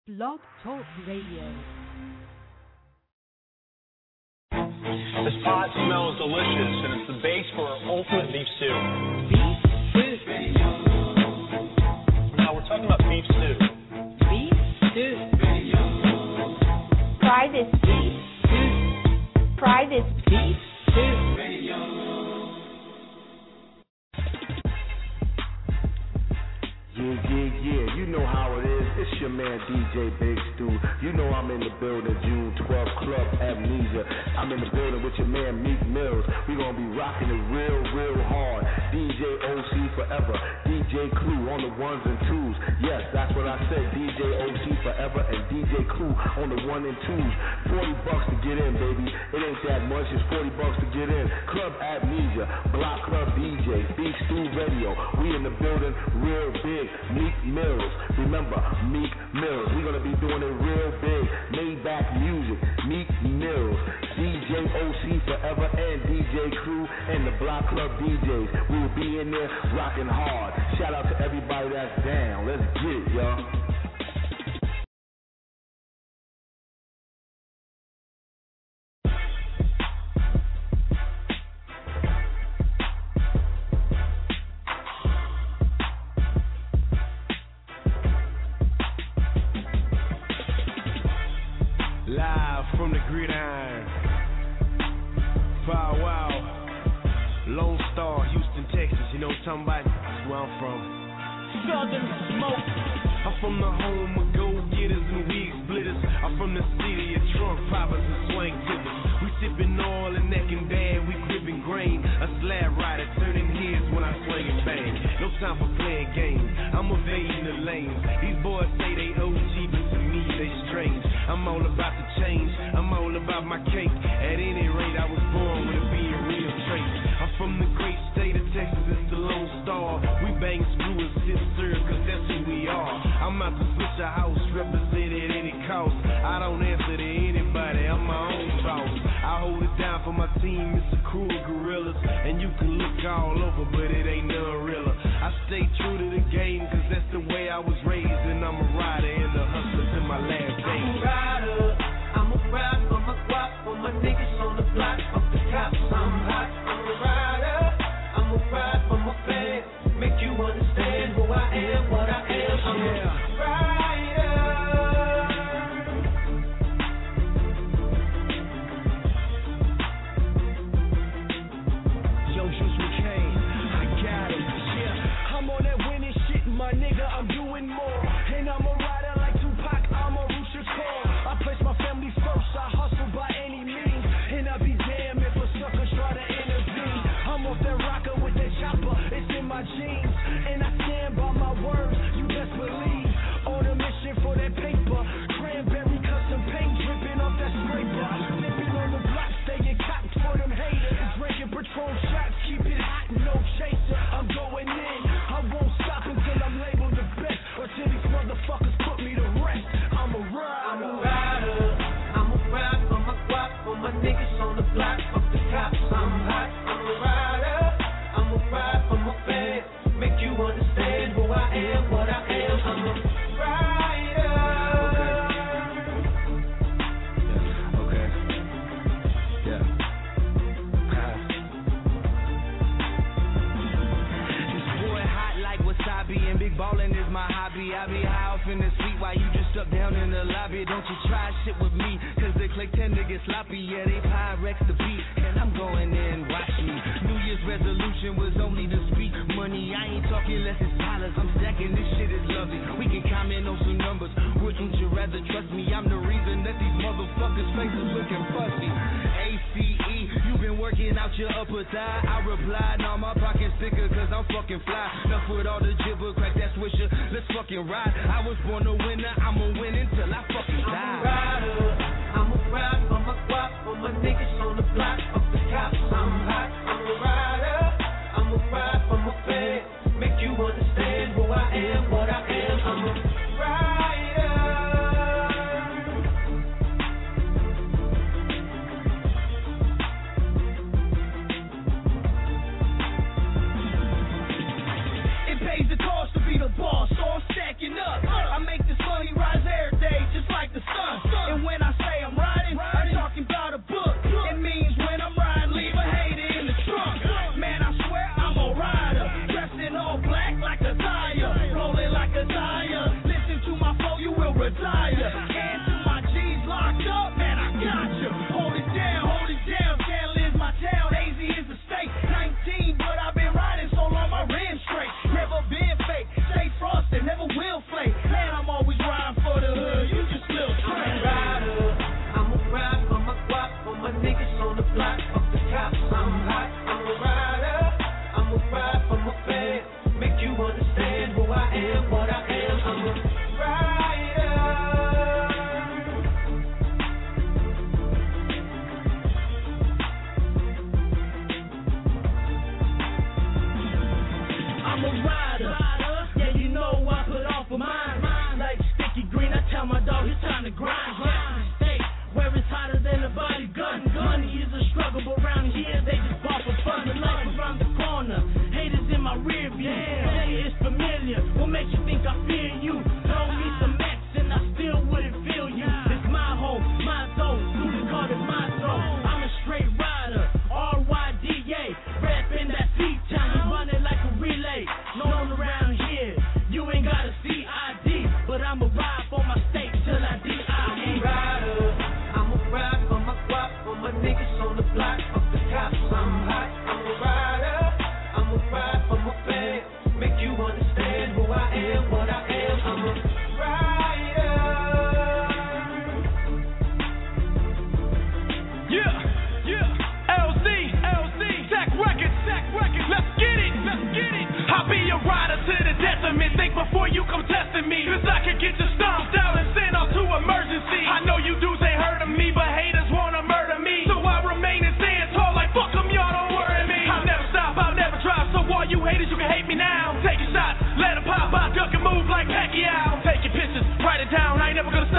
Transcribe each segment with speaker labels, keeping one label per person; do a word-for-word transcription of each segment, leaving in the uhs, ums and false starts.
Speaker 1: Blog Talk Radio.
Speaker 2: This pot smells delicious, and it's the base for our ultimate beef stew.
Speaker 1: Beef stew.
Speaker 2: Now we're talking about beef stew.
Speaker 1: Beef stew.
Speaker 3: Try this beef stew. Try this beef stew.
Speaker 4: Yeah, yeah, yeah, you know how it is. It's your man D J Big Stu. You know I'm in the building, June twelfth, Club Amnesia. I'm in the building with your man Meek Mills. We gonna be rocking it real, real hard. D J O C forever. D J Clue on the ones and twos. Yes, that's what I said. D J O C forever and D J Clue on the one and twos. forty bucks to get in, baby. It ain't that much. It's forty bucks to get in. Club Amnesia, Block Club D J, Big Stu Radio. We in the building real big. Meek Mills. Remember, Meek Mills. We're going to be doing it real big. Maybach Music. Meek Mills. D J O C forever and D J Crew and the Block Club D Js. We will be in there rocking hard. Shout out to everybody that's down. Let's get it, y'all.
Speaker 5: Live from the gridiron. Pow wow. Lone Star, Houston, Texas. You know what I'm talking about? That's where I'm from. Southern Smoke. I'm from the home of go-getters and wig splitters. I'm from the city of trunk poppers and swing tippers. We sipping oil and neck and bad. We gripping grain. A slab rider turning heads when I swing and bang. No time for playing games. I'm evading the lanes. These boys say they O G, but to me they strange. I'm all about the change. I'm all about my cake. At any rate, I was born with it being real traits. I'm from the great state of Texas. It's the Lone Star. We bang screw and sip syrup, cause that's who we are. I'm out to switch a house, represent at any cost. I don't answer to anybody. I'm my own boss. I hold it down for my team. It's a crew of gorillas, and you can look all over, but it ain't none realer. I stay true to the game, cause that's the way I was raised, and I'm a rider and a hustler to my last day.
Speaker 6: I'm a rider, I'm a ride for my guap, for my niggas on the block, fuck the cops, I'm hot. I'm a rider, I'm a ride for my fans, make you understand who I am, what I am. I'm a rider.
Speaker 5: Yo, Juice McCain, I got it. Yeah, I'm on that winning shit, my nigga. I'm doing more, and I'm a rider like Tupac. I'm a Roots Shakur. I place my family first. I hustle by any means, and I be damned if a sucker try to intervene. I'm off that rocker with that chopper. It's in my jeans, and I stand by my words. You best believe. On a mission for that paper. Cranberry custom paint dripping off that scraper. Sipping on the block, staying cocked for them haters. Drinking Patron shots, keep it hot, no chaser. I'm going in. I won't stop until I'm labeled the best, or till these motherfuckers put me to rest. I'm a rider.
Speaker 6: I'm a rider, I'm a ride for my guap, for my niggas on the block, fuck the cops, I'm hot. I'm a rider, I'm a ride for my fans, make you understand who I am, what I am. I'm a rider.
Speaker 5: Okay. Yeah. This boy hot like wasabi, and big ballin' is my hobby. I be high off in the suite while you just stuck down in the lobby. Don't you try shit with me, cause the click tend to get sloppy. Yeah, they Pyrex the beat, and I'm going in, watch me. New Year's resolution was only to speak money. I ain't talking less it's dollars, I'm stacking this shit is lovely. We can comment on some numbers, wouldn't you rather trust me? I'm the reason that these motherfuckers' faces looking fuzzy. A C E, you been working out your upper thigh. I replied, nah, my pocket's thicker cause I'm fucking fly. Enough with all the jibber, crack that swisher, let's fucking ride. I was born a winner, I'ma win until I fucking die.
Speaker 6: I'm a rider, I'm a ride for my guap, for my niggas on the block, fuck the cops, I'm hot. I'm a rider, I'm a ride for my fans, make you understand who I am, what I am. I'm a rider.
Speaker 5: It pays the cost to be the boss, so I'm stacking up. I make this money rise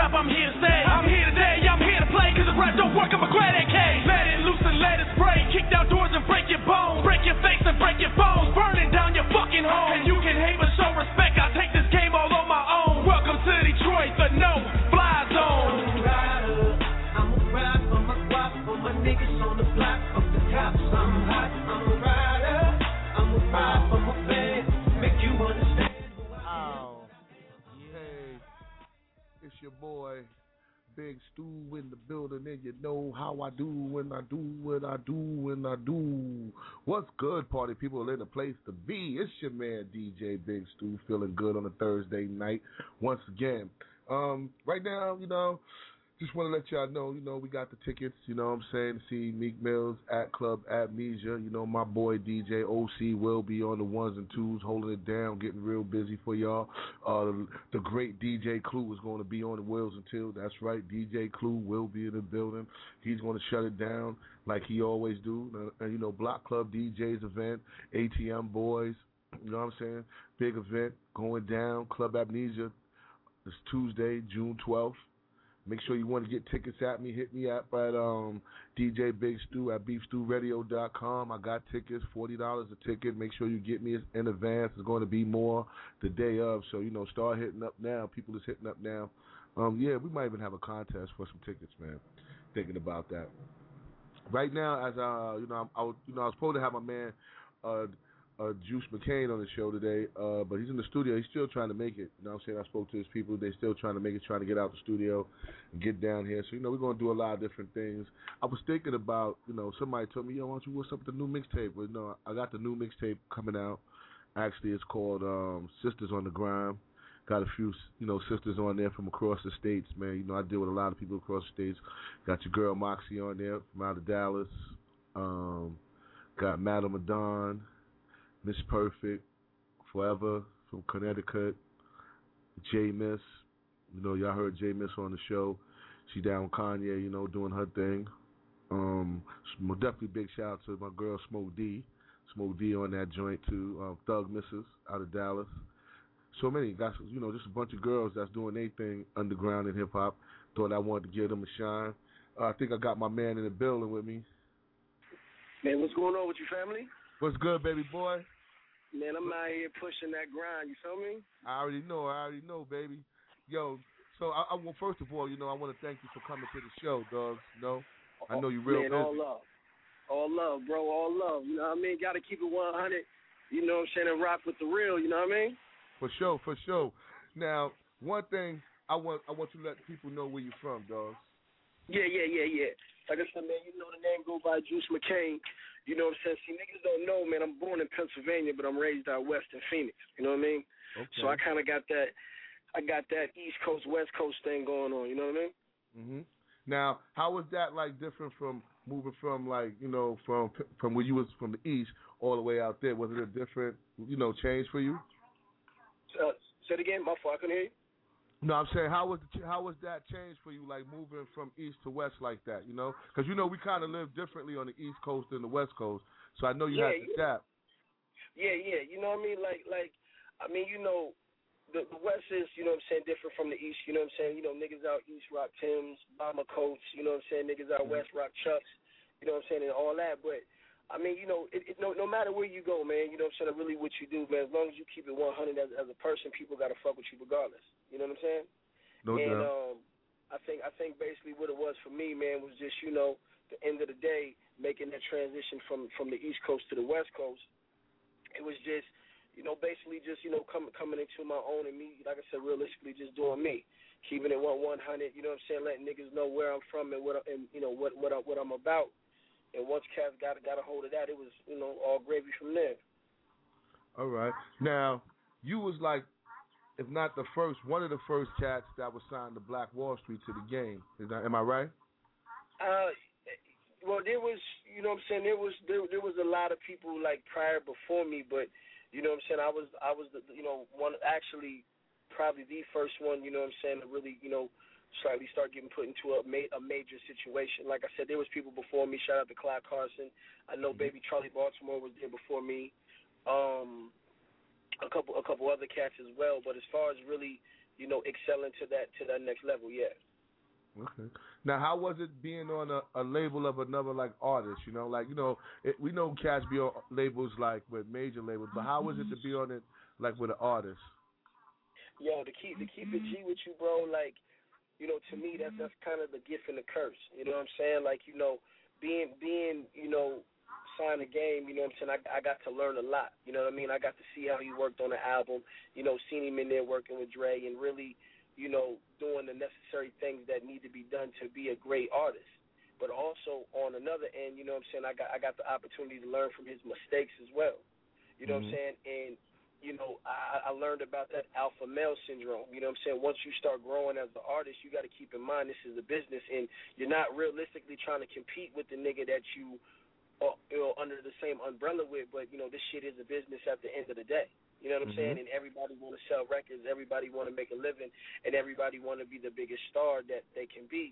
Speaker 5: stop, I'm here to stay. I'm here today, I'm here to play, cause the rap don't work, I'm a grad A K. Let it loose and let it spray, kick down doors and break your bones, break your face and break your bones, burning down your fucking home. And you can hate but show respect, I take this game all on my own. Welcome to Detroit, the no-fly zone.
Speaker 6: I'm a rider, I'm a ride for my guap, for my niggas on the block, fuck the cops, I'm hot. I'm a rider, I'm a ride for my fans, make you understand.
Speaker 4: Oh, hey, it's your boy, Big Stu in the building, and you know how I do when I do what I do when I do. What's good, party people in the place to be? It's your man, D J Big Stu, feeling good on a Thursday night once again. Um, right now, you know, just want to let y'all know, you know, we got the tickets, you know what I'm saying, to see Meek Mills at Club Amnesia. You know, my boy D J O C will be on the ones and twos, holding it down, getting real busy for y'all. Uh, the, the great D J Clue is going to be on the wheels until. That's right, D J Clue will be in the building. He's going to shut it down like he always do. And, you know, Block Club D Js event, A T M Boys, you know what I'm saying, big event going down, Club Amnesia. It's Tuesday, June twelfth. Make sure you want to get tickets at me. Hit me up at um, D J Big Stu at beef stew radio dot com. I got tickets, forty dollars a ticket. Make sure you get me in advance. It's going to be more the day of. So, you know, start hitting up now. People is hitting up now. Um, yeah, we might even have a contest for some tickets, man. Thinking about that. Right now, as uh, you know, I, I, you know, I was supposed to have my man uh, Uh, Juice McCain on the show today, uh, but he's in the studio. He's still trying to make it. You know what I'm saying? I spoke to his people. They're still trying to make it, trying to get out the studio and get down here. So, you know, we're going to do a lot of different things. I was thinking about, you know, somebody told me, yo, why don't you what's up with the new mixtape? Well, you know, I got the new mixtape coming out. Actually, it's called um, Sisters on the Grime. Got a few, you know, sisters on there from across the states, man. You know, I deal with a lot of people across the states. Got your girl Moxie on there from out of Dallas. Um, got Madame Madon. Miss Perfect, Forever from Connecticut, J Miss, you know, y'all heard J Miss on the show. She down with Kanye, you know, doing her thing. Um, definitely big shout out to my girl Smoke D, Smoke D on that joint too. Um, Thug Missus out of Dallas. So many, got you know, just a bunch of girls that's doing their thing underground in hip hop. Thought I wanted to give them a shine. Uh, I think I got my man in the building with me.
Speaker 7: Man, what's going on with you, family?
Speaker 4: What's good, baby boy?
Speaker 7: Man, I'm out here pushing that grind. You feel me?
Speaker 4: I already know. I already know, baby. Yo, so I, I well, first of all, you know, I want to thank you for coming to the show, dog. You know, I know you're real
Speaker 7: Man,
Speaker 4: busy.
Speaker 7: all love. All love, bro. All love. You know what I mean? Got to keep it one hundred. You know what I'm saying? And rock with the real. You know what I mean?
Speaker 4: For sure, for sure. Now, one thing I want I want you to let people know where you're from, dog.
Speaker 7: Yeah, yeah, yeah, yeah. Like I said, man, you know the name go by Juice McCain. You know what I'm saying? See, niggas don't know, man, I'm born in Pennsylvania, but I'm raised out west in Phoenix. You know what I mean?
Speaker 4: Okay.
Speaker 7: So I kind of got that, I got that East Coast, West Coast thing going on. You know what I mean?
Speaker 4: Mm-hmm. Now, how was that, like, different from moving from, like, you know, from from where you was from the East all the way out there? Was it a different, you know, change for you?
Speaker 7: Uh, say it again. My fault. I couldn't hear you.
Speaker 4: No, I'm saying, how was the, how was that change for you, like moving from east to west like that, you know? Because, you know, we kind of live differently on the East Coast than the West Coast, so I know you
Speaker 7: yeah,
Speaker 4: had to
Speaker 7: yeah.
Speaker 4: adapt.
Speaker 7: Yeah, yeah, you know what I mean? Like, like, I mean, you know, the, the West is, you know what I'm saying, different from the East, you know what I'm saying? You know, niggas out East rock Timbs, bomber coats, you know what I'm saying? Niggas out mm-hmm. West rock Chucks, you know what I'm saying, and all that, but I mean, you know, it, it, no no matter where you go, man, you know what I'm saying, really what you do, man, as long as you keep it one hundred as, as a person, people got to fuck with you regardless. You know what I'm saying?
Speaker 4: No
Speaker 7: and
Speaker 4: doubt.
Speaker 7: um, I think I think basically what it was for me, man, was just, you know, the end of the day, making that transition from, from the East Coast to the West Coast. It was just, you know, basically just, you know, coming coming into my own and me, like I said, realistically just doing me. Keeping it one hundred, you know what I'm saying, letting niggas know where I'm from and what I, and you know what what, I, what I'm about. And once Cats got got a hold of that, it was, you know, all gravy from there.
Speaker 4: All right. Now, you was like, if not the first, one of the first cats that was signed to Black Wall Street to the game. Is that, am I right?
Speaker 7: Uh, well, there was, you know what I'm saying, there was there, there was a lot of people like prior before me, but you know what I'm saying, I was I was the, you know, one actually probably the first one, you know what I'm saying, to really, you know, slightly start getting put into a ma- a major situation. Like I said, there was people before me. Shout out to Clyde Carson. I know Baby Charlie Baltimore was there before me. Um, a couple a couple other cats as well. But as far as really you know, excelling to that to that next level. Yeah.
Speaker 8: Okay. Now, how was it being on a, a label of another like artist? You know, like you know, it, we know cats be on labels like with major labels, but how was it to be on it like with an artist?
Speaker 7: Yo, to keep to keep it G with you, bro. Like, you know, to me, that's that's kind of the gift and the curse. You know what I'm saying? Like, you know, being being you know signed the game. You know what I'm saying? I I got to learn a lot. You know what I mean? I got to see how he worked on the album. You know, seen him in there working with Dre and really, you know, doing the necessary things that need to be done to be a great artist. But also on another end, you know what I'm saying, I got I got the opportunity to learn from his mistakes as well. You know mm-hmm. what I'm saying? And, you know, I, I learned about that alpha male syndrome. You know what I'm saying? Once you start growing as an artist, you got to keep in mind this is a business, and you're not realistically trying to compete with the nigga that you are, you know, under the same umbrella with, but, you know, this shit is a business at the end of the day. You know what I'm mm-hmm. saying? And everybody want to sell records, everybody want to make a living, and everybody want to be the biggest star that they can be.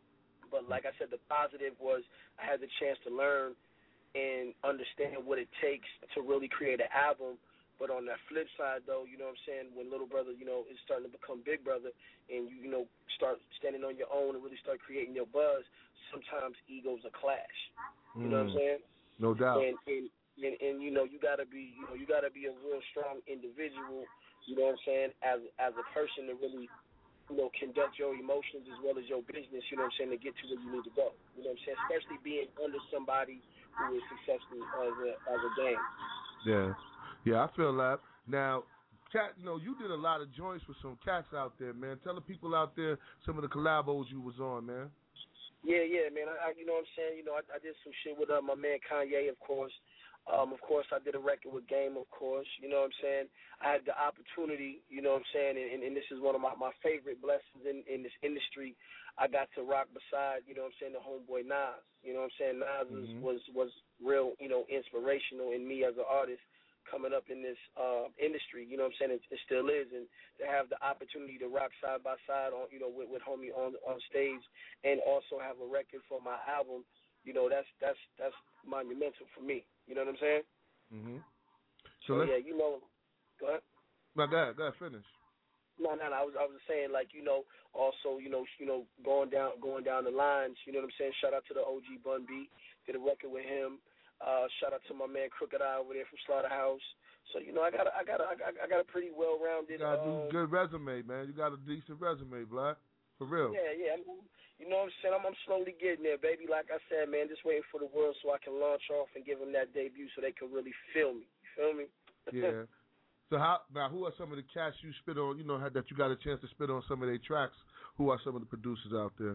Speaker 7: But like I said, the positive was I had the chance to learn and understand what it takes to really create an album. But on that flip side, though, you know what I'm saying, when Little Brother, you know, is starting to become Big Brother and you, you know, start standing on your own and really start creating your buzz, sometimes egos will clash. You mm. know what I'm saying?
Speaker 8: No doubt.
Speaker 7: And, and And, and you know you gotta be you know you gotta be a real strong individual, you know what I'm saying, as as a person to really, you know, conduct your emotions as well as your business, you know what I'm saying, to get to where you need to go. You know what I'm saying? Especially being under somebody who is successful as a as a game.
Speaker 8: Yeah. Yeah, I feel that. Now, Cat, you know, you did a lot of joints with some cats out there, man. Tell the people out there some of the collabos you was on, man.
Speaker 7: Yeah, yeah, man. I, I you know what I'm saying, you know, I, I did some shit with uh, my man Kanye, of course. Um, of course, I did a record with Game, of course. You know what I'm saying? I had the opportunity, you know what I'm saying, and, and, and this is one of my, my favorite blessings in, in this industry. I got to rock beside, you know what I'm saying, the homeboy Nas. You know what I'm saying? Nas mm-hmm. was, was real, you know, inspirational in me as an artist coming up in this uh, industry. You know what I'm saying? It, it still is. And to have the opportunity to rock side by side, on, you know, with, with homie on on stage and also have a record for my album, you know, that's that's that's monumental for me. You know what I'm saying?
Speaker 8: Mm-hmm.
Speaker 7: So, so yeah, you know, go ahead.
Speaker 8: No, go ahead, go ahead, finish.
Speaker 7: No, no, no. I was, I was saying, like, you know, also, you know, you know, going down, going down the lines. You know what I'm saying? Shout out to the O G Bun B. Did a record with him. Uh, shout out to my man Crooked Eye over there from Slaughterhouse. So, you know, I got, a, I got, a, I got a pretty well-rounded.
Speaker 8: You got a
Speaker 7: uh,
Speaker 8: good resume, man. You got a decent resume, Black. For real.
Speaker 7: Yeah, yeah. I mean, you know what I'm saying? I'm, I'm slowly getting there, baby. Like I said, man, just waiting for the world so I can launch off and give them that debut so they can really feel me. You feel me?
Speaker 8: Yeah. So how now? Who are some of the cats you spit on? You know that you got a chance to spit on some of their tracks. Who are some of the producers out there?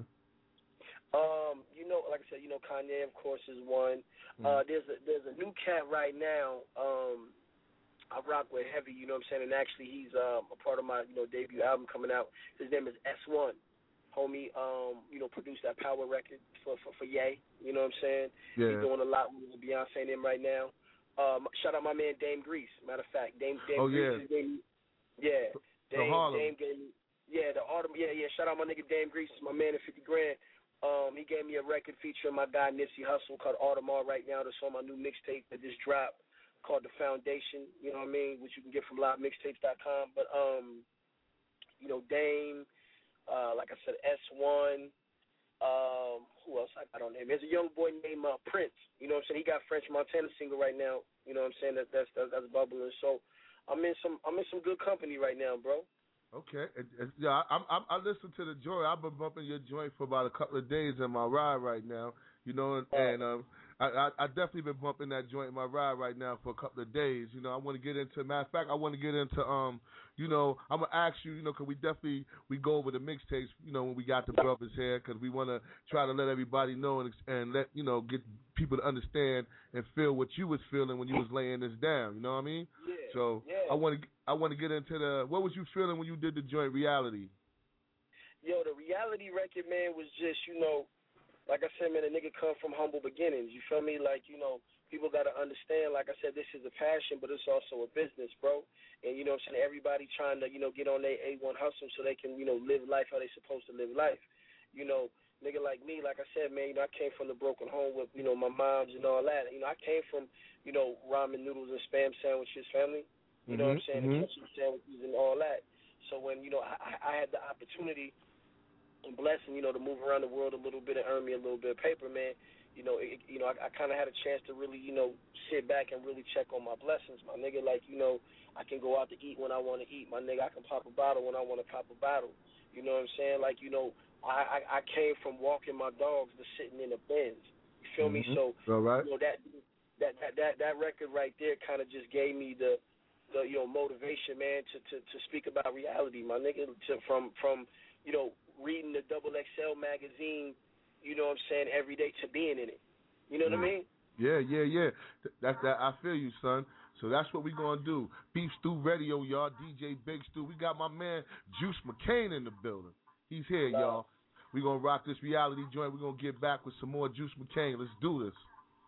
Speaker 7: Um, you know, like I said, you know, Kanye, of course, is one. Mm. Uh, there's a there's a new cat right now. Um, I rock with heavy. You know what I'm saying? And actually, he's um, a part of my you know debut album coming out. His name is S one. Homie, um, you know, produced that Power record for, for, for Ye. You know what I'm saying?
Speaker 8: Yeah.
Speaker 7: He's doing a lot with Beyonce and him right now. Um, shout out my man Dame Grease. Matter of fact, Dame, Dame
Speaker 8: oh,
Speaker 7: Grease.
Speaker 8: Yeah.
Speaker 7: Dame, yeah. Dame, Dame gave me, yeah, the autumn. Yeah, yeah. Shout out my nigga Dame Grease. My man at fifty grand. Um, he gave me a record featuring my guy Nipsey Hussle called Audemars right now. That's on my new mixtape that just dropped called The Foundation. You know what I mean? Which you can get from live mixtapes dot com. But um, you know, Dame. Uh, like I said, S one. Um, who else I got on there? There's a young boy named uh, Prince. You know what I'm saying? He got French Montana single right now. You know what I'm saying? That that's that's, that's bubbling. So I'm in some I'm in some good company right now, bro.
Speaker 8: Okay. Yeah, I, I, I listen to the joint. I've been bumping your joint for about a couple of days in my ride right now. You know, and, and um, I, I, I definitely been bumping that joint in my ride right now for a couple of days. You know, I want to get into. Matter of fact, I want to get into. Um, you know, I'm gonna ask you. You know, because we definitely we go over the mixtapes. You know, when we got the brothers here, because we want to try to let everybody know and and let you know get people to understand and feel what you was feeling when you was laying this down. You know what I mean?
Speaker 7: Yeah.
Speaker 8: So
Speaker 7: yeah.
Speaker 8: I want to I want to get into the. What was you feeling when you did the joint Reality?
Speaker 7: Yo, the Reality record, man, was just you know. Like I said, man, a nigga come from humble beginnings. You feel me? Like, you know, people got to understand, like I said, this is a passion, but it's also a business, bro. And, you know what I'm saying, everybody trying to, you know, get on their A one hustle so they can, you know, live life how they supposed to live life. You know, nigga like me, like I said, man, you know, I came from the broken home with, you know, my moms and all that. You know, I came from, you know, ramen noodles and Spam sandwiches, family. You know
Speaker 8: mm-hmm,
Speaker 7: what I'm saying?
Speaker 8: Mm-hmm.
Speaker 7: And ketchup sandwiches and all that. So when, you know, I, I had the opportunity and blessing, you know, to move around the world a little bit and earn me a little bit of paper, man, you know, it, you know, I, I kind of had a chance to really, you know, sit back and really check on my blessings, my nigga. Like, you know, I can go out to eat when I want to eat, my nigga. I can pop a bottle when I want to pop a bottle. You know what I'm saying? Like, you know, I, I, I came from walking my dogs to sitting in a Benz. You feel
Speaker 8: mm-hmm.
Speaker 7: me? So,
Speaker 8: all right.
Speaker 7: you know, that that that that, that record right there kind of just gave me the, the you know, motivation, man, to, to, to speak about reality, my nigga. To, from from you know, reading the Double X L magazine, you know what I'm saying, every day to being in it. You know what I mean?
Speaker 8: Yeah, yeah, yeah. That's that. I feel you, son. So that's what we gonna do. Beef Stew Radio, y'all. D J Big Stew. We got my man Juice McCain in the building. He's here,
Speaker 7: no.
Speaker 8: y'all. We gonna rock this reality joint. We gonna get back with some more Juice McCain. Let's do this.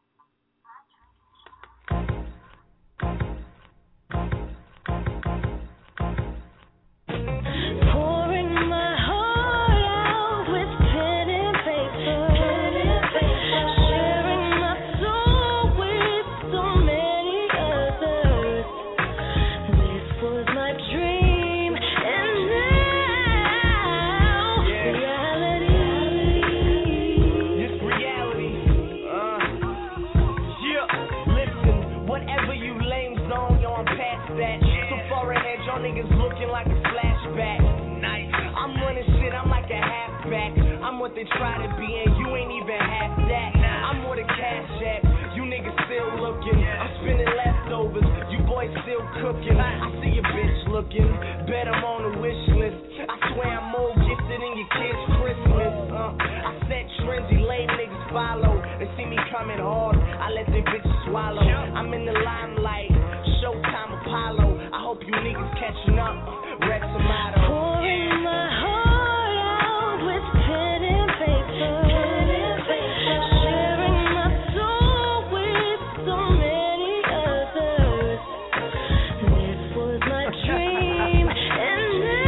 Speaker 6: What they try to be, and you ain't even half that. I'm more the cash app. You niggas still looking. I'm spending leftovers. You boys still cooking. I see your bitch looking. Bet I'm on the wish list. I swear I'm more gifted than your kids' Christmas. Uh, I set trends, you lame niggas follow. They see me coming hard. I let them bitches swallow. I'm in the limelight. Showtime Apollo. I hope you niggas catching up. Rex Amato. Pouring my heart out with pen and paper. Sharing my soul with so many others. This was my dream, and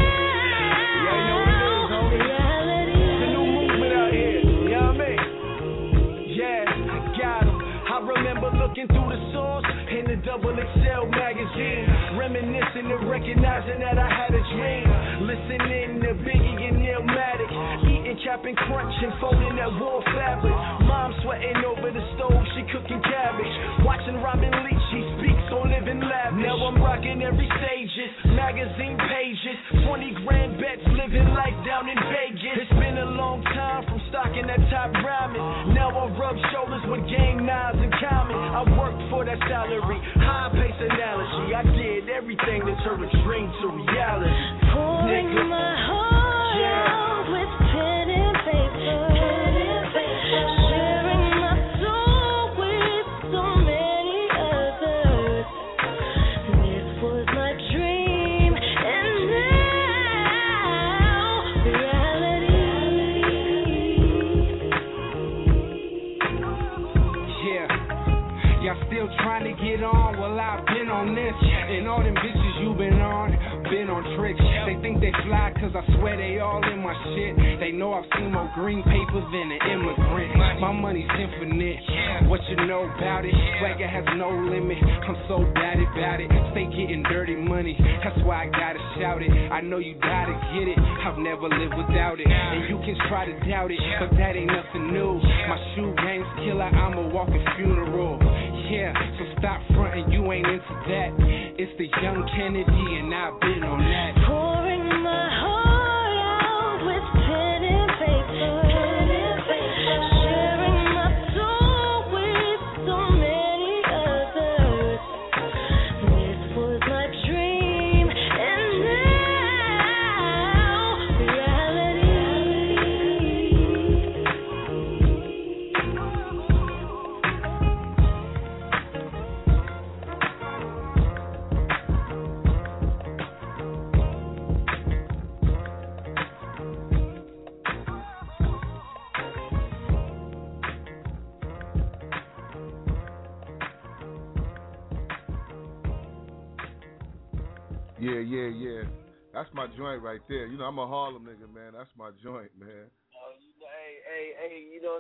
Speaker 6: now reality. The new movement out here, you know what I mean? Yeah, I got 'em. I remember looking through the source in the Double X L magazine, reminiscing and recognizing that I had a dream. Listening to Biggie and Illmatic, eating Cap'n Crunch and folding that wool fabric. Mom sweating over the stove, she cooking cabbage. Watching Robin Leach, he speaks on living lavish. Now I'm rocking every stages, magazine pages, twenty grand bets, living life down in Vegas. It's been a long time from stocking that top ramen. Now I rub shoulders with gang knives and common. I work for that salary, high pace analogy. I did everything to turn a dream to reality. Pouring Nigga. my heart yeah. out with pen and paper. Sharing my soul with so many others. This was my dream, and now reality. Yeah, y'all still trying to get on? Well, I've been on this, and all them bitches you been on, been on tricks. They think they fly cause I swear they all in my shit. They know I've seen more green papers than an immigrant. My money's infinite, what you know about it? Swagger has no limit, I'm so bad about it. Stay getting dirty money, that's why I gotta shout it. I know you gotta get it, I've never lived without it. And you can try to doubt it, but that ain't nothing new. My shoe game's killer, I'm a walking funeral. Yeah, so stop frontin', you ain't into that. It's the young Kennedy and I've been on that. Pouring my heart out with pen and paper. Sharing my soul with so many others. This was my dream, and now reality.
Speaker 8: Yeah, yeah, yeah. That's my joint right there. You know, I'm a Harlem nigga, man. That's my joint, man.
Speaker 7: Uh, you know, hey, hey, hey, you know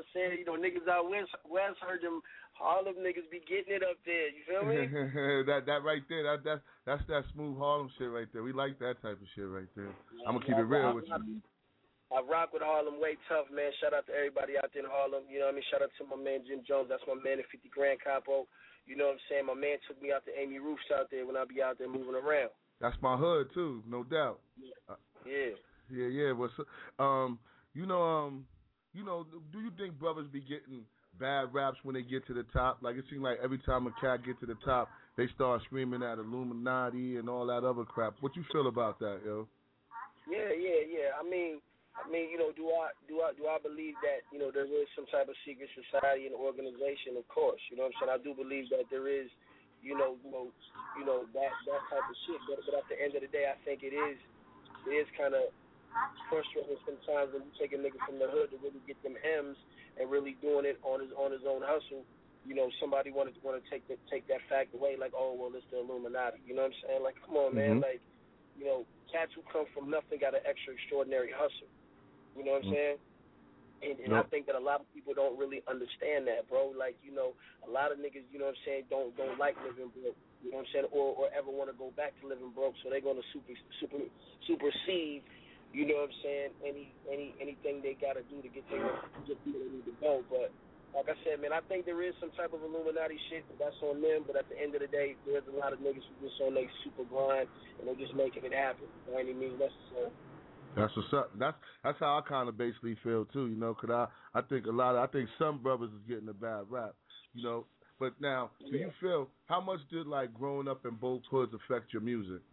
Speaker 7: what I'm saying? You know, niggas out west, west heard them Harlem niggas be getting it up there. You feel me?
Speaker 8: that that right there, that that that's that smooth Harlem shit right there. We like that type of shit right there. Yeah, I'm gonna keep it real with you.
Speaker 7: I rock with Harlem way tough, man. Shout out to everybody out there in Harlem. You know what I mean? Shout out to my man Jim Jones. That's my man at fifty Grand Capo. You know what I'm saying? My man took me out to Amy Roofs out there when I be out there moving around.
Speaker 8: That's my hood too, no doubt.
Speaker 7: Yeah. Yeah.
Speaker 8: Yeah, yeah. What's um, you know, um, you know, do you think brothers be getting bad raps when they get to the top? Like it seems like every time a cat get to the top, they start screaming at Illuminati and all that other crap. What you feel about that, yo?
Speaker 7: Yeah, yeah, yeah. I mean, I mean, you know, do I do I do I believe that you know there is some type of secret society and organization? Of course, you know what I'm saying. I do believe that there is, you know, you know, you know that that type of shit. But but at the end of the day, I think it is it is kind of frustrating sometimes when you take a nigga from the hood to really get them M's and really doing it on his on his own hustle. You know, somebody wanted to want to take the, take that fact away, like, oh well, it's the Illuminati. You know what I'm saying? Like, come on, man.
Speaker 8: Mm-hmm.
Speaker 7: Like, you know, cats who come from nothing got an extra extraordinary hustle. You know what I'm saying? And, and
Speaker 8: yep.
Speaker 7: I think that a lot of people don't really understand that, bro. Like, you know, a lot of niggas, you know what I'm saying, don't don't like living broke. You know what I'm saying? Or or ever want to go back to living broke, so they're gonna super super supersede. You know what I'm saying? Any any anything they gotta do to get to get where they need to go. But like I said, man, I think there is some type of Illuminati shit, but that's on them. But at the end of the day, there's a lot of niggas who just on their super grind and they're just making it happen by any means necessary.
Speaker 8: That's what's up. That's that's how I kind of basically feel too, you know, 'cause I I think a lot of I think some brothers is getting a bad rap, you know. But now, do you feel how much did like growing up in both hoods affect your music?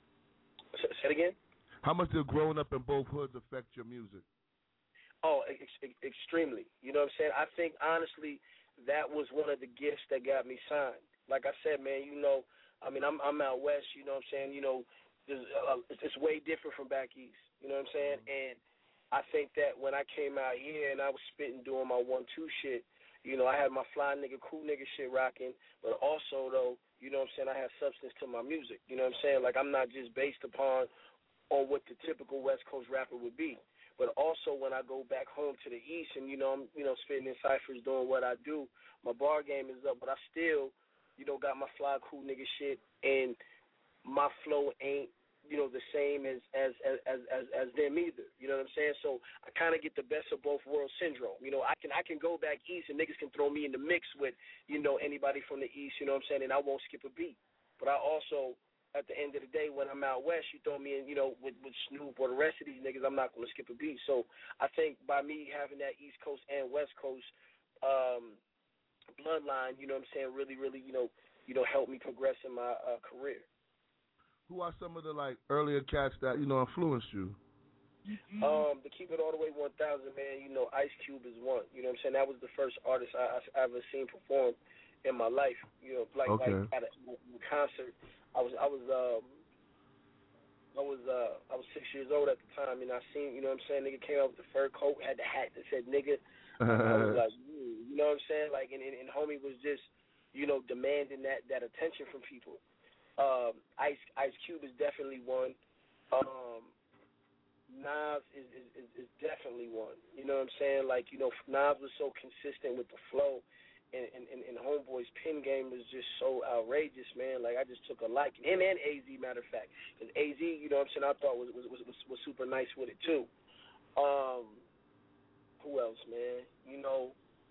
Speaker 7: Say it again.
Speaker 8: How much did growing up in both hoods affect your music?
Speaker 7: Oh, ex- ex- extremely. You know what I'm saying? I think, honestly, that was one of the gifts that got me signed. Like I said, man, you know, I mean, I'm I'm out west, you know what I'm saying? You know, there's, uh, it's, it's way different from back east, you know what I'm saying? And I think that when I came out here and I was spitting, doing my one two shit, you know, I had my fly nigga, cool nigga shit rocking, but also, though, you know what I'm saying, I had substance to my music, you know what I'm saying? Like, I'm not just based upon on what the typical West Coast rapper would be. But also when I go back home to the East and, you know, I'm, you know, spitting in ciphers, doing what I do, my bar game is up, but I still, you know, got my fly cool nigga shit, and my flow ain't, you know, the same as as as as, as them either. You know what I'm saying? So I kind of get the best of both worlds syndrome. You know, I can I can go back East and niggas can throw me in the mix with, you know, anybody from the East, you know what I'm saying, and I won't skip a beat. But I also, at the end of the day, when I'm out west, you throw me in, you know, with, with Snoop or the rest of these niggas, I'm not going to skip a beat. So I think by me having that East Coast and West Coast um, bloodline, you know what I'm saying, really, really, you know, you know, helped me progress in my uh, career.
Speaker 8: Who are some of the, like, earlier cats that, you know, influenced you?
Speaker 7: Um, to keep it all the way one thousand, man, you know, Ice Cube is one. You know what I'm saying? That was the first artist I, I ever seen perform in my life. You know, like,
Speaker 8: okay.
Speaker 7: like at a, a concert. I was I was um I was uh I was six years old at the time, and I seen, you know what I'm saying, nigga came out with the fur coat, had the hat that said nigga. I was like, mm, you know what I'm saying, like, and, and, and homie was just, you know, demanding that, that attention from people. Um, Ice Ice Cube is definitely one. Um, Nas is, is is is definitely one. You know what I'm saying, like, you know, Nas was so consistent with the flow. And, and, and Homeboy's pen game was just so outrageous, man. Like, I just took a like. Him and A Z, matter of fact. Because A Z, you know what I'm saying, I thought was was, was was super nice with it, too. Um, who else, man? You know,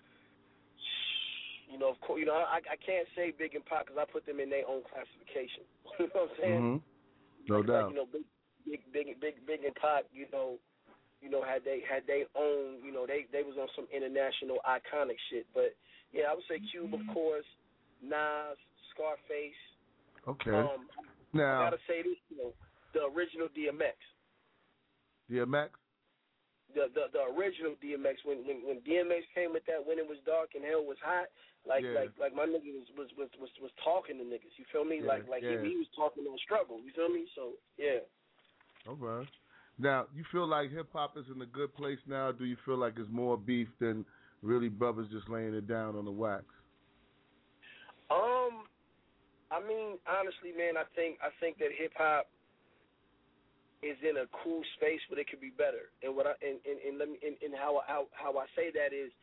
Speaker 7: you know, of course, you know, I, I can't say Big and Pac because I put them in their own classification. You know what I'm saying?
Speaker 8: Mm-hmm. No
Speaker 7: like,
Speaker 8: doubt.
Speaker 7: Like, you know, Big, Big, Big, Big, Big and Pac, you know, you know, had they had they own, you know, they they was on some international iconic shit, but. Yeah, I would say Cube, of course, Nas, Scarface.
Speaker 8: Okay.
Speaker 7: Um,
Speaker 8: now,
Speaker 7: I gotta say this, you know, the original D M X.
Speaker 8: D M X?
Speaker 7: The the, the original D M X. When, when when D M X came with that, when it was dark and hell was hot, like
Speaker 8: yeah.
Speaker 7: like like my nigga was was, was was was talking to niggas. You feel me?
Speaker 8: Yeah,
Speaker 7: like like
Speaker 8: yeah.
Speaker 7: he, he was talking on struggle. You feel me? So yeah.
Speaker 8: All right. Now, you feel like hip hop is in a good place now? Do you feel like it's more beef than really brothers just laying it down on the wax?
Speaker 7: Um, I mean, honestly, man, I think I think that hip hop is in a cool space, but it could be better. And what I and, and, and let me and, and how how how I say that is,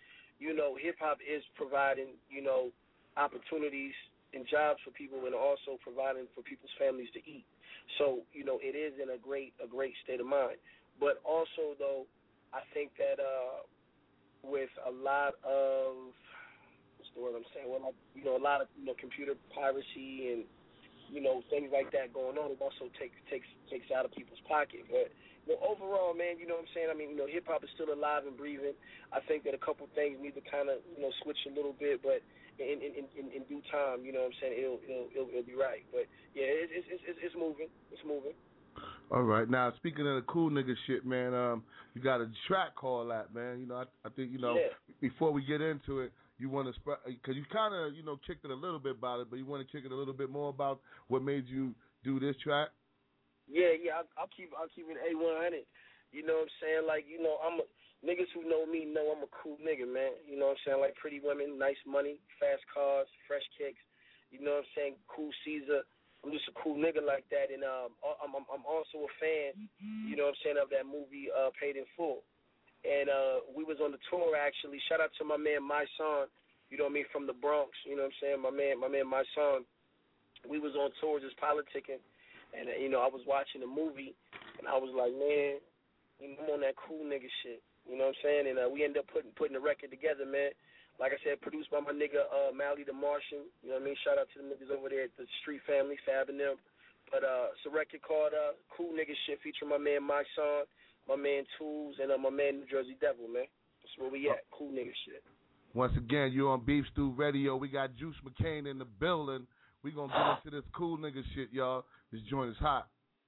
Speaker 7: you know, hip-hop is providing, you know, opportunities and jobs for people and also providing for people's families to eat. So, you know, it is in a great a great state of mind. But also, though, I think that uh, with a lot of, what's the word I'm saying, well, like, you know, a lot of, you know, computer piracy and, you know, things like that going on, it also takes takes takes out of people's pocket. But, you know, overall, man, you know what I'm saying? I mean, you know, hip-hop is still alive and breathing. I think that a couple things need to kind of, you know, switch a little bit, but in in, in, in due time, you know what I'm saying, it'll it'll, it'll, it'll be right. But, yeah, it's, it's, it's, it's moving. It's moving.
Speaker 8: All right. Now, speaking of the cool nigga shit, man, um, you got a track called that, man. You know, I, I think, you know,
Speaker 7: yeah.
Speaker 8: before we get into it, you want to, because you kind of, you know, kicked it a little bit about it, but you want to kick it a little bit more about what made you do this track?
Speaker 7: Yeah, yeah, I'll, I'll keep I'll keep it A one hundred. You know what I'm saying? Like, you know, I'm a, niggas who know me know I'm a cool nigga, man. You know what I'm saying? Like pretty women, nice money, fast cars, fresh kicks. You know what I'm saying? Cool Caesar. I'm just a cool nigga like that, and um, I'm, I'm I'm also a fan. You know what I'm saying, of that movie uh, Paid in Full. And uh, we was on the tour actually. Shout out to my man My Son. You know what I mean, from the Bronx. You know what I'm saying? My man, my man My Son. We was on tour just politicking, and uh, you know I was watching the movie, and I was like, man, you know, I'm on that cool nigga shit. You know what I'm saying? And uh, we ended up putting putting the record together, man. Like I said, produced by my nigga uh, Mally the Martian. You know what I mean? Shout out to the niggas over there at the Street Family, Fab and them. But uh, it's a record called uh, Cool Nigga Shit featuring my man My Son, my man Tools, and uh, my man New Jersey Devil, man. That's where we at, Cool Nigga Shit.
Speaker 8: Once again, you're on Beef Stew Radio. We got Juice McCain in the building. We going to get into this cool nigga shit, y'all. This joint is hot.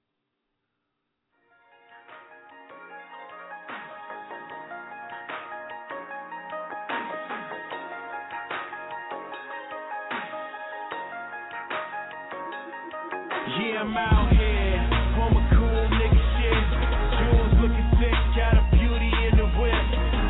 Speaker 5: Yeah, I'm out here on my cool nigga shit. Jewels looking thick, got a beauty in the whip.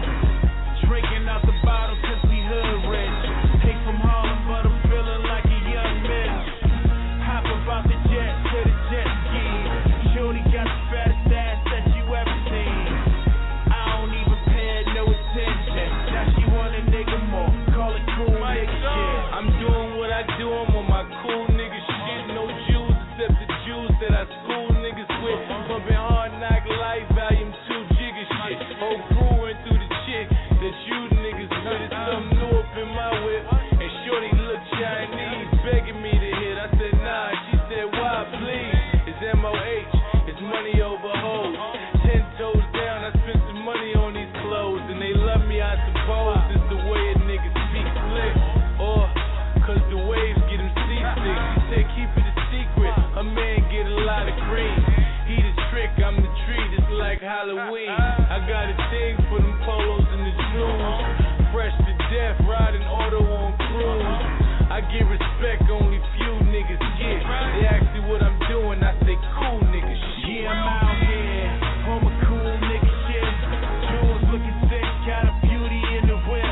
Speaker 5: Drinking out the bottle cause we hood rich. Take from Harlem but I'm feeling like a young bitch. Hop about the jet to the jet ski. Shorty got the fattest ass that you ever seen. I don't even pay her no attention. Now she want a nigga more, call it cool nigga shit. I'm doing what I do, I'm on my cool nigga shit. No Jews except the Jews that I school niggas with. Bumping Hard Knock Life, Volume two, Jigga shit. Whole crew went through the chick that you niggas with. It's something new up in my whip. And shorty look Chinese, begging me to hit. I said nah, she said why please. It's M O H, it's money over hoes. Ten toes down, I spent some money on these clothes. And they love me, I suppose. It's the way a nigga speak slick. Or cause the waves get him seasick. He said keep it a secret, a man get a lot of cream. He the trick, I'm the treat, it's like Halloween. I got a thing for them polos and the jewels. Fresh to death, riding auto on cruise. I give respect, only few niggas get. They ask me what I'm doing, I say cool nigga shit. Yeah, I'm out here on my cool nigga shit. Jewels looking thick, got a beauty in the whip.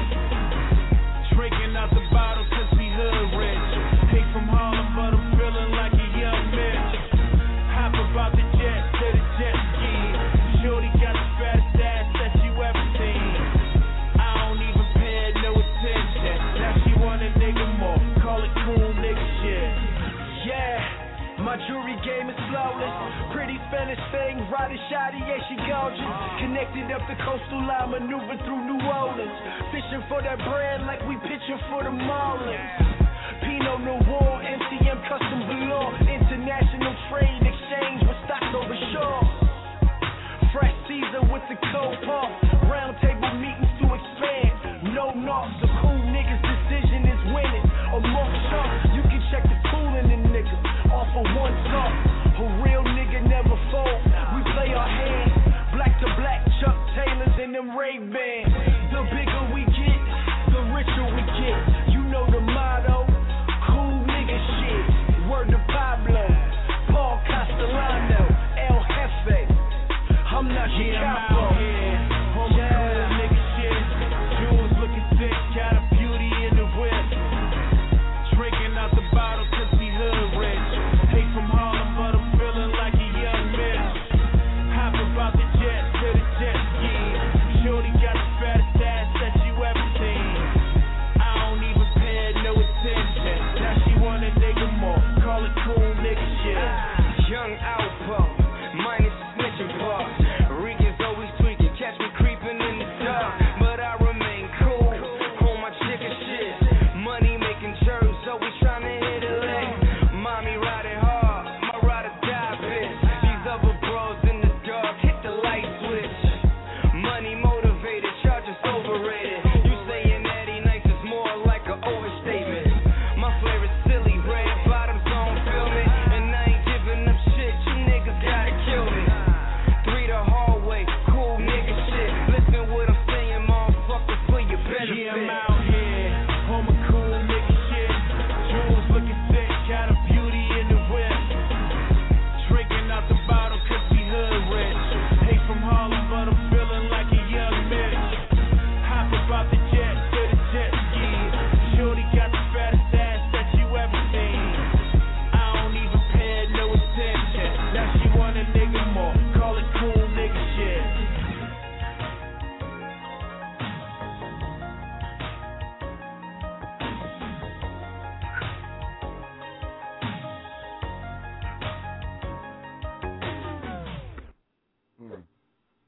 Speaker 5: Drinking out the bottle cause we hood rich. Take from Harlem but I'm feeling like a young bitch. Hop about the jet to the jet ski. Shorty got the fattest ass that you ever seen. I don't even pay her no attention. Now she want a nigga more, call it cool nigga shit. Yeah, my jewelry game is flawless. Pretty Spanish thing, riding shoddy, yeah she gorgeous. Connected up the coastal line, maneuver through New Orleans. Fishing for that bread like we pitching for the Marlins. Pinot Noir, M C M custom velour. International trade exchange with stocks over shore. Fresh Caesar with the cold pump. Round table meetings to expand. No knocks, the cool niggas decision is winning. A month sharp, you can check the cool in the nigga. Off of one talk, a real nigga never fold. We play our hand, black to black, Chuck Taylors and them Ray-Bans. The bigger we get, the richer we get. You know the motto, cool nigga shit. Word to Pablo, Paul Castellano, El Jefe. I'm not your capo. On my cool nigga shit. Jewels looking thick, got a beauty in the whip. Drinking out the bottle cause we hood rich. Take from Harlem but I'm feeling like a young bitch. Hop about the jet to the jet ski. Shorty got the fattest ass that you ever seen.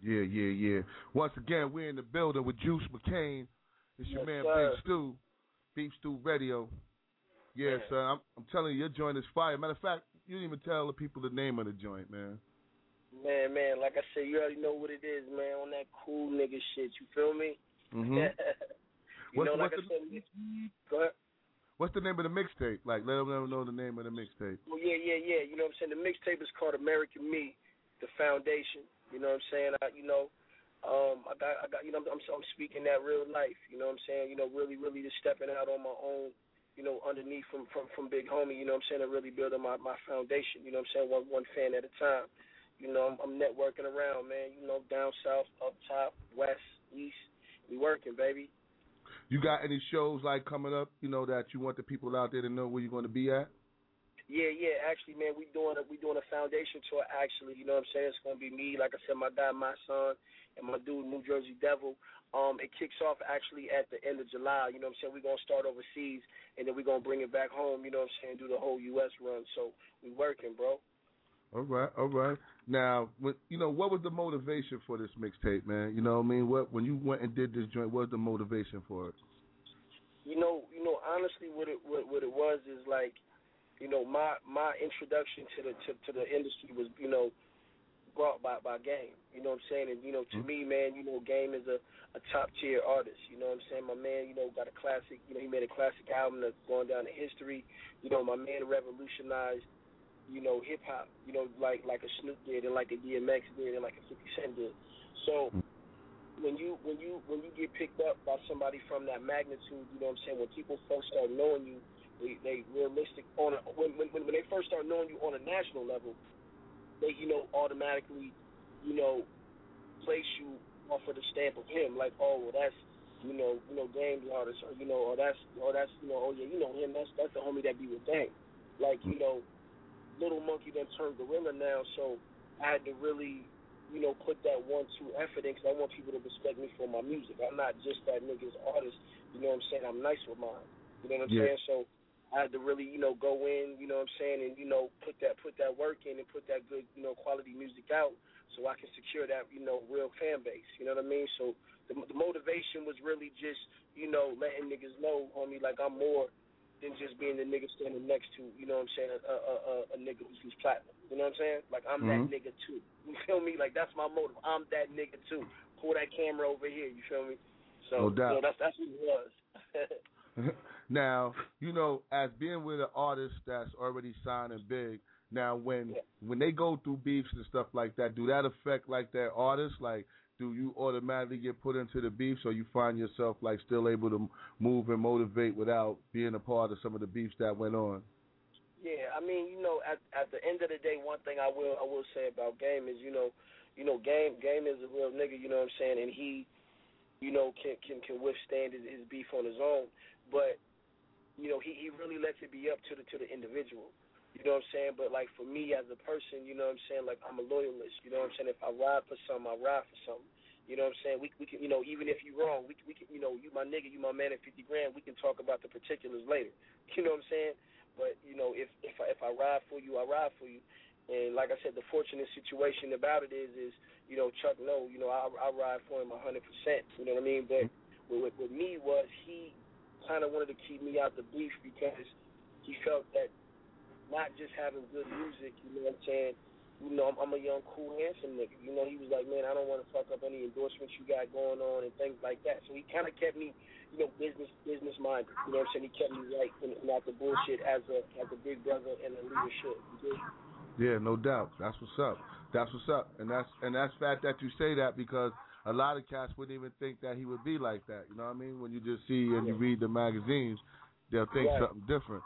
Speaker 8: Yeah, yeah, yeah. Once again, we're in the building with Juice McCain. It's your
Speaker 7: yes,
Speaker 8: man,
Speaker 7: sir.
Speaker 8: Big Stu, Beef Stew Radio. Yeah,
Speaker 7: man.
Speaker 8: sir, I'm, I'm telling you, your joint is fire. Matter of fact, you didn't even tell the people the name of the joint, man.
Speaker 7: Man, man, like I said, you already know what it is, man, on that cool nigga shit. You feel me?
Speaker 8: Mm-hmm.
Speaker 7: you
Speaker 8: what's,
Speaker 7: know, like
Speaker 8: what's
Speaker 7: I
Speaker 8: the,
Speaker 7: said, go ahead.
Speaker 8: What's the name of the mixtape? Like, let them know the name of the mixtape.
Speaker 7: Well, yeah, yeah, yeah. You know what I'm saying? The mixtape is called American Me, The Foundation. You know what I'm saying? I, you know, um, I got, I got, you know, I'm, I'm speaking that real life. You know what I'm saying? You know, really, really just stepping out on my own. You know, underneath from, from, from Big Homie. You know what I'm saying? And really building my, my foundation. You know what I'm saying? One one fan at a time. You know, I'm, I'm networking around, man. You know, down south, up top, west, east. We working, baby.
Speaker 8: You got any shows like coming up? You know that you want the people out there to know where you're going to be at?
Speaker 7: Yeah, yeah. Actually, man, we doing a we doing a foundation tour. Actually, you know what I'm saying? It's gonna be me, like I said, my guy, my son, and my dude, New Jersey Devil. Um, it kicks off actually at the end of July. You know what I'm saying? We're gonna start overseas, and then we're gonna bring it back home. You know what I'm saying? Do the whole U S run. So we working, bro.
Speaker 8: All right, all right. Now, when, you know, what was the motivation for this mixtape, man? You know what I mean? What when you went and did this joint, what was the motivation for it?
Speaker 7: You know, you know, honestly, what it what, what it was is like, you know, my my introduction to the to, to the industry was, you know, brought by by Game. You know what I'm saying? And you know, to mm-hmm. me, man, you know, Game is a, a top tier artist. You know what I'm saying? My man, you know, got a classic. You know, he made a classic album that's going down in history. You know, my man revolutionized, you know, hip hop, you know, like like a Snoop did and like a D M X did and like a fifty Cent did. So when you when you when you get picked up by somebody from that magnitude, you know what I'm saying, when people first start knowing you, they, they realistic on a, when, when when they first start knowing you on a national level, they, you know, automatically, you know, place you off of the stamp of him, like, oh, well, that's, you know, you know, Game's artist, or you know, or that's or that's you know, oh yeah, you know him, that's that's the homie that be with Game. Like, you know, Little Monkey done turned gorilla now, so I had to really, you know, put that one-two effort in because I want people to respect me for my music. I'm not just that nigga's artist, you know what I'm saying? I'm nice with mine, you know what I'm yeah. saying? So I had to really, you know, go in, you know what I'm saying, and, you know, put that put that work in and put that good, you know, quality music out so I can secure that, you know, real fan base, you know what I mean? So the, the motivation was really just, you know, letting niggas know, homie, like I'm more than just being the nigga standing next to, you know what I'm saying, a, a, a, a nigga who's platinum. You know what I'm saying? Like, I'm mm-hmm. that nigga, too. You feel me? Like, that's my motive. I'm that nigga, too. Pull that camera over here. You feel me? So,
Speaker 8: no doubt.
Speaker 7: You know, that's, that's who he was.
Speaker 8: Now, you know, as being with an artist that's already signed and big, now when yeah. when they go through beefs and stuff like that, do that affect, like, their artists? Like, do you automatically get put into the beefs, or you find yourself, like, still able to move and motivate without being a part of some of the beefs that went on?
Speaker 7: Yeah, I mean, you know, at at the end of the day, one thing I will I will say about Game is, you know, you know, Game Game is a real nigga, you know what I'm saying, and he, you know, can can, can withstand his, his beef on his own, but, you know, he, he really lets it be up to the to the individual. You know what I'm saying? But, like, for me as a person, you know what I'm saying, like, I'm a loyalist. You know what I'm saying? If I ride for something, I ride for something. You know what I'm saying? We we can, you know, even if you're wrong, we we can, you know, you my nigga, you my man at fifty grand, we can talk about the particulars later. You know what I'm saying? But, you know, if if I, if I ride for you, I ride for you. And like I said, the fortunate situation about it is, is you know, Chuck, no, you know, I, I ride for him one hundred percent. You know what I mean? But with, with me was he kind of wanted to keep me out the beef because he felt that not just having good music, you know what I'm saying, you know, I'm, I'm a young, cool, handsome nigga. You know, he was like, man, I don't want to fuck up any endorsements you got going on and things like that. So he kind of kept me, you know, business business minded. You know what I'm saying? He kept me right and not the bullshit as a as a big brother and a leadership. You know?
Speaker 8: Yeah, no doubt. That's what's up. That's what's up. And that's and that's fact that you say that because a lot of cats wouldn't even think that he would be like that. You know what I mean? When you just see and you read the magazines, they'll think right. something different.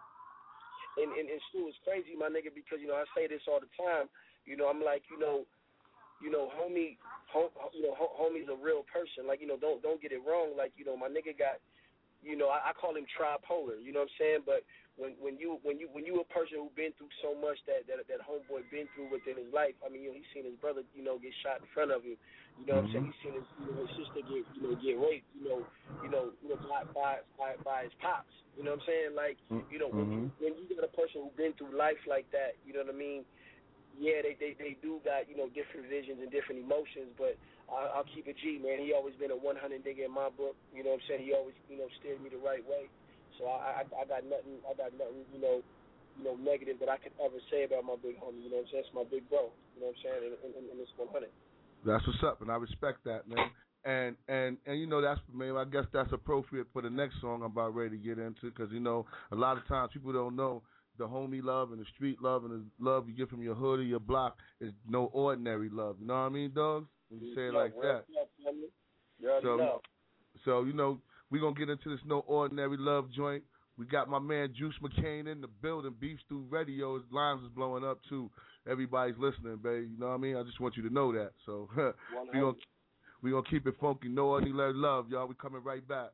Speaker 7: And, and, and Stu, it's crazy, my nigga, because, you know, I say this all the time. You know, I'm like, you know, you know, homie, hom, you know, homie's a real person. Like, you know, don't don't get it wrong. Like, you know, my nigga got, you know, I, I call him tripolar. You know what I'm saying? But when when you when you when you a person who's been through so much that that that homeboy been through within his life. I mean, you know, he's seen his brother, you know, get shot in front of him. You know what mm-hmm. I'm saying? He's seen his, you know, his sister get, you know, get raped. You know, you know, you know, by by by, by his pops. You know what I'm saying? Like, you know, mm-hmm. when you when you get a person who's been through life like that, you know what I mean? Yeah, they, they, they do got, you know, different visions and different emotions, but I, I'll keep it G, man. He always been a one hundred nigga in my book. You know what I'm saying? He always, you know, steered me the right way. So I, I, I got nothing, I got nothing, you know, you know, negative that I could ever say about my big homie. You know what I'm saying? It's my big bro. You know what I'm saying? And, and, and it's one hundred.
Speaker 8: That's what's up, and I respect that, man. And and and you know that's maybe I guess that's appropriate for the next song I'm about ready to get into, because you know a lot of times people don't know the homie love and the street love and the love you get from your hood or your block is no ordinary love. You know what I mean, dogs? When you say it like that. So know. so you know we're gonna get into this no ordinary love joint. We got my man Juice McCain in the building. Beef Stew Radio, his lines is blowing up too. Everybody's listening, baby. You know what I mean? I just want you to know that. So we're gonna we gonna keep it funky. No ordinary love, y'all. We coming right back.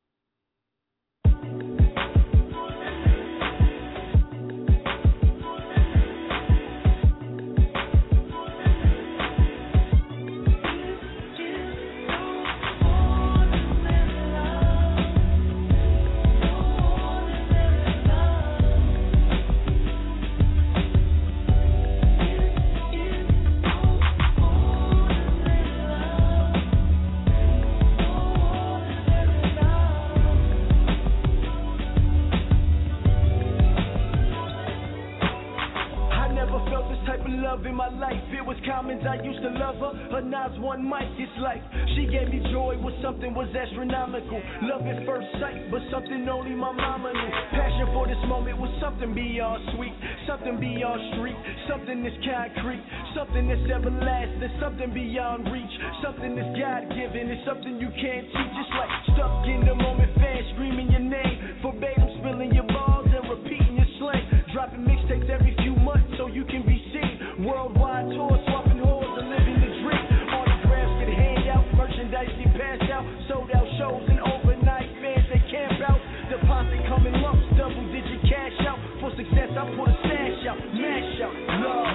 Speaker 9: I used to love her, her Nas one mic, it's like she gave me joy when something was astronomical. Love at first sight, but something only my mama knew. Passion for this moment was something beyond sweet, something beyond street, something that's concrete, something that's everlasting, something beyond reach, something that's God-given, it's something you can't teach. It's like stuck in the moment, fans screaming your name, verbatim spilling your balls and repeating your slang, dropping mixtapes every few months so you can be seen. Worldwide tour, swapping whores and living the dream. Autographs get hand out, merchandise get passed out, sold out shows and overnight fans they camp out. Deposit coming lumps, double digit cash out. For success I put a stash out, mash out, love.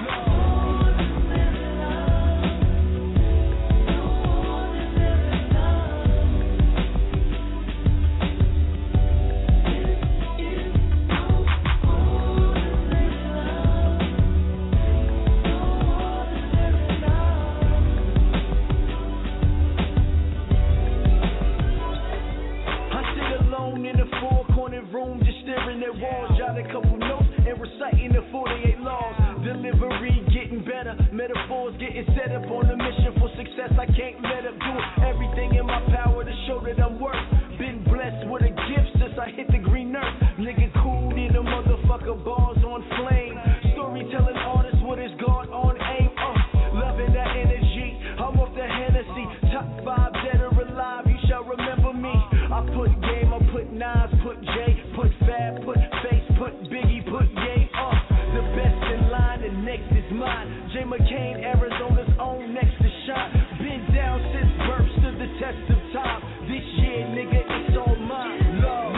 Speaker 9: Room just staring at walls, jot a couple notes and reciting the forty-eight laws. Delivery getting better, metaphors getting set up on a mission for success. I can't let up, do everything in my power to show that I'm worth. Been blessed with a gift since I hit the green earth. Nigga cool in a motherfucker, bars on flame. Storytelling artist with his guard on aim. Uh, loving that energy, I'm off the Hennessy. Top five dead or alive, you shall remember me. I put game, I put Nas, put J, put Fab, put Face, put Biggie, put Ye up. The best in line, the next is mine. J. McCain, Arizona's own, next to shine. Been down since birth, stood the test of time. This year, nigga, it's all mine. Love.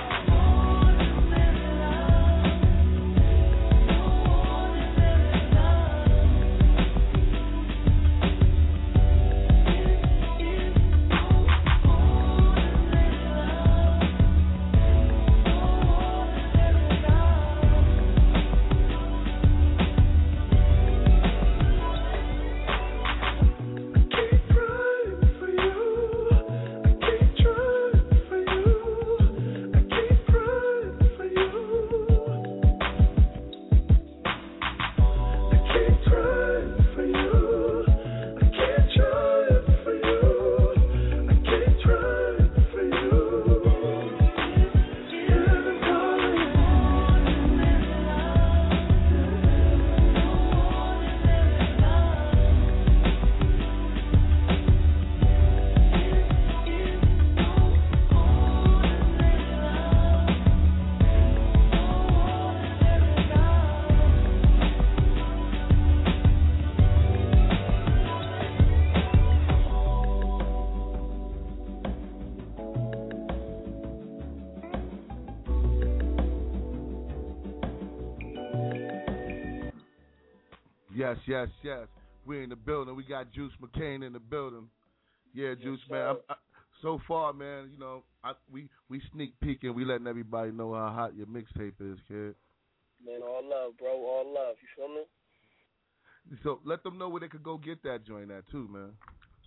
Speaker 8: Yes, yes, yes. We're in the building. We got Juice McCain in the building. Yeah, Juice, yes, man. I, I, so far, man, you know, I, we we sneak peeking. We letting everybody know how hot your mixtape is, kid.
Speaker 7: Man, all love, bro. All love. You feel me?
Speaker 8: So let them know where they could go get that joint at, too, man.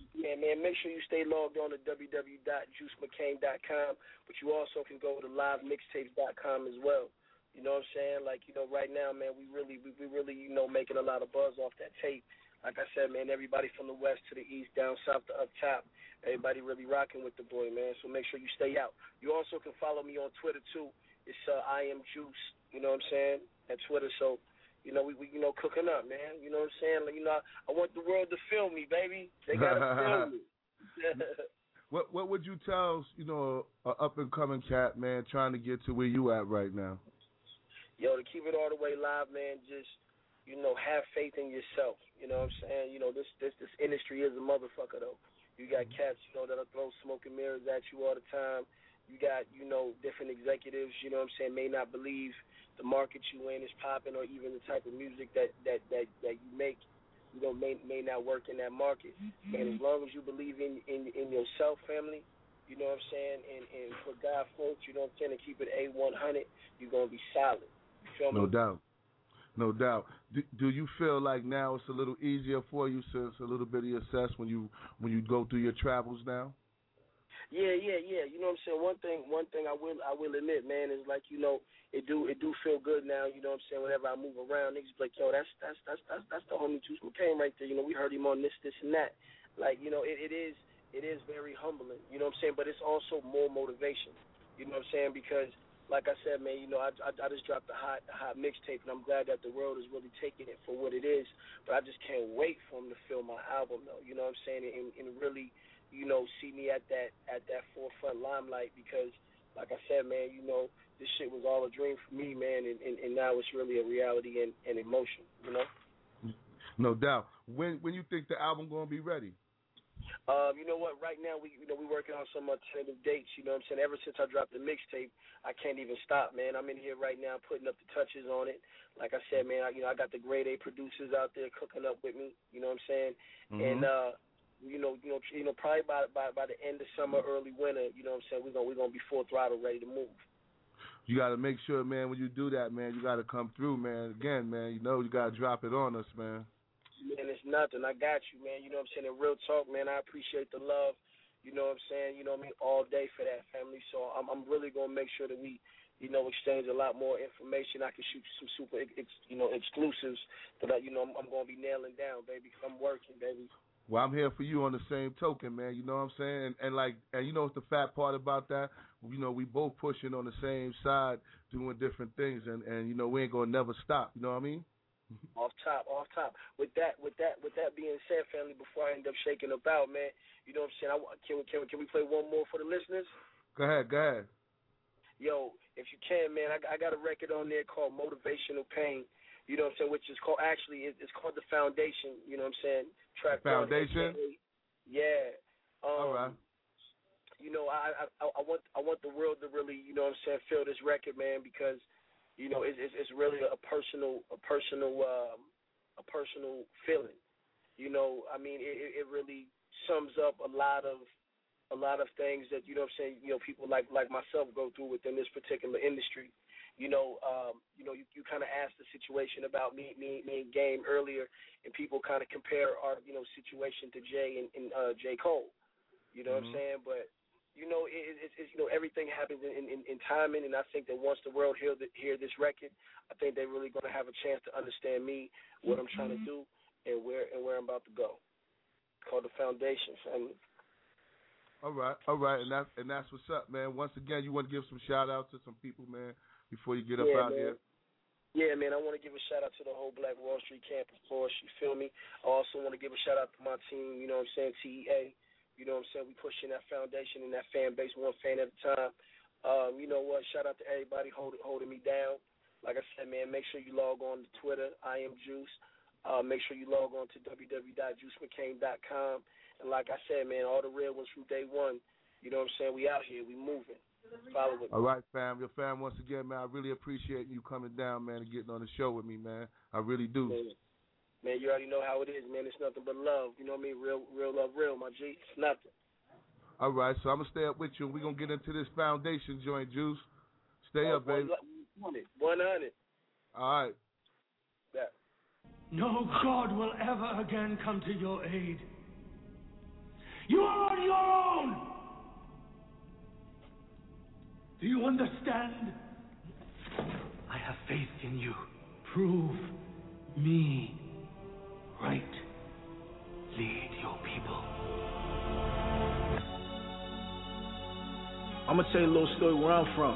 Speaker 7: Yeah, man, make sure you stay logged on to w w w dot juice mccain dot com, but you also can go to live mixtapes dot com as well. You know what I'm saying? Like, you know, right now, man, we really, we, we really, you know, making a lot of buzz off that tape. Like I said, man, everybody from the west to the east, down south to up top, everybody really rocking with the boy, man. So make sure you stay out. You also can follow me on Twitter, too. It's uh, I am Juice, you know what I'm saying, at Twitter. So, you know, we, we you know, cooking up, man. You know what I'm saying? Like, you know, I, I want the world to feel me, baby. They got to feel me.
Speaker 8: What What would you tell, you know, a up-and-coming cat, man, trying to get to where you at right now?
Speaker 7: Yo, to keep it all the way live, man, just, you know, have faith in yourself. You know what I'm saying? You know, this this this industry is a motherfucker, though. You got cats, you know, that'll throw smoke and mirrors at you all the time. You got, you know, different executives, you know what I'm saying, may not believe the market you in is popping, or even the type of music that, that, that, that you make, you know, may may not work in that market. Mm-hmm. And as long as you believe in, in, in yourself, family, you know what I'm saying, and, and for God first, you know what I'm saying, and keep it A one hundred, you're going to be solid. You feel me?
Speaker 8: No doubt. No doubt. Do, do you feel like now it's a little easier for you since a little bit of your success when you when you go through your travels now?
Speaker 7: Yeah, yeah, yeah. You know what I'm saying? One thing one thing I will I will admit, man, is like, you know, it do it do feel good now, you know what I'm saying, whenever I move around, niggas be like, yo, that's that's that's that's that's the homie Juice McCain right there. You know, we heard him on this, this and that. Like, you know, it, it is it is very humbling, you know what I'm saying, but it's also more motivation. You know what I'm saying? Because like I said, man, you know, I, I, I just dropped a hot a hot mixtape, and I'm glad that the world is really taking it for what it is. But I just can't wait for them to feel my album, though. You know what I'm saying? And, and really, you know, see me at that at that forefront limelight, because, like I said, man, you know, this shit was all a dream for me, man, and, and, and now it's really a reality and, and emotion. You know?
Speaker 8: No doubt. When when you think the album gonna be ready?
Speaker 7: Um, you know what? Right now, we you know we working on some alternative dates. You know what I'm saying? Ever since I dropped the mixtape, I can't even stop, man. I'm in here right now putting up the touches on it. Like I said, man, I, you know I got the grade A producers out there cooking up with me. You know what I'm saying? Mm-hmm. And uh, you know, you know, you know, probably by by by the end of summer, early winter, you know what I'm saying? We're gonna we're gonna be full throttle, ready to move.
Speaker 8: You got to make sure, man, when you do that, man, you got to come through, man. Again, man, you know you got to drop it on us, man.
Speaker 7: Man, it's nothing. I got you, man. You know what I'm saying? In real talk, man, I appreciate the love. You know what I'm saying? You know what I mean? All day for that, family. So I'm I'm really going to make sure that we, you know, exchange a lot more information. I can shoot some super, ex, you know, exclusives that, I, you know, I'm, I'm going to be nailing down, baby, because I'm working, baby.
Speaker 8: Well, I'm here for you on the same token, man. You know what I'm saying? And, and like, and you know what's the fat part about that? You know, we both pushing on the same side, doing different things, and, and you know, we ain't going to never stop. You know what I mean?
Speaker 7: Off top, off top. With that, with that, with that being said, family, before I end up shaking about, man, you know what I'm saying? I, can, can, can we play one more for the listeners?
Speaker 8: Go ahead, go ahead.
Speaker 7: Yo, if you can, man, I, I got a record on there called Motivational Pain. You know what I'm saying? Which is called, actually, it, it's called The Foundation. You know what I'm saying? Track
Speaker 8: the Foundation.
Speaker 7: One, yeah. Um,
Speaker 8: All right.
Speaker 7: You know, I, I I want I want the world to really, you know what I'm saying, feel this record, man, because, you know, it's it's, it's really a personal a personal um, a personal feeling. You know, I mean, it, it really sums up a lot of a lot of things that, you know what I'm saying, you know, people like like myself go through within this particular industry. You know, um, you know, you, you kind of asked the situation about me, me, me and Game earlier, and people kind of compare our, you know, situation to Jay and, and uh, J. Cole. You know mm-hmm. what I'm saying? But you know, it, it, it's you know, everything happens in, in, in timing, and I think that once the world hear, the, hear this record, I think they're really going to have a chance to understand me, what I'm trying to do, and where and where I'm about to go. It's called The Foundation, family.
Speaker 8: All right, all right, and that's and that's what's up, man. Once again, you want to give some shout outs to some people, man, before you get up
Speaker 7: yeah,
Speaker 8: out
Speaker 7: man.
Speaker 8: here.
Speaker 7: Yeah, man, I want to give a shout out to the whole Black Wall Street camp, of course. You feel me? I also want to give a shout out to my team. You know what I'm saying? T E A. You know what I'm saying? We pushing that foundation and that fan base one fan at a time. Um, you know what? Shout out to everybody hold, holding me down. Like I said, man, make sure you log on to Twitter, I am Juice. Uh, make sure you log on to w w w dot juice mccain dot com. And like I said, man, all the real ones from day one, you know what I'm saying? We out here. We moving. Follow with me.
Speaker 8: All right, fam. Your fam, once again, man, I really appreciate you coming down, man, and getting on the show with me, man. I really do.
Speaker 7: Man, man, you already know how it is, man. It's nothing but love. You know what I mean? Real, real love, real, my G. It's nothing.
Speaker 8: All right, so I'm going to stay up with you. We're going to get into this foundation joint, Juice. Stay
Speaker 7: oh,
Speaker 8: up, baby.
Speaker 7: one hundred. one hundred.
Speaker 8: All right.
Speaker 7: Yeah.
Speaker 10: No God will ever again come to your aid.
Speaker 9: You are on your own. Do you understand? I have faith in you. Prove me right. Lead your people.
Speaker 10: I'm gonna tell you a little story where I'm from.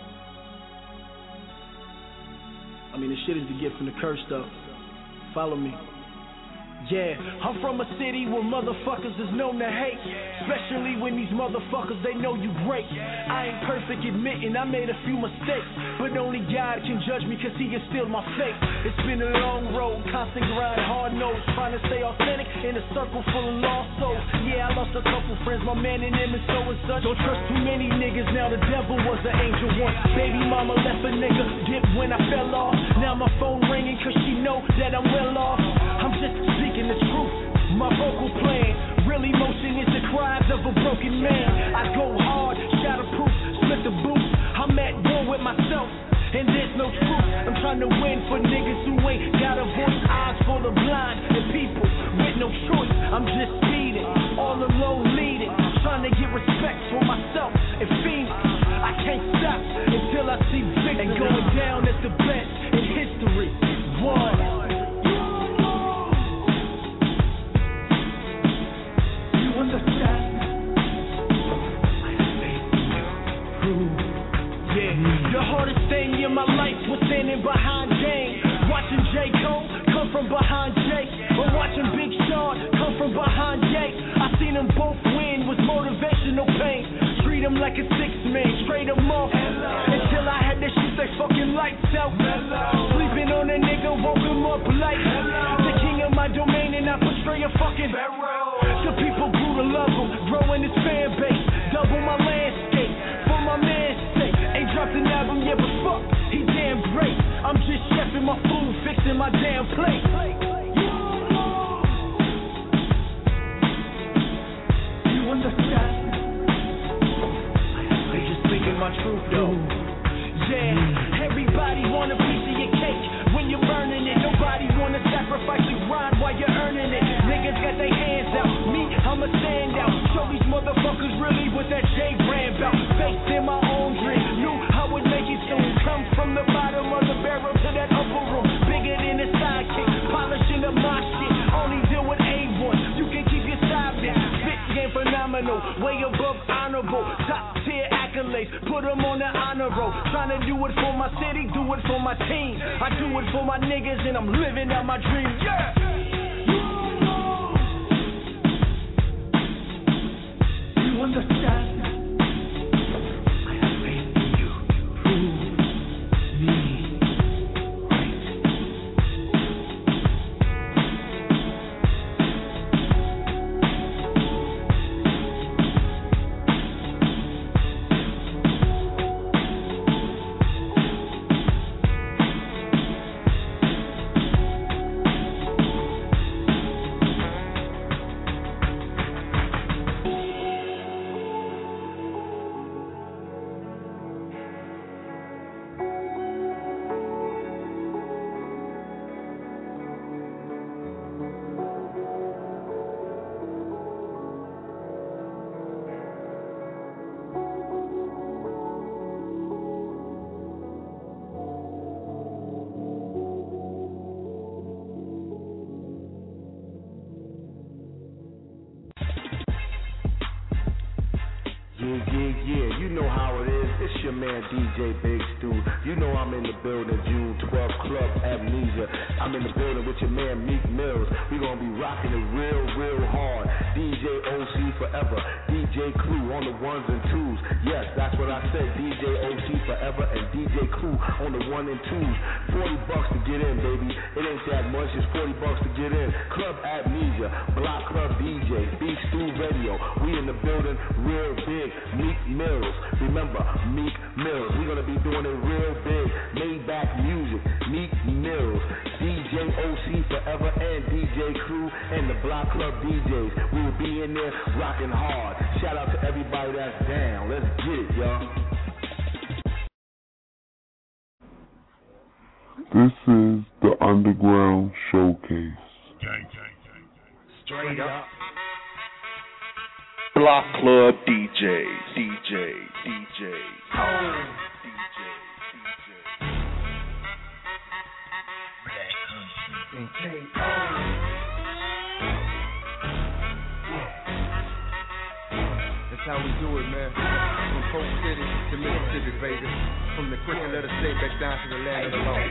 Speaker 10: I mean, the shit is the gift from the curse, though. Follow me. Yeah, I'm from a city where motherfuckers is known to hate. Especially when these motherfuckers, they know you great. I ain't perfect admitting I made a few mistakes, but only God can judge me cause he instilled my faith. It's been a long road, constant grind, hard nose, trying to stay authentic in a circle full of lost souls. Yeah, I lost a couple friends, my man and them and so and such. Don't trust too many niggas, now the devil was an angel once. Baby mama left a nigga, dipped when I fell off. Now my phone ringing cause she know that I'm well off. I'm just speaking the truth, my vocal plan. Real emotion is the cries of a broken man. I go hard, shatterproof, split the booth. I'm at war with myself, and there's no truth. I'm trying to win for niggas who ain't got a voice. Eyes for the blind and people with no choice. I'm just speeding, all alone leading, trying to get respect for myself and Phoenix. I can't stop until I see victory. And going down as the best in history. One. The hardest thing in my life was standing behind Game. Watching J. Cole come from behind Jake, or watching Big Sean come from behind Jake. I seen them both win with motivational pain. Treat them like a six man, straight them off. Until I had to shoot their fucking lights out. Sleeping on a nigga, woke him up like the king of my domain, and I portray a fucking barrel. The people grew to love him, growing his fan base. Double my landscape for my man's sake. Ain't dropped an album yet, but fuck, he damn great. I'm just chefing my food, fixing my damn plate. You understand? I'm just speaking my truth, though. Yeah, everybody want a piece of your cake. When you're burning it, nobody wanna sacrifice your grind while you're earning it. Niggas got their hands out, me, I'm a standout. Show these motherfuckers really what that J brand bout. Faced in my own dream, knew I would make it soon. Come from the bottom of the barrel to that upper room. Bigger than a sidekick, polishing up my shit. Only deal with A one, you can keep your side bitch. Spit game phenomenal, way above honorable. Top tier accolades, put them on the honor roll. Trying to do it for my city, do it for my team. I do it for my niggas and I'm living out my dream. Yeah! You understand? I have faith in you. Prove me right.
Speaker 4: Yeah, yeah, yeah, you know how it is. It's your man D J Big Stu. You know I'm in the building, June twelfth, Club Amnesia. I'm in the building with your man Meek Mills. We gonna be rocking it real, real hard. D J O C forever. D J Clue on the ones and twos. Yes, that's what I said. D J O C forever and D J Clue on the one and twos. forty bucks to get in, baby. It ain't that much, it's forty bucks to get in. Club Amnesia, Block Club D J, Big Stu Radio. We in the building real big. Meek Mills, remember Meek Mills. We're gonna be doing it real big. Maybach music, Meek Mills, D J O C forever and D J Crew and the Block Club D Js. We will be in there rocking hard. Shout out to everybody that's down. Let's get it, y'all.
Speaker 11: This is the Underground Showcase.
Speaker 6: Gang, gang, gang, gang. Straight up.
Speaker 12: Block Club D J, D J, D J. Oh.
Speaker 13: And K O. That's how we do it, man. From Coke City to Mississippi, baby. From the cricket letter state back down to the land of the law. I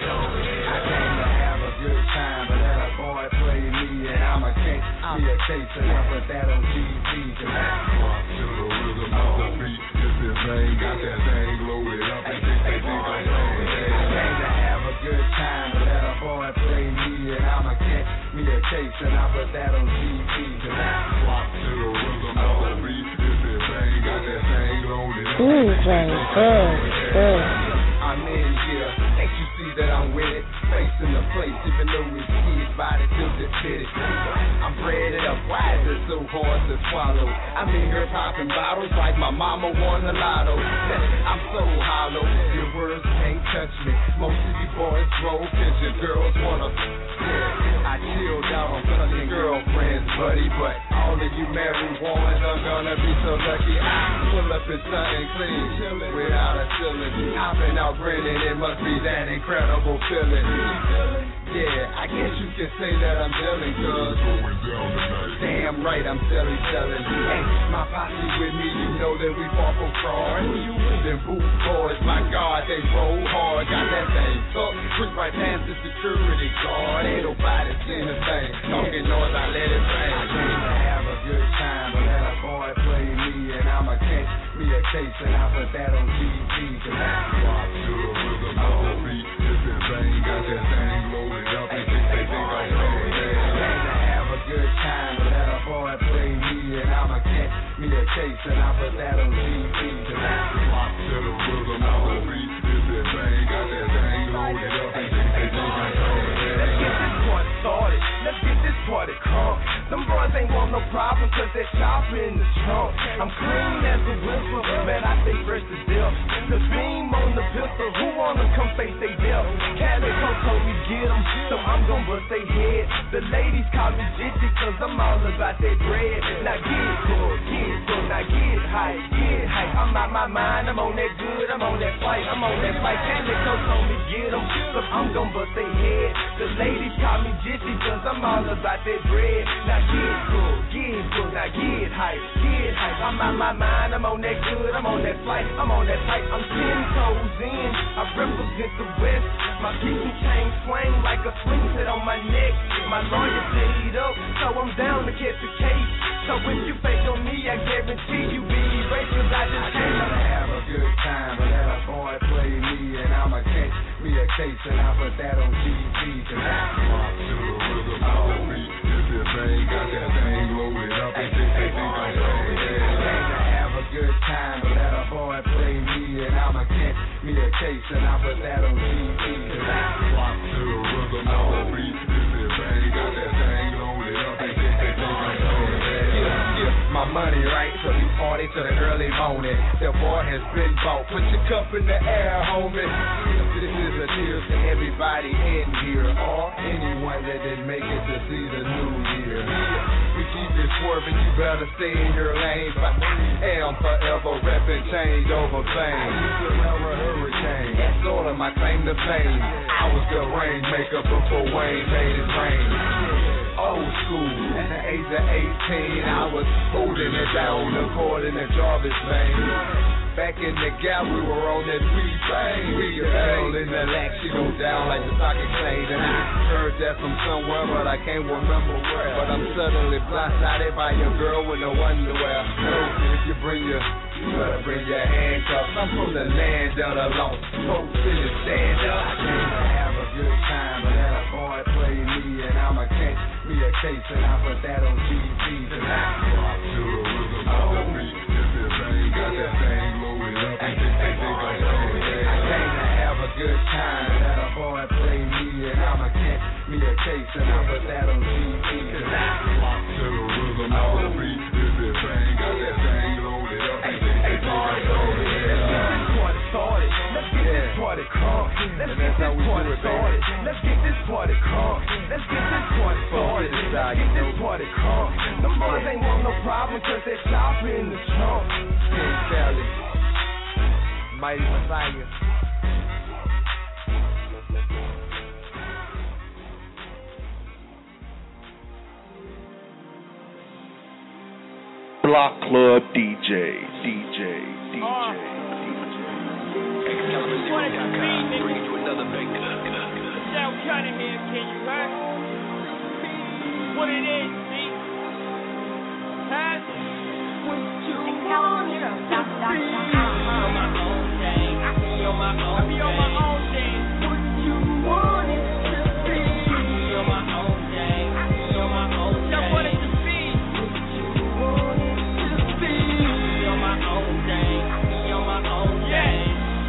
Speaker 13: came to have a good time, but let a boy play me, and I'ma catch me a case, and I put that on G P. Cause I walk to the rhythm of the beat. If this thing got that thing loaded up, and think they think I'm playing. I came to have a good time, but let a boy play me, and I'ma catch me a case, and I put that on G P. Cause I walk to the rhythm of the beat. If this thing got that thing loaded up, and think they think I'm playing. I'm in here, can't you see that I'm with it? Face in the place, even though it's kids, body still just fit it. I'm breaded up, why is it so hard to swallow? I'm in here popping bottles like my mama won the lotto. I'm so hollow, your words can't touch me. Most of you boys roll, cause your girls wanna. Yeah, I chilled out on fucking girlfriends, buddy, but all of you married ones are gonna be so lucky. I pull up in something clean, chillin' without a ceiling. I've been out grinning, it must be that incredible feeling. Yeah, I guess you can say that I'm dealing, cause damn right I'm selling, selling. Hey, my posse with me, you know that we far from fraud. Them boot boys, my God, they roll hard. Got that thing fucked, quick right past the security guard. Ain't nobody seen the thing, talking noise, I let it bang. I came to have a good time, but let a boy play me, and I'ma catch me a case, and I put that on T V. Cause I walk to the rhythm of the beat. If this thing got that thing loaded up, and think they think I'm playing. I came to have a good time, but let a boy play me, and I'ma catch me a case, and I put that on T V. Cause I walk to the rhythm of the beat. If this thing got that thing loaded up, and think they think I'm playing. Let's get this party started. Let's get this party crunk. Them boys ain't want no problem, cause they're chopping in the trunk. I'm clean as a whistle, man, I stay fresh to death. The beam on the pistol, who wanna come face they death? Calico told me get them, so I'm gon' bust they head. The ladies call me Jitty, cause I'm all about that bread. Now get good, get good, now get high, get high. I'm out my mind, I'm on that good, I'm on that fight, I'm on that fight. Calico told me get them, so I'm gon' bust they head. The ladies call me Jitty, cause I'm all about that bread. Now get good, get good, now get high, get high. I'm out my mind, I'm on that good, I'm on that fight, I'm on that fight. I'm ten toes in, I represent the West. My kicking chain swing like a swing set on my neck. My lawyer paid up, so I'm down to catch the case. So if you fake on me, I guarantee you be erased, cause I just came to have a good time, but let a boy play me, and I'ma catch me a case, and I put that on T V. Cause I walk to the rhythm of the beat. If this thing got that thing loaded up, and think they think I'm playing. I came to have a good time, but let a boy play me, and I'ma catch me a case, and I put that on T V. Cause I walk to the rhythm of the beat. If this thing got that thing loaded up, and think they think I'm playing. Yeah, yeah, my money right, so we party till the early morning. The boy has been bought. Put your cup in the air, homie. This is a cheers to everybody in here, or anyone that didn't make it to see the new year. We keep it swerving, you better stay in your lane. But I'm forever repping, change over fame. Never hurricane, that's all of my claim to fame. I was the rainmaker before Wayne made it rain. Old school, at the age of eighteen, I was holding it down according to Jarvis Lane. Back in the gap, we were on that sweet thing. We fell in the lack, she go down like the socket blade. And I heard that from somewhere, but I can't remember where. But I'm suddenly blindsided by your girl with no underwear. So if you bring your, you better bring your handcuffs. I'm from the land of the lost. Folks in the stand up. I came to have a good time, but let a boy play me, and I'ma catch me a case, and I put that on T V. Cause I walk to the rhythm of the beat. If this thing got that thing loaded up, and think they think I'm playing. I came to have a good time, let a boy play me, and I'ma catch me a case, and I put that on T V. Cause I walk to the rhythm of the beat. If this thing got that thing loaded up, and think they think I'm playing. Let's get this party started, let's get this party crunk.
Speaker 9: Let's
Speaker 13: And
Speaker 9: get
Speaker 13: that's how
Speaker 9: this
Speaker 13: we
Speaker 9: party
Speaker 13: do it,
Speaker 9: started.
Speaker 13: baby.
Speaker 9: Let's get this party crunk. Let's get this party started. Let's get this party crunk. The boys ain't want no problem cause they're chopping in the trunk.
Speaker 13: King Sally, Mighty Messiah.
Speaker 12: Block Club D J, D J, D J,
Speaker 6: Uh.
Speaker 12: D J.
Speaker 6: What is the beat, nigga? Bring you another big Michelle Cunningham, can you hear? What it is, see? Huh? What you want it to be? On my own thing. I be on my own thing. I be on my own thing. What you want it to be? I be on my own thing. I be on my own thing. Yo, what is the beat? What you want it to be? I be on my own thing. I be on my own thing.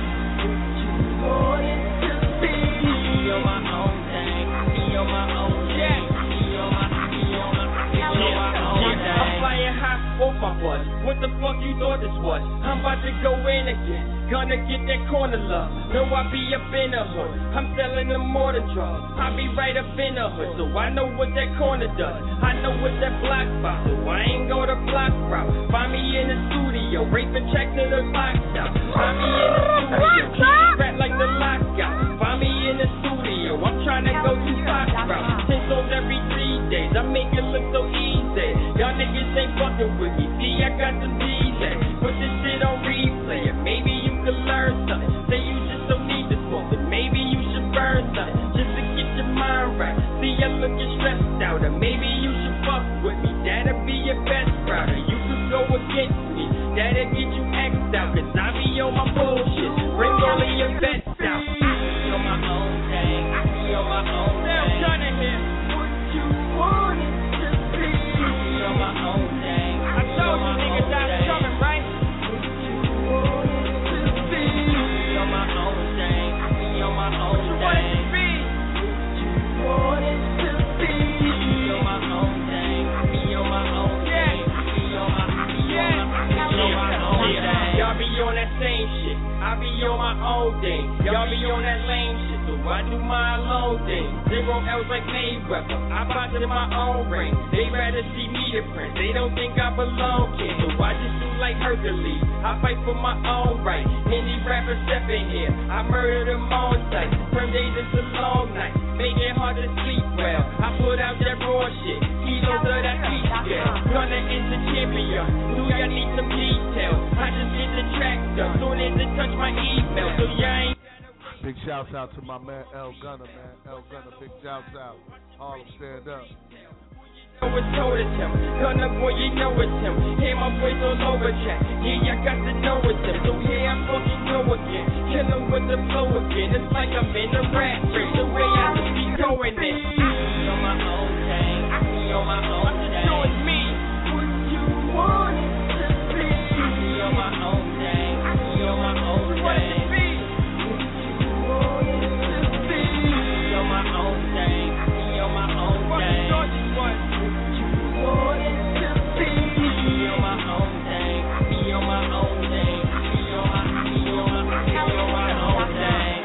Speaker 6: Want it to be. Be on my own thing. Be on my own thing. Be on my, be on my, be on my own thing. I'm flying high off my butt. What the fuck you thought this was? I'm about to go in again. Gonna get that corner love. Know I be up in the hood. I'm selling them more than drugs. I be right up in the hood, so I know what that corner does. I know what that block spot, so I ain't go the block route. Find me in the studio, raping track to the lockdown. Find me in the studio, keep rap like the lockout. Find me in the studio, I'm trying to go to Fox route. Ten songs every three days, I make it look so easy. Y'all niggas ain't fucking with me, see I got some D's in. Put this shit on replay, and maybe you can learn something. Say you just don't need to smoke, and maybe you should burn something, just to get your mind right. See I'm looking stressed out, and maybe you should fuck with me. That'll be your best route, or you could go against me. That'll get you X'd out, cause I be on my bullshit. Bring all of your bets out. I be on my own thing. I be on my own thing. Now, Cunningham, what you want it to be? I be on my own thing. I told you niggas I was coming, right? What you want it to be? I be on my own thing. I be on my own thing. What you want it to be? What you want it to be? I be on my own thing. I be on my own thing. I be on my, I be on my, I be on my own thing. Y'all be on that same shit. I be on my own thing. Y'all be on that lame shit, so I do my alone thing. Zero L's like Mayweather. I box in my own ring. They rather see me the prince. They don't think I belong, kid. So I just do like Hercules. I fight for my own right. Any rapper step in here, I murder them on sight. Turn days into long nights. Make it hard to sleep well. I put out that raw shit. Kilos of that beat scale. Gonna end the champion. Do y'all need some details? I just get the track done. Soon as it touch my email. So y'all ain't.
Speaker 8: Big shouts out to my man L Gunner, man. L Gunner, big shouts out. Harlem, stand up.
Speaker 6: know it's told it's him. Gunna boy, you know it's him. Hear my voice all over track. Yeah, I got to know it's him. So here I fucking go again. Kill him with the flow again. It's like I'm in a rat race. The way I just be going in. I be on my own thing. I be on my own thing. I'm just doing me. What you want it to be. I be on my own thing. I be on my own thing. What it be? What you want it to be. I be on my own thing. I be on my own thing. What you thought you was? Want it to be. I be on my own thing. I be on my own thing. I be on my, I be on my, I be on my own thing.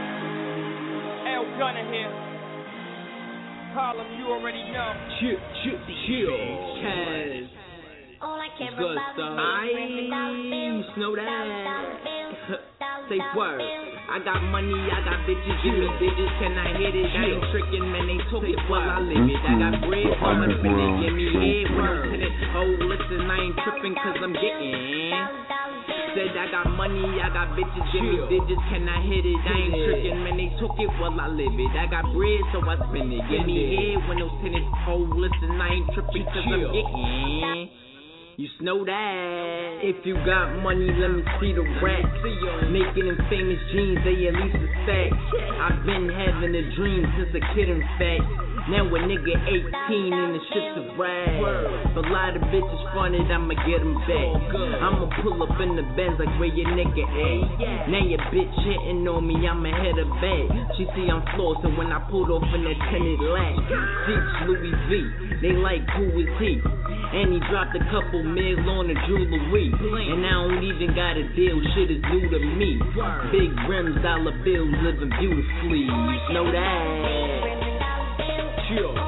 Speaker 6: L Gunner here. Harlem, you already know.
Speaker 10: Chill, chill, chill. Cause it's good stuff. I know that. Say word. I got money, I got bitches, give me digits, can I hit it? I ain't tricking, man, they took it while I live it. I got bread, so I'm finna give me head word. Oh, listen, I ain't tripping cause I'm getting. Said I got money, I got bitches, give me digits, can I hit it? I ain't tricking, man, they took it while I live it. I got bread, so I spend it. Give me head when those tenants. Oh, listen, I ain't tripping cause I'm getting. You know that. If you got money, let me see the racks. Making them famous jeans, they at least a stack. I've been having a dream since a kid, in fact. Now a nigga eighteen and the shit's a rag. If a lot of bitches fronted, I'ma get them back. I'ma pull up in the Benz like where your nigga at. Now your bitch hitting on me, I'ma hit her back. She see I'm flawed, so when I pulled off in that tinted lat. Six Louis V, they like who is he? And he dropped a couple mil on the jewelry. And I don't even
Speaker 14: and got a deal, shit is new to me. Big rims, dollar bills, living beautifully. You know that. Chill.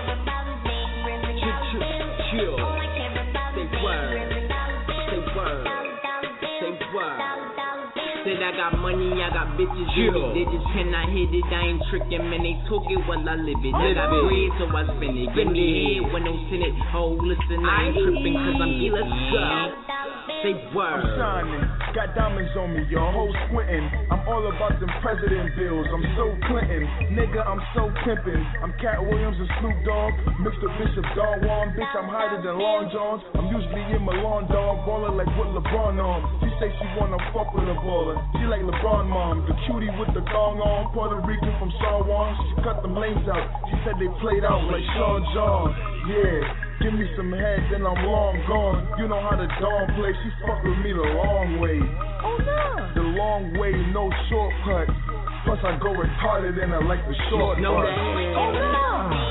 Speaker 14: Chill, chill, chill. Say word. Say word. Say word. Said I got money, I got bitches, give me digits, can I hit it? I ain't tricking, man, they talk it while I live it. I got bread, so I spend it. Give me head when I'm send it. Oh, listen, I ain't tripping, cause I'm geek. Let's go. Say word.
Speaker 15: I'm shining, got diamonds on me, your whole squinting. I'm all about them president bills, I'm so Clinton. Nigga, I'm so pimpin'. I'm Cat Williams and Snoop Dogg, mixed with Bishop Don Juan. Bitch, I'm higher than Long Johns. I'm usually in my lawn dog, ballin' like what LeBron on. She say she wanna fuck with a baller. She like LeBron mom, the cutie with the thong on. Puerto Rican from San Juan, she cut them lanes out. She said they played out like Sean John. Yeah, give me some head, then I'm long gone. You know how the dawn play, she fuck with me the long way. Oh no, the long way, no shortcut. Plus I go retarded and I like the short
Speaker 14: no
Speaker 15: part.
Speaker 14: Oh no.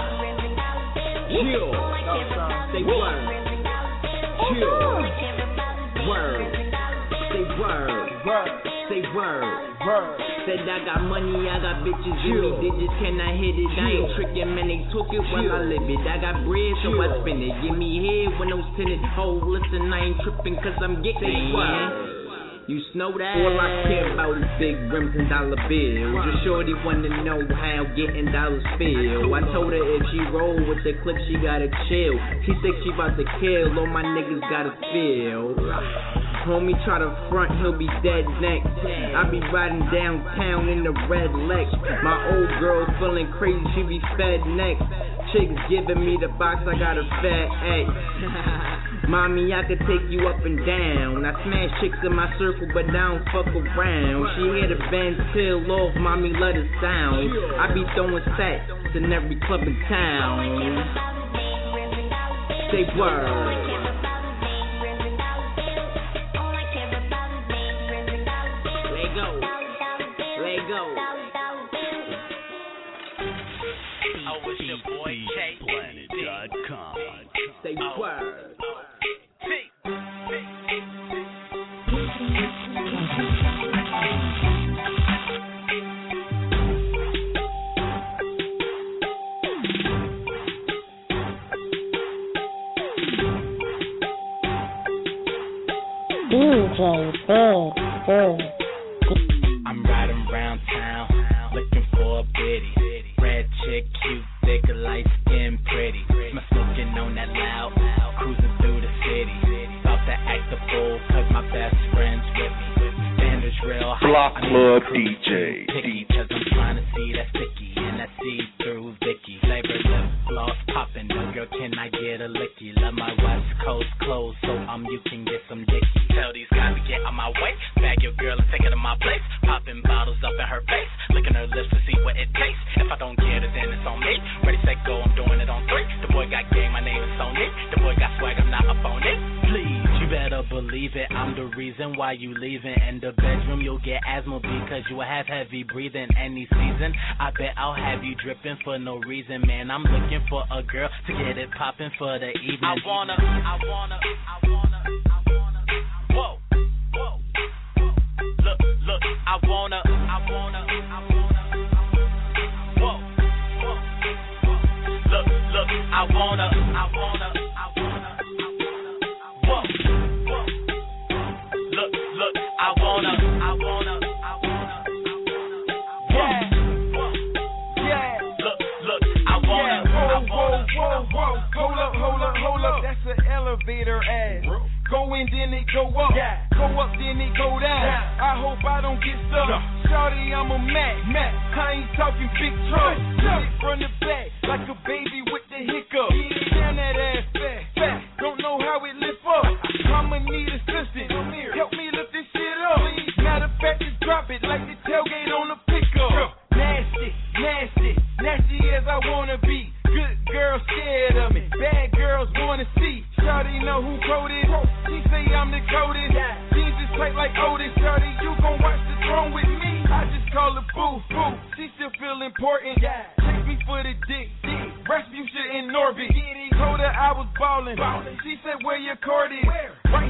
Speaker 14: Chill. Say word. Chill. Word. Say word.
Speaker 15: Word.
Speaker 14: Say word.
Speaker 15: Word.
Speaker 14: Said I got money, I got bitches, give me digits, can I hit it? I ain't tricking, man, they took it while I live it. I got bread, so I spend it. Give me head when I'm tinted. Oh, listen, I ain't tripping, cause I'm getting wild. You know that? All I care about is big rims and dollar bills. Your shorty wanna know how getting dollars feel. I told her if she roll with the clip, she gotta chill. She think she about to kill, all my niggas gotta feel. Homie try to front, he'll be dead next. I be riding downtown in the red Lex. My old girl feeling crazy, she be fed next. Chicks giving me the box, I got a fat X. Mommy, I could take you up and down. I smash chicks in my circle, but I don't fuck around. She hear the band till off, mommy, let it sound. I be throwing sacks in every club in town. Say word. Let go. Let go.
Speaker 16: Oh, it's your boy K Planet dot com.
Speaker 14: Say word.
Speaker 17: D J Big Stu.
Speaker 18: I'm riding around town, looking for a biddy. Red chick, cute, thick, light skin, pretty. My smoking on that loud, cruising through the city. About to act the fool, cause my best friend's with me. Standards real high.
Speaker 12: Block Club D J.
Speaker 18: Picky, cause I'm trying to see that sticky and that see-through Vicky. Flavor lip gloss popping, no girl, can I get a licky? Love my West Coast clothes, so um you can get some dicky. Tell these guys to get on my way. Bag your girl and take her to my place. Popping bottles up in her face, licking her lips to see what it tastes. If I don't get it, then it's on me. Ready, set, go, I'm doing it on three. The boy got game, my name is Sony. The boy got swag, I'm not up on it. Please, you better believe it, I'm the reason why you leaving. In the bedroom, you'll get asthma because you have heavy breathing. Any season, I bet I'll have you dripping for no reason. Man, I'm looking for a girl to get it popping for the evening. I wanna, I wanna, I wanna, I wanna. Whoa, whoa, whoa. Look, look, I wanna, I wanna, I wanna. Whoa, whoa, whoa. Look, look, I wanna, I wanna, I wanna, I wanna. Whoa, whoa. Look, look, I wanna, I wanna, I wanna, I wanna. Yeah, yeah. Look, look, I wanna, I wanna.
Speaker 15: Whoa, whoa, hold up, hold up, hold up. That's an elevator ass. Go in, then it go up. Yeah. Go up, then it go down. Yeah. I hope I don't get stuck. No. Shawty, I'm a Mac. Mac. I ain't talking big truck. Hit it from the back like a baby with the hiccup. Yeah. Down that ass fat. Fat. Don't know how it lift up. I'ma need assistance. Help me lift this shit up. Matter of fact, just drop it like the tailgate on a pickup. Nasty, nasty, nasty as I wanna be. Good girls scared of me. Bad girls wanna see. Shawty know who wrote it. She say I'm the coldest. Jeans is tight like Otis. Shawty, you gon' watch the throne with me. I just call her boo, boo. She still feel important. Take me for the dick, dick. Rasputia in orbit. Told her I was ballin'. She said where your card is. Right here in my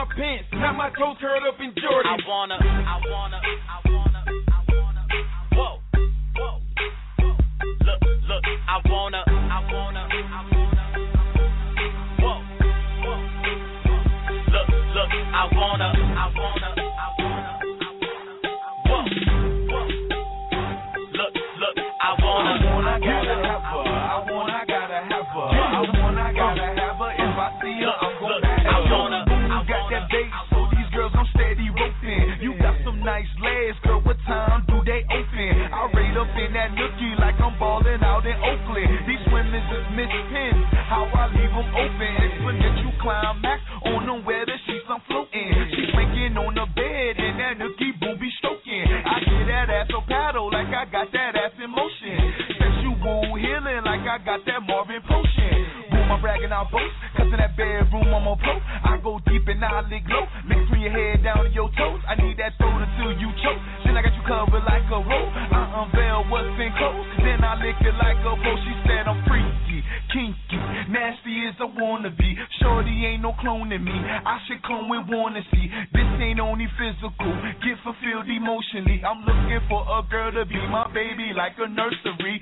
Speaker 15: my pants, not my toes curled up in Jordan.
Speaker 18: I wanna, I wanna, I wanna, I wanna, whoa, whoa, whoa. Look, look, I wanna, I wanna, I wanna, whoa, whoa, whoa. Look, look, I wanna, I wanna, I wanna, whoa, whoa. Look, look, I wanna,
Speaker 15: I wanna, I gotta have her. I wanna, I gotta have her. I wanna, I gotta have her. If I see her, I'm gonna have her. I wanna, I got that bass, so these girls I'm steady roping. You got some nice legs, girl. What time do they open? I rate up in that nookie like I'm balling out in Oakland. These women is Miss Pins. How I leave them open. Exponential climax on them where the sheets I'm floating. She blinking on the bed and that nookie booby stroking. I get that ass a paddle like I got that ass in motion. Sexual healing like I got that Marvin potion. Boom, I'm bragging out boats, cause in that bedroom I'm a pro. I go deep and I lick low. Mix from your head down to your toes. I need that throat until you choke. Then I got you covered like a rope. I unveil what's in clothes. Then I lick it like a pro. She said I'm freaky, kinky, nasty as I wanna be. Shorty ain't no cloning me. I should clone with wanna see. This ain't only physical, get fulfilled emotionally. I'm looking for a girl to be my baby like a nursery.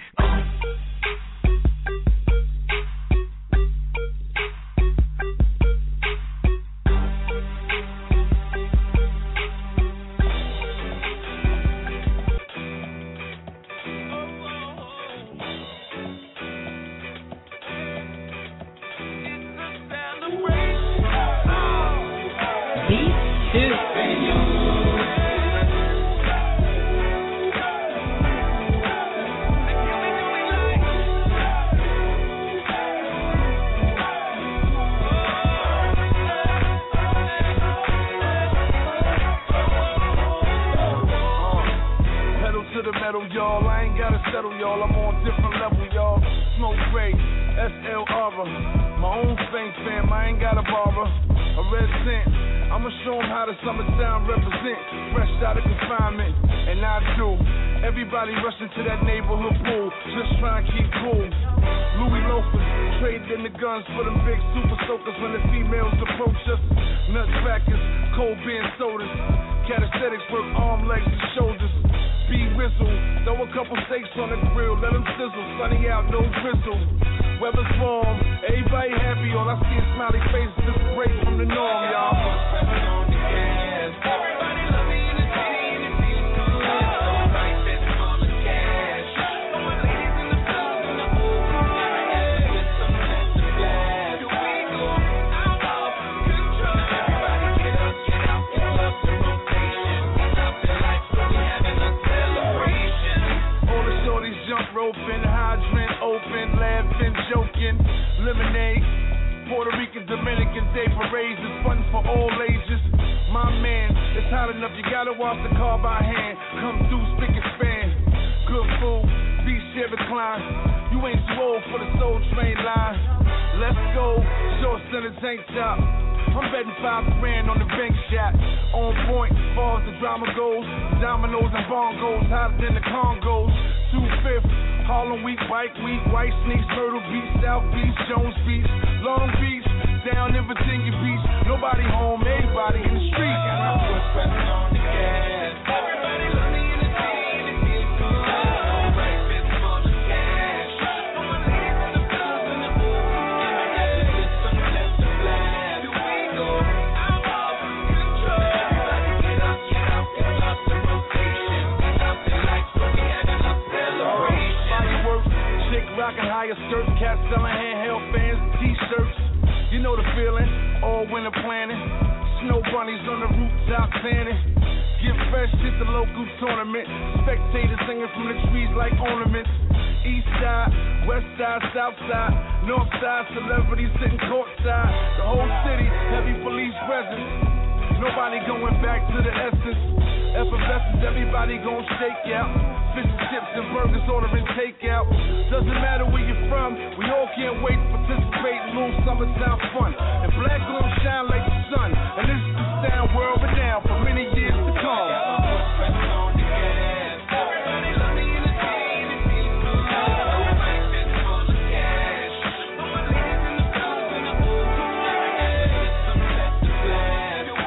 Speaker 15: Y'all, I ain't gotta settle, y'all. I'm on different level, y'all. Smoke Ray, S L Ara, my own Saints fam. I ain't got a barber, a red scent. I'ma show 'em how the summertime represent. Fresh out of confinement, and I do. Everybody rushing to that neighborhood pool, just trying to keep cool. Louis loafers, traded in the guns for them big super soakers when the females approach us. Nutcrackers, cold beer sodas, calisthenics work arm, legs, and shoulders. Be whistle, throw a couple steaks on the grill, let them sizzle, sunny out, no drizzle. Weather's warm, everybody happy, all I see is smiley faces, this is break from the norm, y'all. Everybody love me in the city, and it feels good. So right, that's all the cash. All my ladies in the club, in the pool, with some extra flash. Here we go, out of control. Everybody get up, get out, get up the rotation. Stop the lights, so we having a celebration. All the shorties jump roping, hydrant open, laughing, joking, lemonade. Puerto Rican, Dominican Day parades is fun for all ages. My man, it's hot enough, you gotta wash the car by hand. Come through, spick and span. Good food, beach chair recline. You ain't too old for the Soul Train line. Let's go, shorts in a tank top. I'm betting five grand on the bank shot. On point, far as the drama goes. Dominoes and bongos, hotter than the Congos. Two-fifth, Harlem Week, Bike Week, White Sneaks, Myrtle Beach, South Beach, Jones Beach, Long Beach, down in Virginia Beach. Nobody home, everybody in the street. Got my foot pressing on the gas. Everybody love me in the city, and it feels good. All right, fist full of cash. All my ladies in the club, in the pool. With some extra flash. Here we go, out of control. Everybody get up, get out, get up the rotation. Stop the lights, so we having a celebration. Fireworks, chick rocking higher skirts, cats selling handheld fans, t-shirts. You know the feeling, all winter planning. Snow bunnies on the rooftop tanning. Get fresh, hit the local tournament. Spectators singing from the trees like ornaments. East side, west side, south side, north side, celebrities sitting courtside. The whole city, heavy police presence. Nobody going back to the essence. Effervescence, everybody gon' shake out. Fish and chips and burgers ordering takeout. Doesn't matter where you're from, we all can't wait to participate in little summertime fun. And black gon' shine like the sun. And this is the sound world renowned for many years to come. Everybody love me in the city, and it feels good. All right, fist full of cash. All my ladies in the club, in the pool. With some extra flash. Here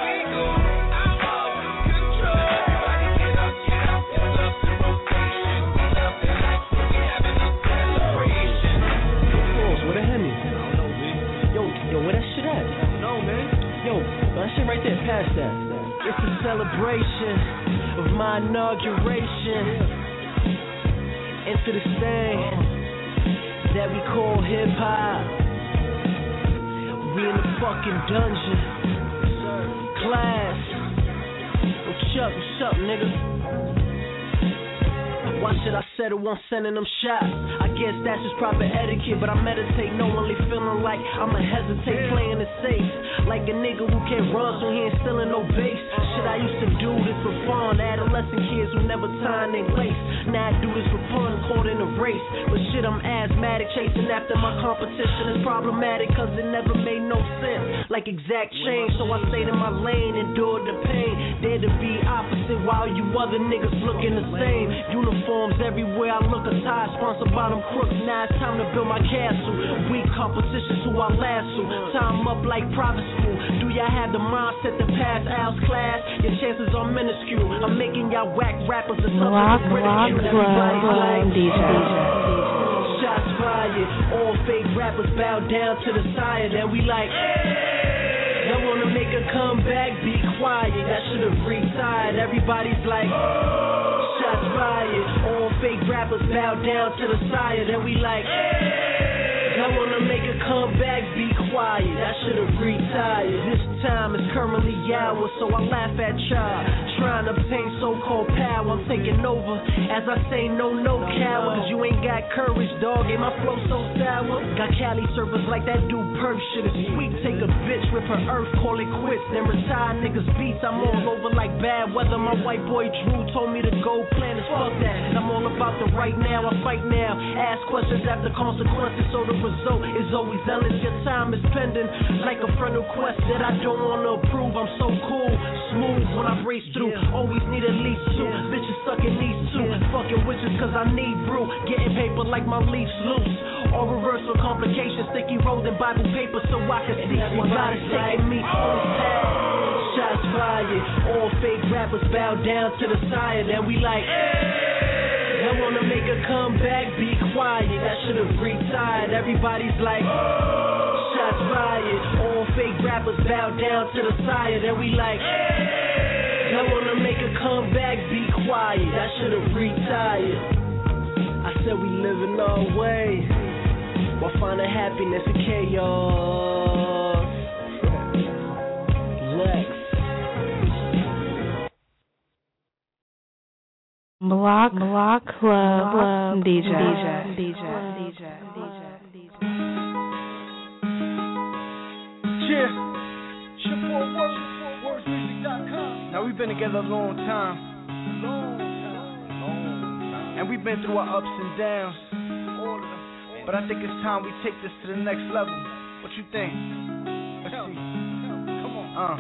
Speaker 10: celebration of my inauguration into this thing that we call hip-hop. We in the fucking dungeon. Class. What's up, what's up, nigga? Why should I settle on sending them shots? I guess that's just proper etiquette, but I meditate knowingly feeling like I'ma hesitate playing it safe. Like a nigga who can't run, so he ain't stealing no base. Shit, I used to do this for fun. Adolescent kids who never tie their lace. Now I do this for fun, caught in a race. But shit, I'm asthmatic, chasing after my competition is problematic, cause it never made no sense. Like exact change, so I stayed in my lane, endured the pain. Dare to be opposite while you other niggas looking the same. Uniforms everywhere I look, a tie sponsored by them crooks. Now it's time to build my castle. Weak competitions who I lasso. Time up like private school. Do y'all have the mindset to pass Al's class? Your chances are minuscule. I'm making y'all whack rappers the subject of ridicule. Everybody's like D J. Shots fired. All fake rappers bow down to the sire. Then we like, y'all wanna make a comeback? Be quiet. That should've retired. Everybody's like, shots fired. All fake rappers bow down to the sire. Then we like, I wanna make a comeback, be quiet. I should've retired. This time is currently ours, so I laugh at y'all trying to obtain so-called power. I'm taking over as I say no, no coward. Cause you ain't got courage, dog. Ain't my flow so sour? Got Cali surfers like that dude perf. Shit is sweet. Take a bitch, rip her earth, call it quits, then retire niggas beats. I'm all over like bad weather. My white boy Drew told me to go plan is fuck that. I'm all about the right now. I fight now. Ask questions after consequences, so the result is always endless. Your time is pending like a frontal quest that I don't wanna approve. I'm so cool, smooth when I race through. Always need at least two bitches sucking these two. Fucking witches cause I need brew. Getting paper like my leaves loose. Or reverse for complications. Sticky rolled in Bible paper so I can see what God is taking me on his path. Shots fired. All fake rappers bow down to the sire. Then we like, I wanna make a comeback, be quiet. I should've retired. Everybody's like, shots fired. All fake rappers bow down to the sire. Then we like, I wanna make a comeback, be quiet. I should've retired. I said we living our way while finding happiness in chaos. Lex.
Speaker 19: Block, block, club, club, D J, D J, D J, D J, D J.
Speaker 10: Yeah, Shapiro Words, words music dot com. Now we've been together a long time, long time, long time, and we've been through our ups and downs, all of them. But I think it's time we take this to the next level. What you think? Let's see. Come on. Uh.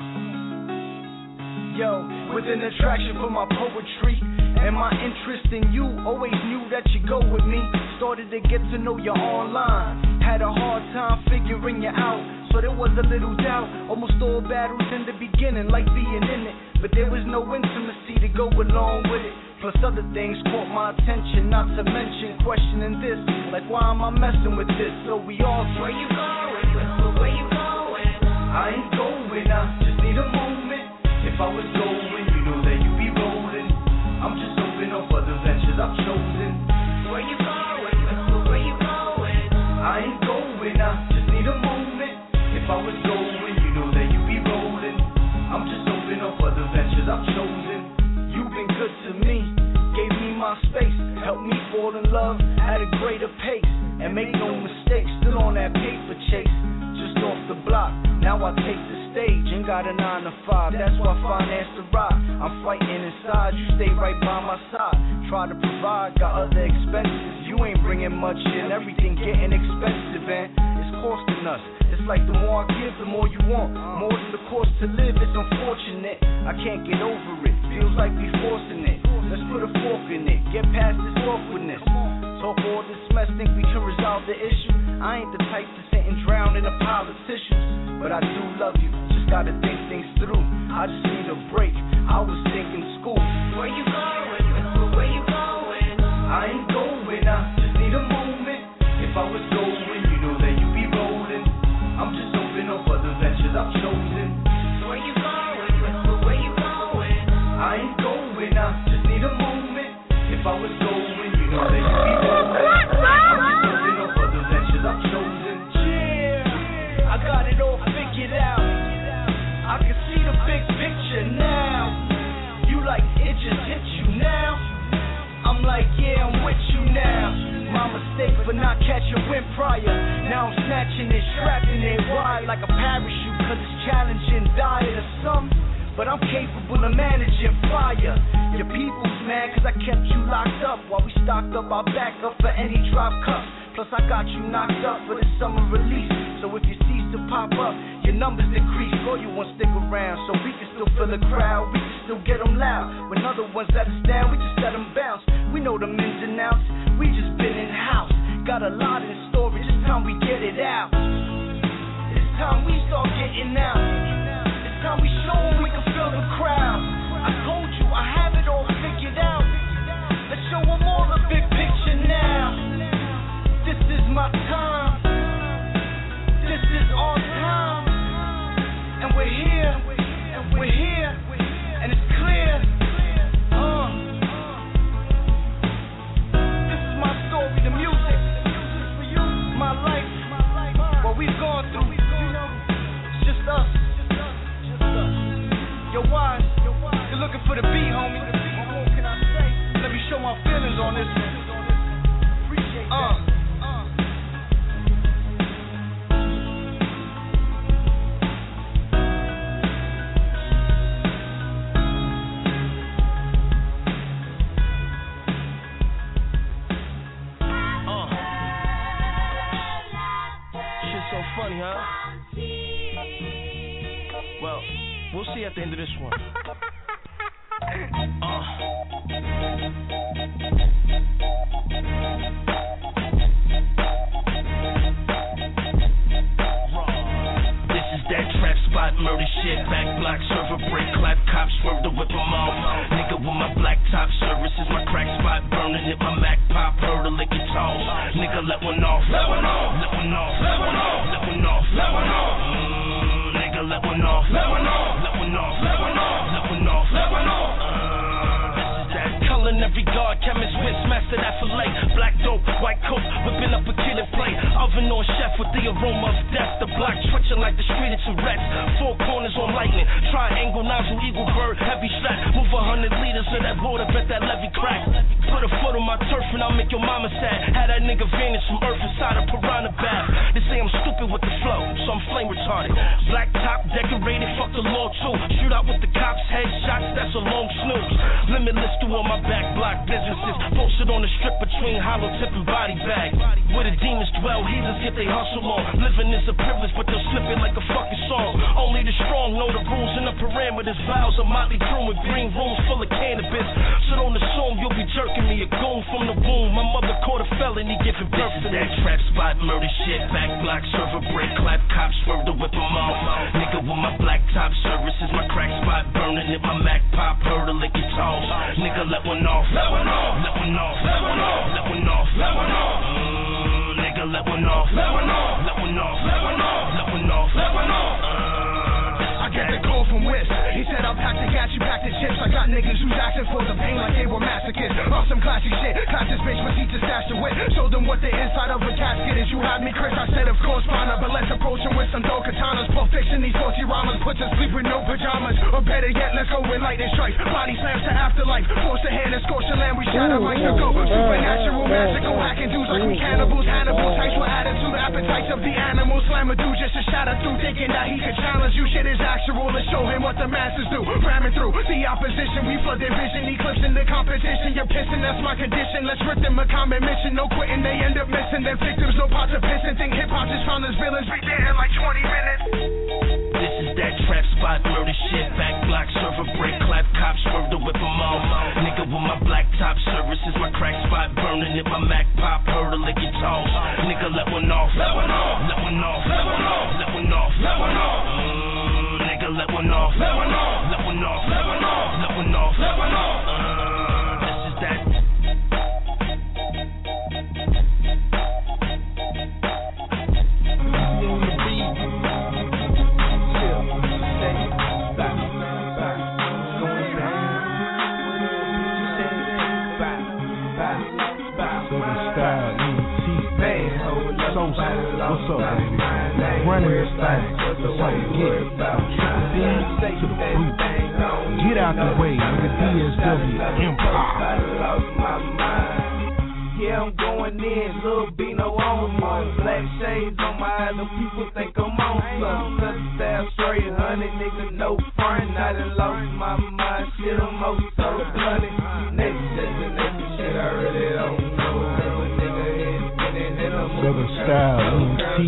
Speaker 10: Yo, with an attraction for my poetry and my interest in you, always knew that you go with me. Started to get to know you online. Had a hard time figuring you out, so there was a little doubt. Almost all battles in the beginning, like being in it, but there was no intimacy to go along with it. Plus other things caught my attention, not to mention questioning this, like why am I messing with this? So we all, where you going? Where you going? I ain't going, I just need a moment. If I was going, you know that you be rolling. I'm just open up other ventures I've chosen. Where you going? Where you going? I ain't going, I just need a moment. If I was going, you know that you be rolling. I'm just open up other ventures I've chosen. You've been good to me, gave me my space, helped me fall in love at a greater pace. And make no mistake, still on that paper chase. Just off the block, now I take the stage. Ain't got a nine to five, that's why I finance the rock. I'm fighting inside, you stay right by my side. Try to provide, got other expenses. You ain't bringing much in, everything getting expensive and it's costing us. It's like the more I give, the more you want. More than the cost to live, it's unfortunate. I can't get over it, feels like we forcing it. Let's put a fork in it, get past this awkwardness. Talk all this mess, think we can resolve the issue. I ain't the type to sit and drown in a pile of tissues, but I do love you, just gotta think things through. I just need a break, I was thinking school. Where you going? Where you going? I ain't going, I just need a moment. If I was going, you know that you be rolling. I'm just open up other ventures I've chosen. Where you going? Where you going?
Speaker 9: if I was going, you know that you'd be rolling. Something of others that should have chosen. Yeah, I got it all figured out. I can see the big picture now. You like it just hit you now. I'm like, yeah, I'm with you now. My mistake for not catching wind prior. Now I'm snatching it, strapping it wide like a parachute, cause it's challenging, dire to some. But I'm capable of managing fire. Your people's mad cause I kept you locked up while we stocked up our backup for any drop cups. Plus I got you knocked up for the summer release. So if you cease to pop up, your numbers decrease. Or you won't stick around. So we can still fill the crowd, we can still get them loud. When other ones let us down, we just let them bounce. We know the ins and outs, we just been in house. Got a lot in storage, it's time we get it out. It's time we start getting out. It's time we show them we can feel the crowd. I told you I have it all figured out. Let's show them all the big picture now. This is my time. This is our time. And we're here. And we're here. And it's clear. Uh. This is my story, the music. My life. What we've gone through. It's just us. Yo, why? You're looking for the beat, homie. What more can I say? Let me show my feelings on this one. Appreciate that. Uh.
Speaker 5: Funny, huh? Well, we'll see at the end of this one. Uh. This is that trap spot, murder shit, back block, server break, clap, cop, swerve to whip 'em off. Nigga with my black top, service is my crack spot, burning it, my Mac pop, heard a lick it toss. Nigga let one off, let one off, let one off, let one off, let one off, let one off. Mm, nigga let one off, let one off, let one off, let one off, let one off, let one off. Every guard, chemist, whiz, master that fillet. Black dope, white coat, whipping up a kid and play. Oven on chef with the aroma of death. The block twitching like the street of Tourette's. Four corners on lightning. Triangle, nozzle, eagle, bird, heavy strap. Move a hundred liters of that water, bet that levee crack. Put a foot on my turf and I'll make your mama sad. Had that nigga vanish from earth inside a piranha bath. They say I'm stupid with the flow, so I'm flame retarded. Black top, decorated, fuck the law too. Shoot out with the cops, headshots, that's a long snooze. Limitless through on my back block businesses. Posted on the strip between hollow tip and body bag. Where the demons dwell, heathens get they hustle on. Living is a privilege, but they'll slip it like a fucking song. Only the strong know the rules and the parameters. Vows a motley crew with green rooms full of cannabis. So don't assume you'll be jerking me a goon from the womb. My mother caught a felony giving birth to that trap spot, murder shit, back block, server break, clap, cops, swerve to whip 'em off. Nigga with my black top, service is my crack spot, burning it, my Mac pop, heard a lick it toss. Nigga let one off, let one off, let one off, let one off, let one off, let one off. Mm, nigga let one off, let one off, let one off, let one off, let one off, let one off. I get the call from Wiz. He said I'll pack the gas, you pack the chips. I got niggas who's asking for the pain like they were masochists. Off some classic shit, class this bitch with teachers stashed the wit. Showed them what the inside of a casket is. You had me, Chris. I said of course, Fauna, but let's approach him with some dope katanas. Pulp Fiction, these forty ramas, put to sleep with no pajamas. Or better yet, let's go with lightning strikes. Body slams to afterlife. Force the hand and scorch the land. We shatter like a go. Supernatural, magical, hacking dudes like we cannibals. Hannibal types with attitude, appetites of the animals. Slam a dude just to shatter through, thinking that he could challenge you. Shit is actual. Let's show him what the masses do. Ramming through the opposition, we flood their vision, eclipsing the competition. You're pissing, that's my condition. Let's rip them a common mission. No quitting, they end up missing. Them victims, no pots of pissing. Think hip hop just found us villains. Be there in like twenty minutes. This is that trap spot, murder shit, back block, server break, clap, cops, swerve to whip 'em off. Nigga with my black top, service is my crack spot, burning it, my Mac pop, heard a lick it toss. Nigga let one off, let one off, let one off, let one off, let one off, let one off. Mm, nigga let one off, let one off, let one off, let one off, let one off, let one off. Uh, this is that.
Speaker 10: What's up, baby? Running this thing. That's how you get it. From Triple D to the boot. Get out the way, nigga. D S W Empire.
Speaker 9: Yeah, I'm going in, Lil Bino on one. Black shades on my eyes, them people think I'm on some. Touchdown straight, honey, nigga, no front. I done lost my mind, shit, I'm oh so bloody. Next destination, shit, I really don't know.
Speaker 10: Southern Style, E M T,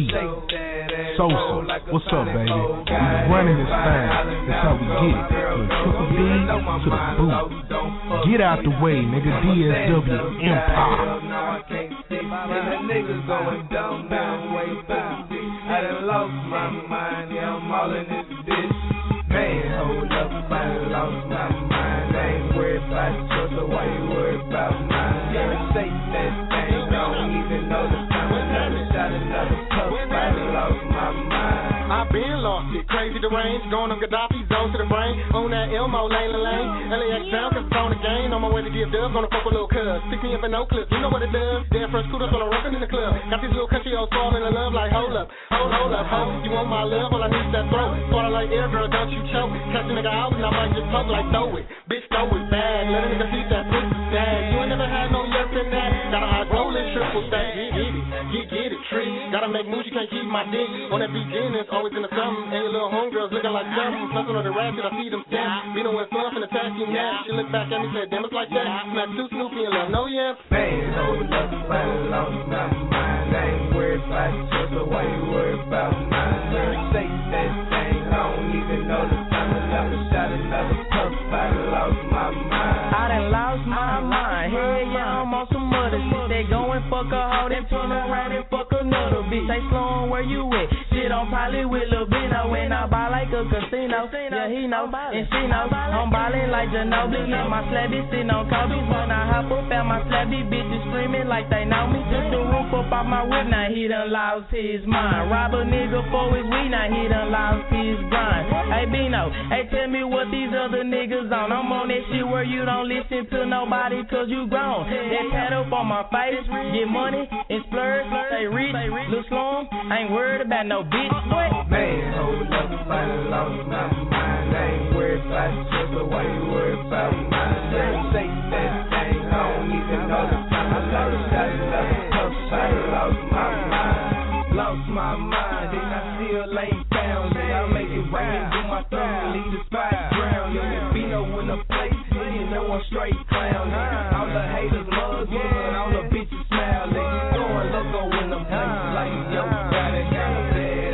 Speaker 10: Sosa, what's up, baby? We running this thing, that's how we get it. From Triple D to the boot. Get out the way, nigga. D S W Empire.
Speaker 9: I can't see, and the niggas going dumb down way back. I done lost my mind, yeah, I'm all in this bitch. Man, hold up, I done lost my mind. I ain't worried about yours, so why you worried about mine? Yeah, say that thing, don't even know the time. Another shot, another puff, I done lost my mind.
Speaker 20: I've been lost it, crazy deranged, going on Gaddafi zone to the brain, on that Elmo lane to lane, L A X down cause it's on the game, on my way to give dubs, gonna fuck with little cuz, pick me up in no clips, you know what it does, dead fresh kudos on a rockin' in the club, got these little country old falling in love like hold up, hold, hold up, hold, you want my love, all I need is that throat, sorta like air girl, don't you choke, catch a nigga out and I might just poke like throw it, bitch throw it bag, let a nigga see that pussy stag, you ain't never had no yes in that, got a high rolling triple stack, get, get it, get, get it, tree, gotta make moves, you can't keep my dick, on that beginning, always in the something. Hey, little homegirls looking like something. Plus on the ratchet, I see them stand. Bino and Fluff and the taxi now. She looked back at me, said, damn, it's like that. Smack two Snoopy and love, no yeah.
Speaker 9: Man, hold up, I lost my mind. I ain't worried about yours, so why you worried about mine? Girl, say that thing, I don't even know the time. Another shot, another puff, I lost my mind.
Speaker 21: I done lost my mind. Hey, yeah, I'm on some other shit. They go and fuck a hoe, then turn around and fuck another bitch. They slowin' where you at? Shit on Polly with Lil Bino. When I ball like a casino, yeah, he know, and she know. I'm ballin' like Ginobili, and my slabby sitting on Kobe's. When I hop up at my slabby bitches screaming like they know me. Just the roof up off my whip, now he done lost his mind. Rob a nigga for his weed, now he done lost his grind. Hey, Bino, hey, tell me what these other niggas on. I'm on that shit where you don't listen to nobody cause you grown. That pat up on my face, get money and splurge, stay rich, look slum, I ain't worried about no bitch. What?
Speaker 9: Man, hold up, I lost my mind. I ain't worried about yours, so why you worried about mine? Girl, say that thing, I don't even know the time. Another shot, another puff, I lost my mind. Lost my mind, and I still ain't found it. I make it rain, do my thumb, leave the spot drown. Yeah, Bino in the place, you know I'm straight clown. All the haters mug me, and all the bitches smile. They going loco in them places like yo, got it, got it.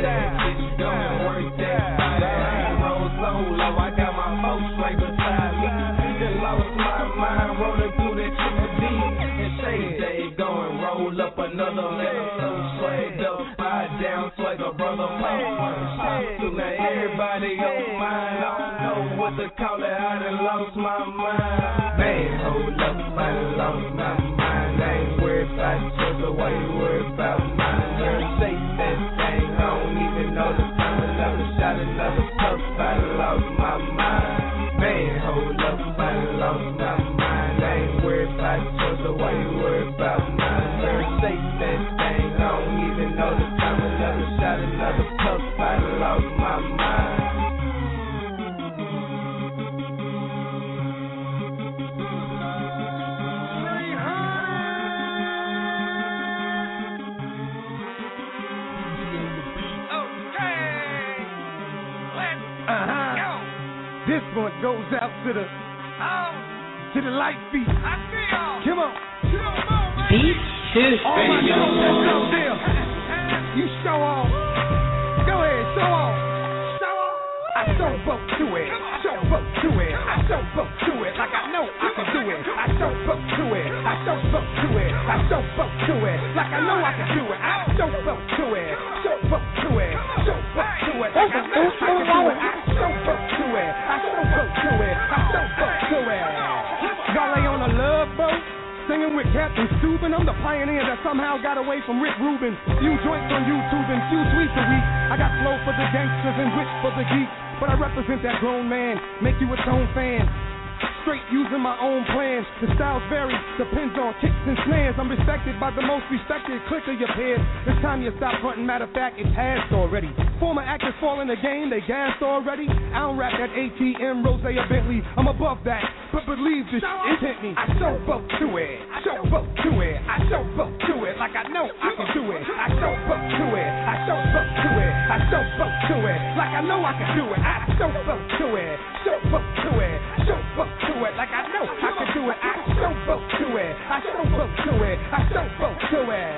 Speaker 9: Up another letter, so swagged up, I down, swag a brother, now everybody on mine, I don't know what to call it, I done lost my mind. Man, hold up, I done lost my mind. I ain't worried about yours, so why you worried about mine? Girl, say that thing, I don't even know the time. Another shot, another puff, I done lost my mind. Man, hold up, I done lost my mind. I ain't worried about yours, so why you worried about mine? Say that thing, I don't even know the time. Another shot, another puff, I lost my mind.
Speaker 22: Uh-huh. This one goes out to the to the light feet. Come on.
Speaker 1: Beat two.
Speaker 22: All my niggas out there. You show off. Go ahead, show off. Show off. I show both to it. Show both to it. I show both to it. Like I know I can do it. I show both to it. I show both to it. I show both to it. Like I know I can do it. I show both to it. Show both to it. Show both to it. Like I know I can do it. I show both to it. I show both to it. I show both to it. Y'all lay on a love boat. Singing with Captain Stubin, I'm the pioneer that somehow got away from Rick Rubin. Few joints on YouTube and few tweets a week. I got flow for the gangsters and wit for the geeks, but I represent that grown man, make you a tone fan. Straight use in my own plans. The styles vary, depends on kicks and snares. I'm respected by the most respected clique of your peers. It's time you stop fronting, matter of fact, it's past already. Former actors fall in the game, they gassed already. I don't rap that A T M, Rose, or Bentley. I'm above that, but believe this shit hit me. I show both to it, I show both to it, I show both to it, like I know I can do it. I show both to it, I show both to it, I show both to it, like I know I can do it. I show both to it, show both to it, show both to it, like I know I can do it. I show both to it, I show both to it, I show both to it.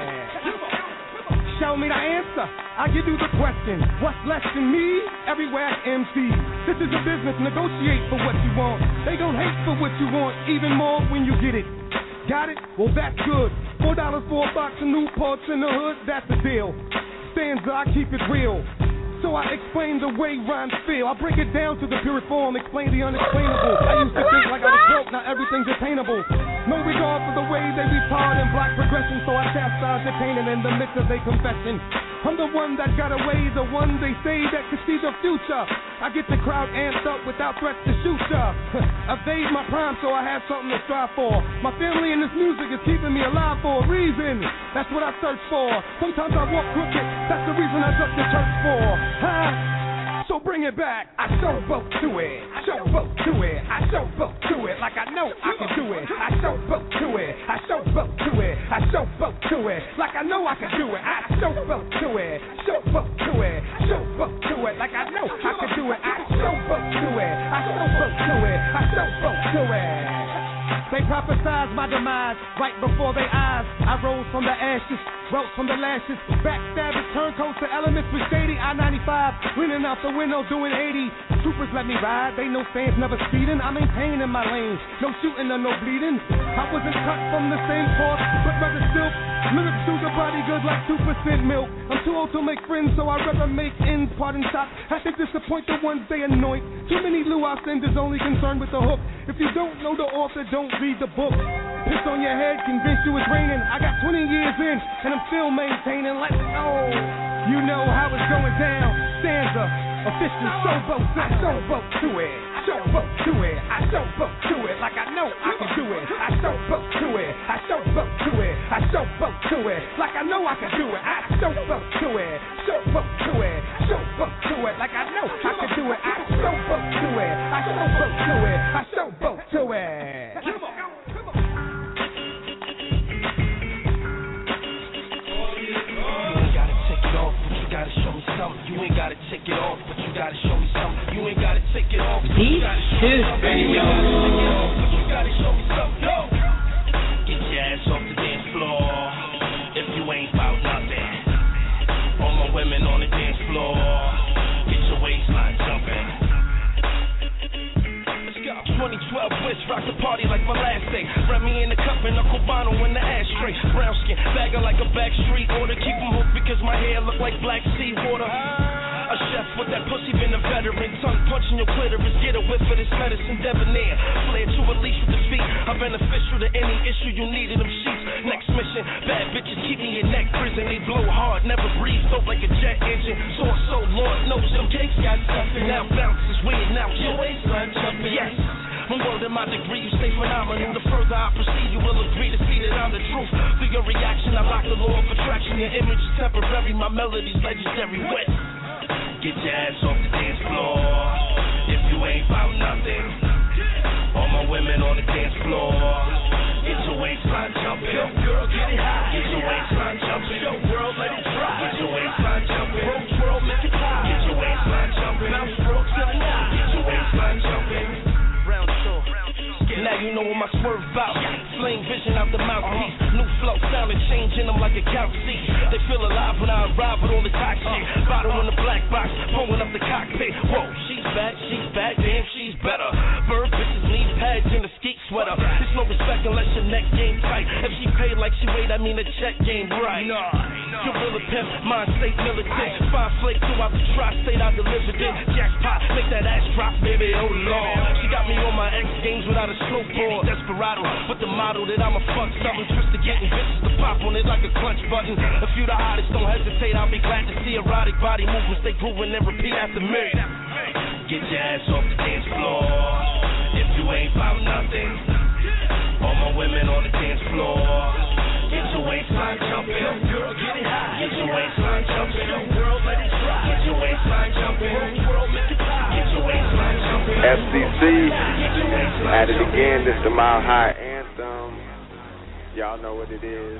Speaker 22: Show me the answer, I give you the question. What's less than me? Everywhere I M C. This is a business, negotiate for what you want. They gon' hate for what you want, even more when you get it. Got it? Well, that's good. Four dollars for a box of Newports in the hood, that's the deal. Stanza, I keep it real. So I explain the way rhymes feel. I break it down to the purest form, explain the unexplainable. I used to think like I was broke, now everything's attainable. No regard for the way they retard and block progression, so I chastise the pain in the midst of their confession. I'm the one that got away, the one they say that could see the future. I get the crowd amped up without threats to shoot ya. Evade my prime, so I have something to strive for. My family and this music is keeping me alive for a reason. That's what I search for. Sometimes I walk crooked, that's the reason I took the church for. Huh? So bring it back. I show both to it. I show both to it. I show both to it. Like I know I can do it. I show both to it. I show both to it. I show both to it. Like I know I can do it. I show both to it. Show both to it. Show both to it. Like I know I can do it. I show both to it. I show both to it. I show both to it. They prophesied my demise right before their eyes. I rose from the ashes, rose from the lashes. Backstabbers, turncoats to elements with shady. I ninety-five, leaning out the window doing eighty. Troopers let me ride, they know fans never speeding. I maintain in my lane, no shooting or no bleeding. I wasn't cut from the same cloth, but rather still lyrics do the body good like two percent milk. I'm too old to make friends, so I'd rather make ends, pardon shots. Have to disappoint the ones they anoint. Too many luau senders only concerned with the hook. If you don't know the author, don't read the book. Piss on your head, convince you it's raining. I got twenty years in, and I'm still maintaining. Let's go. You know how it's going down. Stanza, official showboat. I showboat to it. Showboat to it. I showboat to it. Like I know I can do it. I showboat to it. I showboat to it. I showboat to it. Like I know I can do it. I showboat to it. Showboat to it. Showboat to it. Like I know I can do it. I showboat to it. I showboat to it. I showboat to it. Come on.
Speaker 2: Gotta show me something. You ain't gotta take it off, but you gotta show me something. You ain't gotta take it off.
Speaker 1: This is
Speaker 2: radio. You gotta show me something. No. Get your ass off the dance floor if you ain't about nothing. All my women on the dance floor, get your waistline jumping. Let's go. twenty twelve Wish rock the party like my last day. Remy in the cup and Uncle Bono in the ashtray. Brown skin, bagger like a back street order. Keep them hooked because my hair look like black sea water. A chef with that pussy been a veteran. Tongue punching your clitoris, get a whiff of this medicine debonair. Flare to a leash with the feet. I'm beneficial to any issue you need in them sheets. Next mission, bad bitches keep me in neck prison. They blow hard, never breathe, dope like a jet engine. So so Lord knows them cakes got something. Now bounces weird, now your waistline jumping. Yes. One word in my degree, you stay phenomenal. The further I proceed, you will agree to see that I'm the truth. For your reaction, I lock the law of attraction. Your image is temporary, my melody's legendary. Wet. Get your ass off the dance floor if you ain't about nothing. All my women on the dance floor, get your waistline jumping. Yo, girl, get it high. Get your waistline jumping. Yo, world, let it dry. Get your waistline jumping. Roll, twirl, make it high. Get your waistline jumping. Bounce, roll to the nine. Get your waistline jumping. Round two. Now you know what my swerve about. Flame vision out the mouthpiece. New flow, sounding changing them like a couch seat. They feel alive when I arrive with all the top shit. Bottle in the black box, pulling up the cockpit. Whoa, she's back, she's back, damn, she's better. Bird bitches need pads in a ski sweater. There's no respect unless your neck game tight. If she paid like she weighed, I mean the check game right. Gorilla pimp, mind state militant. Five flake throughout the tri-state, I delivered it. Jackpot, make that ass drop, baby, oh lord. She got me on my X games without a snowboard. Desperado, with the model that I'ma fuck something. Twisted getting bitches to pop on it like a clutch button. If you the hottest, don't hesitate, I'll be glad to see erotic body movements. They grooving and repeat after me. Get your ass off the dance floor if you you ain't found nothing. All my women on the dance floor. Get your waistline jumping. Girl, get it high. Get your waistline jumping. Girl, let it try. Get your waistline jumping. Girl, make it high. Get your waistline jumping.
Speaker 4: F C C, at it again. This the Mile High Anthem. Y'all know what it is.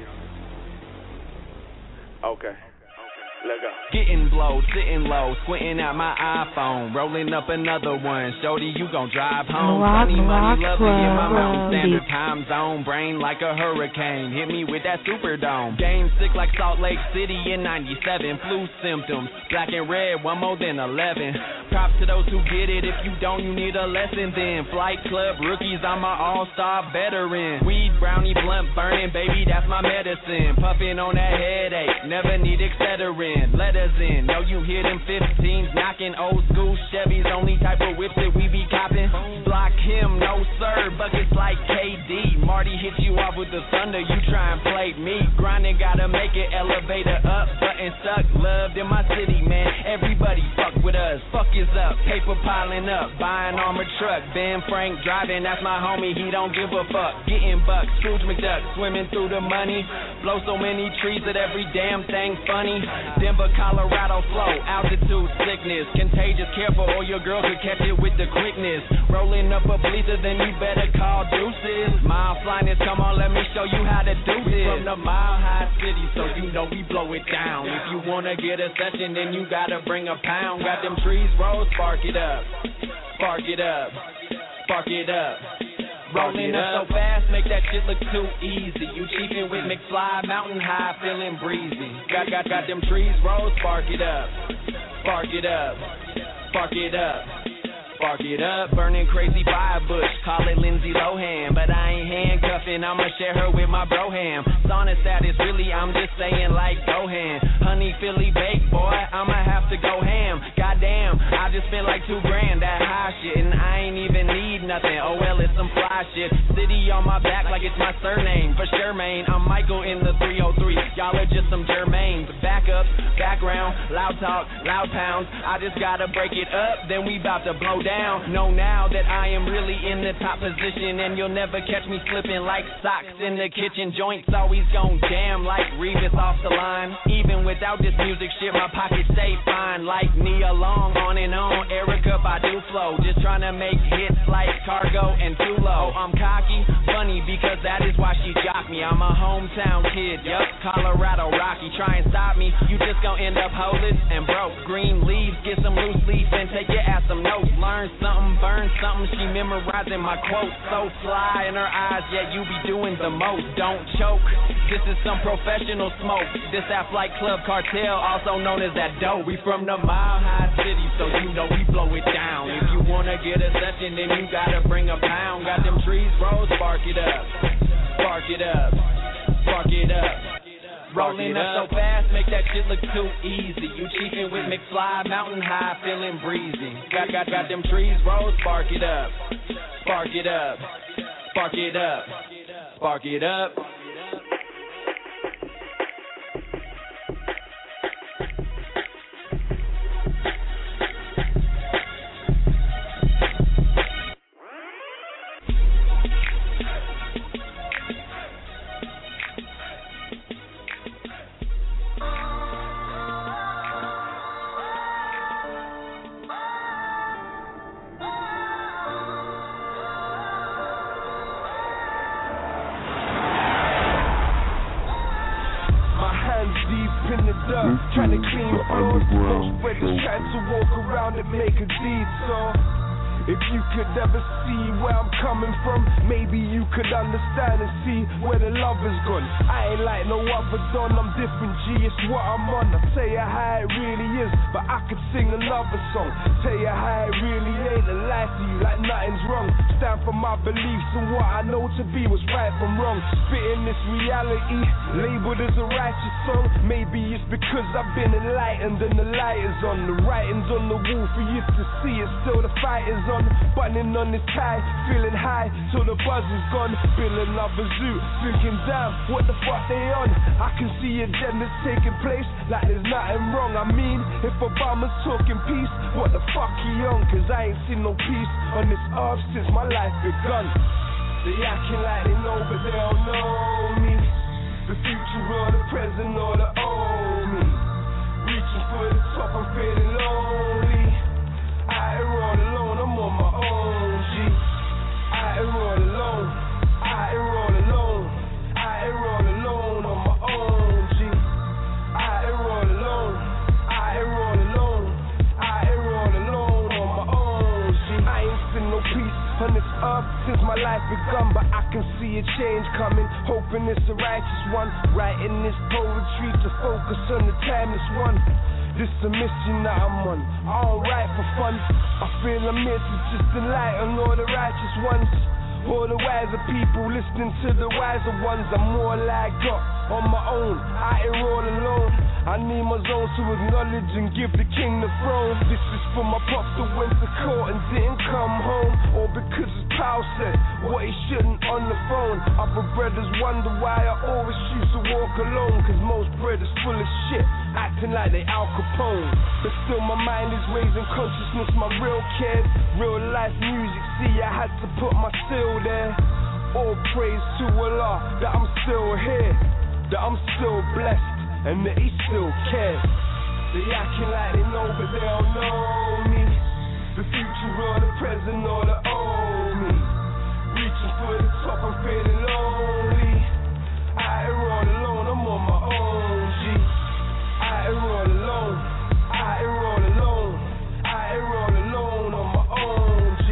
Speaker 4: Okay. Let go.
Speaker 3: Getting blowed, sitting low, squinting at my iPhone, rolling up another one. Shorty, you gon' drive home.
Speaker 19: Rock,
Speaker 3: Funny, money,
Speaker 19: rock,
Speaker 3: lovely in my
Speaker 19: rock,
Speaker 3: mountain standard
Speaker 19: rock.
Speaker 3: time zone. Brain like a hurricane, hit me with that Superdome. Game sick like Salt Lake City in ninety-seven. Flu symptoms, black and red, one more than eleven. Props to those who get it. If you don't, you need a lesson then. Flight Club rookies, I'm a all-star veteran. Weed, brownie, blunt burning, baby, that's my medicine. Puffing on that headache, never need Excedrin. Let us in, know you hear them fifteens knocking old school Chevys, only type of whips that we be copping. Block him, no sir, buckets like K D. Marty hit you off with the thunder, you try and play me. Grinding, gotta make it, elevator up, button stuck. Loved in my city, man, everybody fuck with us. Fuck is up, paper piling up, buying armored truck. Ben Frank driving, that's my homie, he don't give a fuck. Getting bucks, Scrooge McDuck, swimming through the money. Blow so many trees that every damn thing funny. Denver, Colorado flow, altitude sickness, contagious, careful or your girl could catch it with the quickness. Rolling up a bleacher, then you better call deuces. Mile flyness, come on, let me show you how to do this. From the Mile High City, so you know we blow it down. If you wanna get a session, then you gotta bring a pound. Got them trees rose, spark it up, spark it up, spark it up. Rolling up so fast, make that shit look too easy. You cheapin' with McFly, mountain high, feeling breezy. Got got got them trees rose, spark it up, spark it up, spark it up, spark it up. Burning crazy fire bush, call it Lindsay Lohan, but I ain't handcuffing, I'ma share her with my bro ham. Sauna status, really, I'm just saying like Gohan. Honey Philly baked, boy, I'ma have to go ham. Goddamn, I just spent like two grand that high shit, and I ain't even need nothing. Oh well, it's some fly shit. City on my back like it's my surname. For sure, man, I'm Michael in the three oh three. Y'all are just some Jermaines. Backup, background, loud talk, loud pounds. I just gotta break it up, then we bout to blow down. Know now that I am really in the top position, and you'll never catch me slipping like socks in the kitchen. Joints always gon' jam like Revis off the line. Even without this music shit, my pocket stay fine. Like Nia Long, on and on, Erica Badu flow. Just trying to make hits like Cargo and Tulo. I'm cocky, funny, because that is why she jocked me. I'm a hometown kid, yup, Colorado Rocky. Try and stop me, you just gon' end up homeless and broke. Green leaves, get some loose leaf and take your ass some notes. Learn something, burn something, she memorizing my quotes. So fly in her eyes, yeah, you be doing the most. Don't choke, this is some professional smoke. This that Flight Club cartel, also known as that dope. We from the Mile High City, so you know we blow it down. If you wanna get a session, then you gotta bring a pound. Got them trees rose, spark it up, spark it up, spark it up. Rolling up so fast, make that shit look too easy. You cheapin' with McFly, mountain high, feeling breezy. Got got got them trees rose, spark it up, spark it up, spark it up, spark it up.
Speaker 11: Trying to clean floors,
Speaker 22: those brothers trying to walk around and make a deed, so if you could ever see where I'm coming from, maybe you could understand and see where the love is gone. I ain't like no other Don, I'm different G, it's what I'm on. I tell you how it really is, but I could sing another song. Tell you how it really ain't, and lie to you like nothing's wrong. Stand for my beliefs and what I know to be what's right from wrong. Spitting this reality, labeled as a righteous song. Maybe it's because I've been enlightened and the light is on. The writing's on the wall for you to see it, still the fight is on. Bunning on this tie, feeling high till the buzz is
Speaker 15: gone. Build another zoo, thinking damn, what the fuck they on? I can see agendas taking place like there's nothing wrong. I mean, if Obama's talking peace, what the fuck he on? Cause I ain't seen no peace on this earth since my life begun. They acting like they know, but they don't know me. The future or the present or the old me. Reaching for the top, I'm feeling lonely. I ain't all alone, I'm on my own, G. I ain't all alone, I ain't all alone. I ain't all alone on my own, G. I ain't all alone, I ain't all alone. I ain't all alone on my own, G. I ain't seen no peace on this earth since my life begun, but I can see a change coming, hoping it's a righteous one. Writing this poetry to focus on the timeless one. This a mission that I'm on, I don't write for fun. I feel I'm here to just enlighten all the righteous ones. All the wiser people listening to the wiser ones. I'm more like up on my own, I ain't all alone. I need my zone to acknowledge and give the king the throne. This is for my pops that went to court and didn't come home, or because his pal said what he shouldn't on the phone. Other brothers wonder why I always choose to walk alone, cause most brothers full of shit, acting like they Al Capone. But still my mind is raising consciousness, my real cares, real life music. See, I had to put my still there. All praise to Allah that I'm still here, that I'm still blessed, and that he still cares. They acting like they know, but they don't know me. The future or the present or the old me. Reaching for the top, I'm feeling lonely. I ain't all alone, I'm on my own, G. I ain't all alone, I ain't all alone. I ain't all alone on my own, G.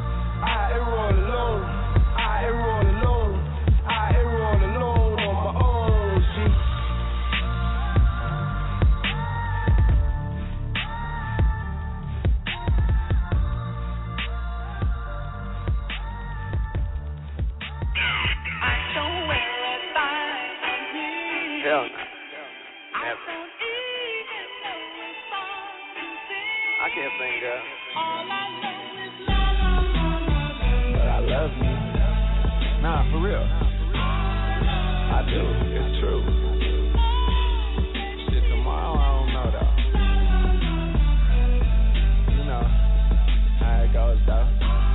Speaker 15: I ain't all alone, I ain't all alone. I ain't all alone on my own, G.
Speaker 3: Hell no. Never. I can't sing, girl. But I love you. Nah, for real. I do. It's true. Shit, tomorrow, I don't know, though. You know how it goes, though.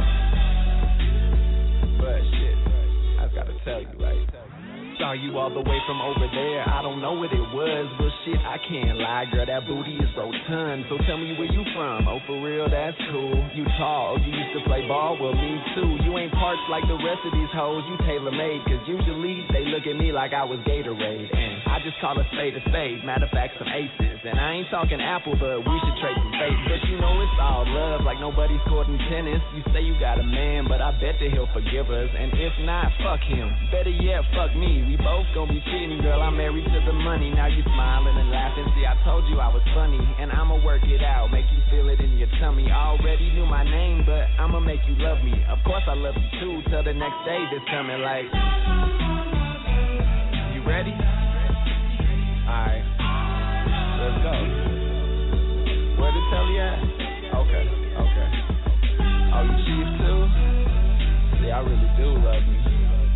Speaker 3: But shit, I just gotta tell you, right? Saw you all the way from over there. I don't know what it was, but shit, I can't lie, girl. That booty is rotund. So tell me where you from. Oh, for real, that's cool. You tall. You used to play ball. Well, me too. You ain't parched like the rest of these hoes. You tailor-made, cause usually they look at me like I was Gatorade. And I just call a spade a spade. Matter of fact, some aces. And I ain't talking Apple, but we should trade some face. But you know it's all love, like nobody's court in tennis. You say you got a man, but I bet that he'll forgive us. And if not, fuck him. Better yet, fuck me. We both gon' be cheating, girl. I'm married to the money. Now you smiling and laughing. See, I told you I was funny, and I'ma work it out, make you feel it in your tummy. Already knew my name, but I'ma make you love me. Of course I love you too. Till the next day that's coming. Like, you ready? Alright, let's go. Where the telly at? Okay, okay. Oh, you cheap too? See, I really do love you.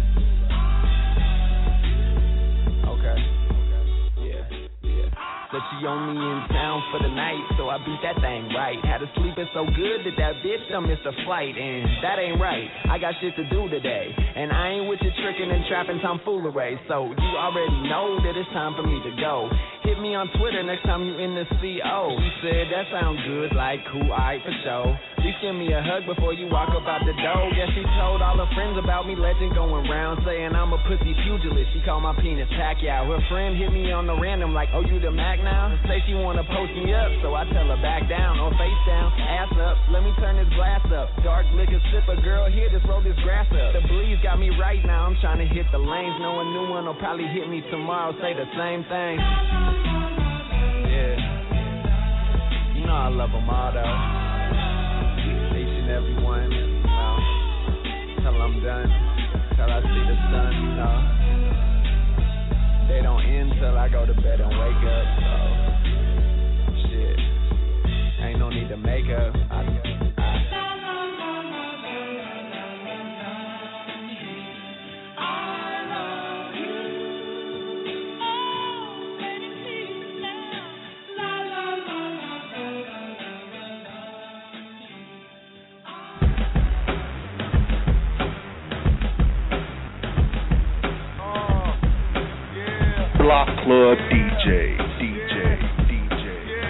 Speaker 3: Okay. Yeah, yeah. Said she only in town for the night, so I beat that thing right. Had her sleeping so good that that bitch done missed a flight, and that ain't right. I got shit to do today, and I ain't with your tricking and trapping tomfoolery. So you already know that it's time for me to go. Hit me on Twitter next time you in the C O. He said that sounds good, like cool, alright for sure. Please give me a hug before you walk up out the door. Yeah, she told all her friends about me, legend going round, saying I'm a pussy pugilist. She called my penis Pacquiao. Her friend hit me on the random like, oh, you the Mac now? Say she wanna post me up, so I tell her back down or face down, ass up. Let me turn this glass up. Dark liquor sipper, girl, here, just roll this grass up. The bleeds got me right now. I'm trying to hit the lanes. Know a new one will probably hit me tomorrow. Say the same thing. Yeah, you know I love them all though. Each and every one, you know. Till I'm done, till I see the sun, you know. They don't end till I go to bed and wake up. So shit, ain't no need to make up. I, I,
Speaker 12: Block Club D J, D J, D J.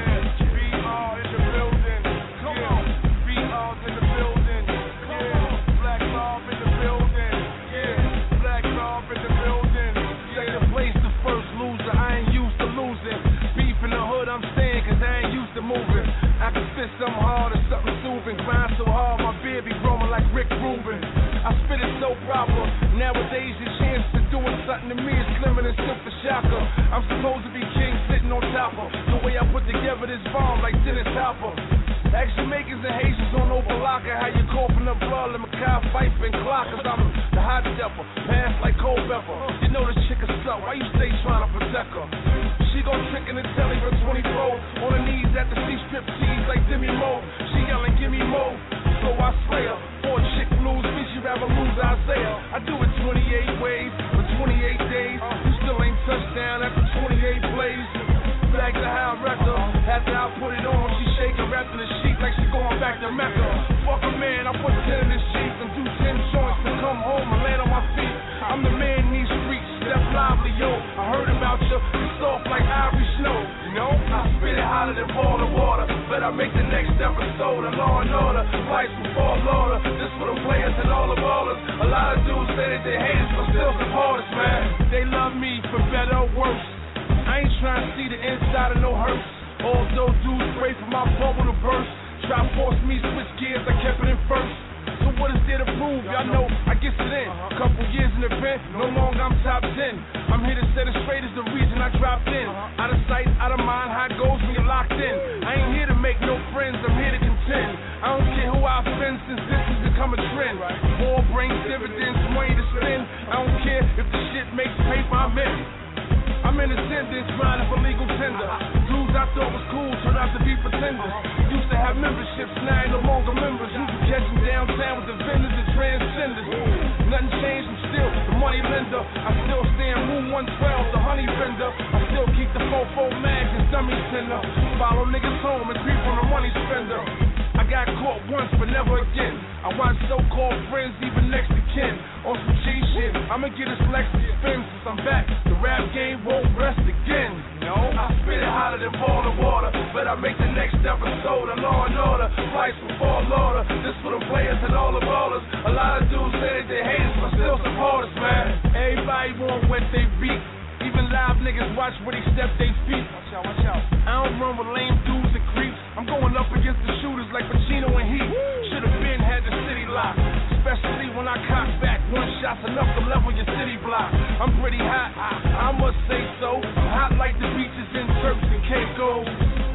Speaker 15: I can spit something hard or something soothing. Grind so hard, my beard be growing like Rick Rubin. I spit it so proper. Nowadays, your chance to doing something to me is slimmer than Silver Shocker. I'm supposed to be king sitting on top of the way I put together this bomb like Dennis Hopper. Ask Jamaicans and Haitians on Opa-locka how you coughing up blood like Makai Fife and Clockers. I'm the hot stepper, pass like cold pepper. You know this chick is stuck, why you stay trying to protect her? She gon' trick in the telly for twenty-four. On her knees at the sea strip tease like Demi Moe. She yelling, give me more, so I slay her. Four chick lose me, she rather lose Isaiah. I do it twenty-eight ways for twenty-eight days. You still ain't touchdown after twenty-eight plays. Back to how I wrecked her. After I put it on, she shaking, wrapped in the sheet like she going back to Mecca. Fuck a man, I put ten in the sheets and do ten joints and come home and land on my feet. I'm the man in these streets, Steph Lively, yo. I heard about you, you soft like Ivory Snow. You know, I spit it hotter than boiling water. But I make the next episode a Law and Order. Fights before Lorda. This for the players and all the ballers. A lot of dudes say that they hate us, but still support us, man. They love me for better or worse. I ain't trying to see the inside of no hearse. Although dudes pray for my bubble to burst. Try to force me to switch gears, I kept it in first. So what is there to prove? Y'all know I get it in. Couple years in the vent, no longer I'm top ten. I'm here to set it straight is the reason I dropped in. Out of sight, out of mind, how it goes when you're locked in. I ain't here to make no friends, I'm here to contend. I don't care who I offend since this has become a trend. More brings dividends, money to spend. I don't care if the shit makes paper, I'm in. I'm in attendance, grinding for legal tender. Dudes I thought was cool turned out to be pretenders. Used to have memberships, now ain't no longer members. Used to catch them downtown with the vendors and transgenders. Nothing changed, I'm still the money lender. I still stay in room one twelve, the honey vendor. I still keep the fofo mags and dummy tender. Follow niggas home and creep on the money spender. I got caught once, but never again. I watch so-called friends, even next to kin. On some G shit, I'ma get this Lexus spin since I'm back. The rap game won't rest again. No, I spit it hotter than boiling water. But I make the next episode a Law and Order. Fights before Lorda. This for the players and all the ballers. A lot of dudes say that they hate us, but still support us, man. Everybody want what they beat. Even live niggas watch where they step their feet. Watch out, watch out. I don't run with lame dudes and creeps. I'm going up against the shooters like Pacino and Heat. Should've been had the city locked. Especially when I cock back. One shot's enough to level your city block. I'm pretty hot, I must say so. I'm hot like the beaches in Turks and Caicos.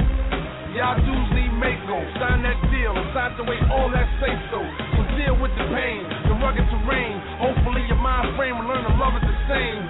Speaker 15: Y'all dudes need Mako. Sign that deal and sign away all that say so. So deal with the pain, the rugged terrain. Hopefully your mind frame will learn to love it the same.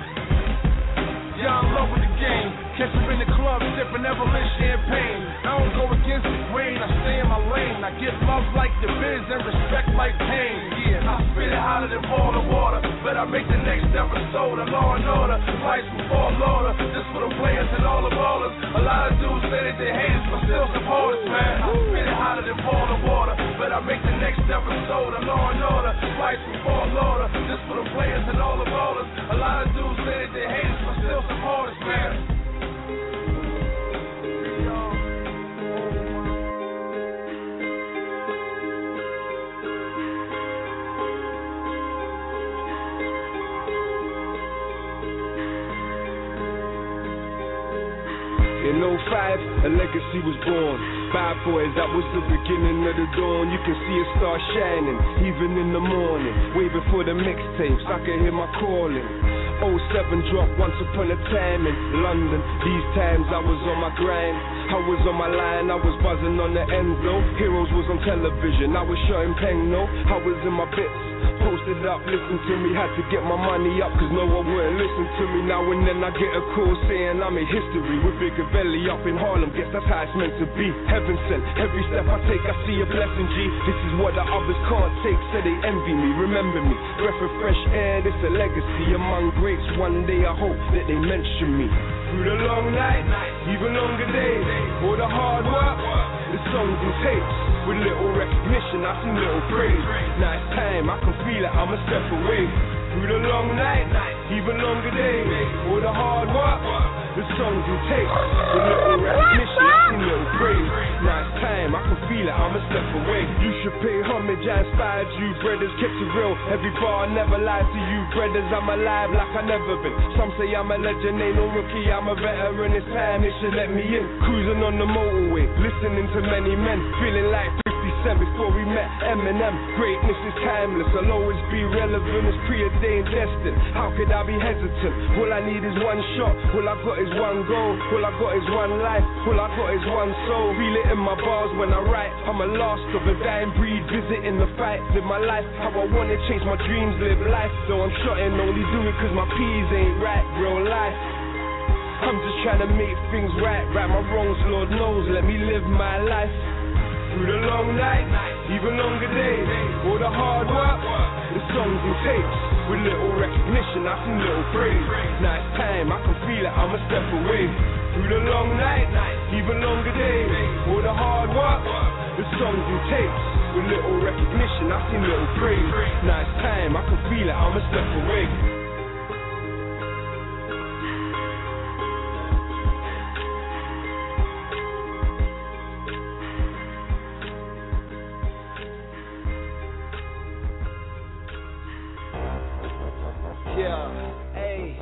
Speaker 15: Y'all in love with the game. Catch up in the club, sipping Evelyn champagne. I don't go against the grain, I stay in my lane. I get love like the biz and respect like pain. Yeah, I spit it hotter than boiling water. But I make the next episode a Law and Order. Fights before Lorda. This for the players and all the ballers. A lot of dudes say that they hate us, but still support us, man. I spit it hotter than boiling water. But I make the next episode a Law and Order. Fights before Lorda. This for the players and all the ballers. A lot of dudes say that they hate us, but still support us, man.
Speaker 5: In oh five, a legacy was born. Bad boys, that was the beginning of the dawn. You can see it start shining, even in the morning. Way before the mixtapes, I can hear my calling. oh seven drop once upon a time in London. These times I was on my grind. I was on my line, I was buzzing on the Enzo. Heroes was on television, I was showing Pengno. I was in my bits. Posted up, listen to me, had to get my money up, cause no one wouldn't listen to me. Now and then I get a call saying I'm in history, with Bigger Belly up in Harlem, guess that's how it's meant to be. Heaven sent, every step I take I see a blessing, G. This is what the others can't take, so they envy me, remember me. Breath of fresh air, this a legacy among greats. One day I hope that they mention me. Through the long nights, even longer days, all the hard work, the songs and tapes. With little recognition, I see little praise. Now it's time, I can feel it, I'm a step away. Through the long night, even longer days, all the hard work, the songs you take, the little recognition, the little praise. Now it's time, I can feel it, I'm a step away. You should pay homage, I inspired you, brothers, kept it real. Every bar, I never lied to you, brothers, I'm alive like I never been. Some say I'm a legend, ain't no rookie, I'm a veteran, it's time, they should let me in. Cruising on the motorway, listening to many men, feeling like fifty cent before we met Eminem. Greatness is timeless, I'll always be relevant, it's preordained, destined. How could I be hesitant? All I need is one shot, all I got is one goal, all I got is one life, all I got is one soul. Feel it in my bars when I write, I'm a last of a dying breed, visiting the fight. Live my life how I want it, chase my dreams, live life. Though I'm shotting, only do it cause my P's ain't right, real life. I'm just trying to make things right, right my wrongs, Lord knows, let me live my life. Through the long night, even longer days, all the hard work, the songs and tapes, with little recognition, I see little praise. Now it's time, I can feel it, I'm a step away. Through the long night, even longer days, all the hard work, the songs and tapes, with little recognition, I see little praise. Now it's time, I can feel it, I'm a step away.
Speaker 9: Yeah, hey,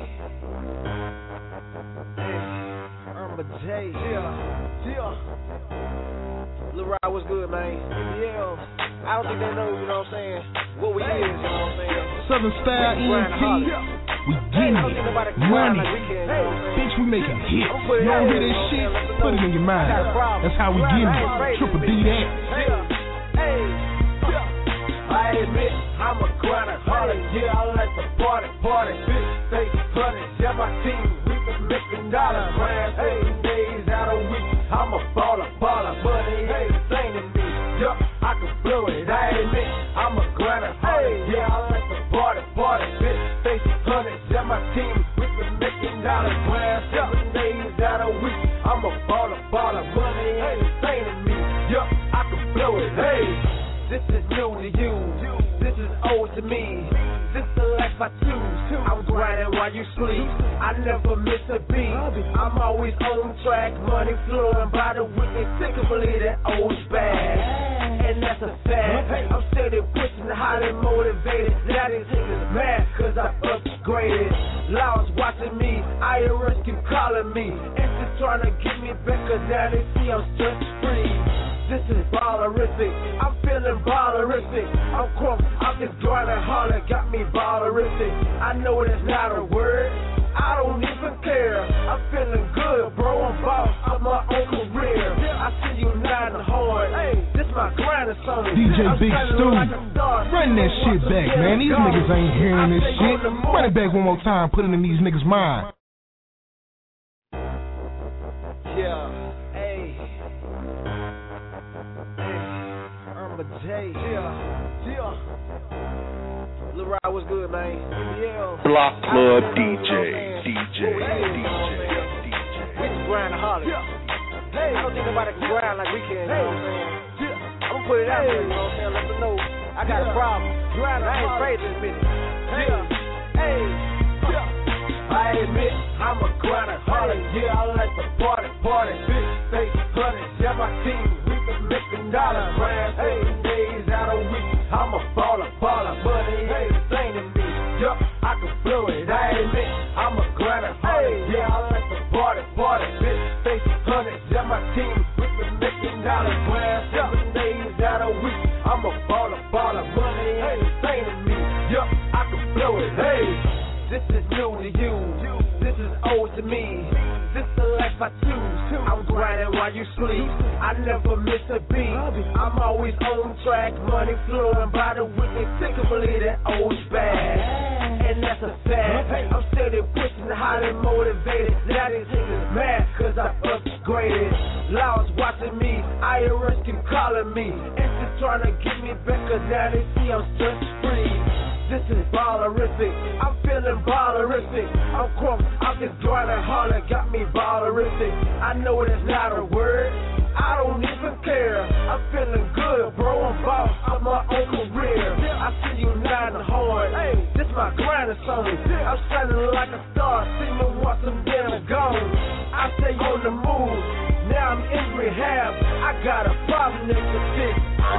Speaker 9: hey, I'm a J, yeah, yeah. Lil Rod, what's good, man? Yeah, I don't think they know, you know what I'm saying, what we is, you know what I'm saying.
Speaker 22: Southern Style E N T, we getting it, money, bitch, we making hits. You don't hear this shit, put it in your mind. That's how we getting it, Triple D that.
Speaker 9: Hey, I admit, I'm a grinder, harder, yeah, I like to party, party, bitch, stay funny, yeah, my team, we been making dollars, grand, hey, days out a week, I'm a baller, baller, money ain't thing to me, yup, I can blow it, I admit, I'm a grinder, harder, yeah, I like to party, party, bitch, stay funny, yeah, my team, we been making dollars, grand, seven days out a week, I'm a baller, baller, money ain't thing to me, yup, I can blow it, hey. This is new to you, this is old to me, this the life I choose, I'm grinding while you sleep, I never miss a beat, I'm always on track, money flowing by the wicked, sick of believe that old's bad, and that's a fact, I'm steady pushing, highly motivated, now these niggas mad, cause I upgraded, laws watching me, I R S keep calling me, and just trying to get me back, cause now they see I'm stress free. This is ballerific, I'm feeling ballerific, I'm crunk, I'm just grinding harder, got me ballerific, I know that's not a word, I don't even care, I'm feeling good, bro, I'm boss of my own career, I see you nodding hard, hey, this my grinding song,
Speaker 22: D J Big Stu, run that shit back, man, these niggas ain't hearing this shit, run it back one more time, put it in these niggas' mind.
Speaker 9: Yeah. J, yeah, yeah. Lil Rod, what's good, man? Yeah.
Speaker 12: Block Club D J, D J, D J, D J.
Speaker 9: We just grind hard. Hey, don't think nobody can grind like we can, you know what I'm saying? I'm gonna put it out there, you know what I'm saying? Let them know I got a problem. Grind, I ain't afraid of this bitch. Yeah, hey, yeah. I admit, I'm a grinder, harder, yeah, I like to party, party, bitch, stay funny, yeah, my team, we been making dollars, grand, hey, days out a week, I'm a baller, baller, money ain't the thing to me, yup, I can blow it, I admit, I'm a grinder, harder, yeah, I like to party, party, bitch, stay funny, yeah, my team, we been making dollars, grand, seven days out a week, I'm a baller, baller, money ain't the thing to me, yup, I can blow it, hey. This is new to you, this is old to me, this the life I choose, I'm grinding while you sleep, I never miss a beat, I'm always on track, money flowing by the wicked, sick of believe that old's bad, and that's a fact, I'm steady pushing, highly motivated, now these niggas mad, cause I upgraded, laws watching me, I R S keep calling me, and just trying to get me back, cause now they see I'm stress free. This is ballerific, I'm feeling ballerific, I'm crunk, I'm just grinding harder, got me ballerific, I know that's not a word, I don't even care. I'm feeling good, bro. I'm boss of my own career. I see you nodding hard. Hey, this my grinding song. I'm shining like a star. See me once I'm dead and gone. I stay on the move. Now I'm in rehab. I got a problem to fix.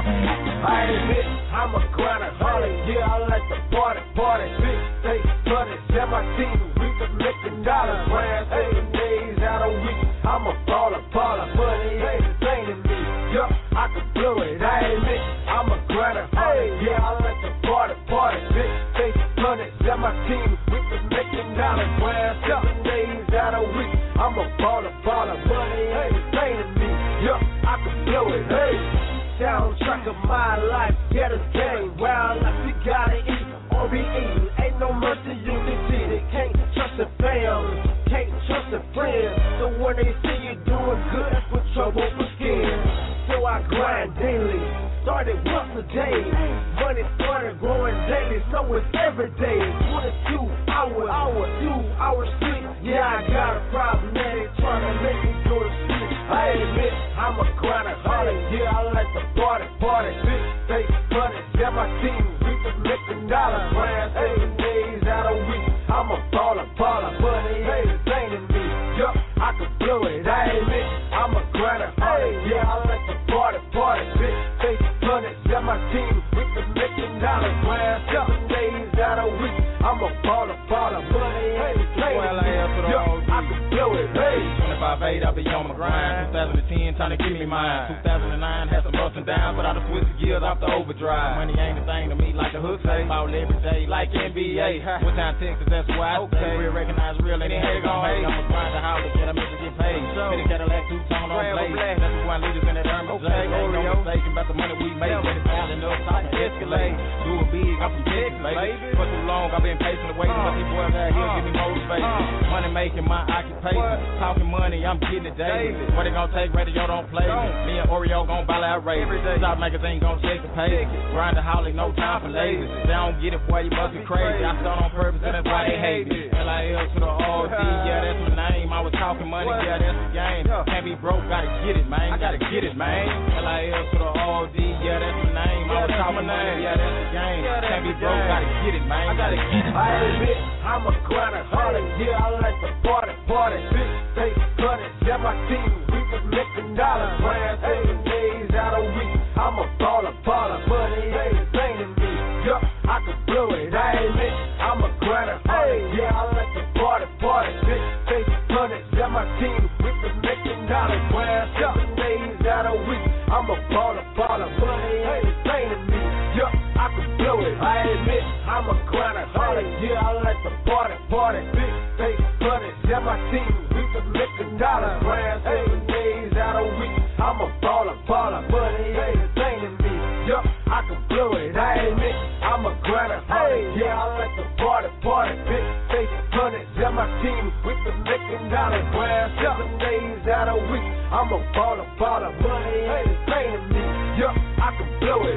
Speaker 9: I admit I'm a grinder, holly. Yeah, I like to party, party. Big state money. Yeah, my team, we can make the dollars. Grand seven days out a week. I'm a baller, baller. Money ain't the thing to me. Yup, I can blow it. I admit I'm a grinder, holly. Yeah, I like to party, party. Big state money. Yeah, my team, we can make the dollars. Grand seven days out a week. I'm a baller, baller. Money ain't the thing to me. Yup, I can blow it. Hey. Soundtrack of my life, get a game. Wild life, you gotta eat or be eaten. Ain't no mercy, you defeated. Can't trust a family, can't trust a friend. So when they see you doing good, that's when trouble begins. So I grind daily, started once a day. Money started growing daily, so it's every day. twenty-two hours, hours, two hours sleep. Yeah, I got a problem, man. They trying to make me go to sleep. I admit I'm a grinder, holly. Yeah, I like to party, party. Big state money, yeah, my team, we can make the dollars. Grand seven days out a week. I'm a baller, baller. Money ain't the thing to me. Yup, I can blow it. I admit I'm a grinder, holly. Yeah, I like to party, party. Big state money, yeah, my team, we can make the dollars. Grand seven days out a week. I'm a baller, baller. Money ain't the thing to me. Yup, I can blow it. Hey.
Speaker 7: twenty-five eight, I be on my grind. twenty ten, trying to give me mine. two thousand nine, had some ups and downs, but I done switched the gears off the overdrive. Money ain't a thing to me like the hook say. Ball every day like N B A. One time Texas, that's why I say. Real recognize real, and it ain't gon' hate. I'm a grinder, holler, get a to get paid. City Cadillac, two-tone on blaze. That's the one leaders in that Hermes. Okay, ain't no mistake about the money we make. Get it out enough, time to escalate. Do it big, I'm from Texas, baby. For too long, I've been patiently waiting, but these boys out here give me motivation. Money making my occupation. Talking money, I'm getting it daily. What they gon' take, radio don't play. Me and Oreo gon' ball out race. Stop magazine gon' check the page. Grind the holly, no time for lazy. They don't get it, boy, you must be crazy. I start on purpose, and that's why they hate me. L I L to the O D, yeah, that's my name. I was talking money, yeah, that's the game. Can't be broke, gotta get it, man. I gotta get it, man. L I L to the O D, yeah, that's my name. I was talking money, yeah, that's the game. Can't be broke, gotta get it, man. I gotta get it.
Speaker 9: I admit I'm a grinder, holly. Yeah, I like to party, party. Big state money, yeah, my team, we can make the dollars. Grand seven days out a week. I'm a baller, baller. Money ain't a thing to me. Yup, I can blow it. I admit I'm a grinder, holly. Yeah, I like to party, party. Big state money, yeah, my team, we can make the dollars. Grand seven days out a week. I'm a baller, baller. Money ain't a thing to me. Yup, I can blow it. I admit I'm a grinder, holly. Yeah, I like to party, party. Big state money, yeah, my team, we can make the dollars. Grand seven days out a week. I'm a baller, baller. Money ain't a thing to me. Yup, I can blow it. I admit I'm a grinder, holly. Yeah, I like to party, party. Big state money, yeah, my team, we can make the dollars. Grand seven days out a week. I'm a baller, baller. Money ain't a thing to me. Yup, I can blow it.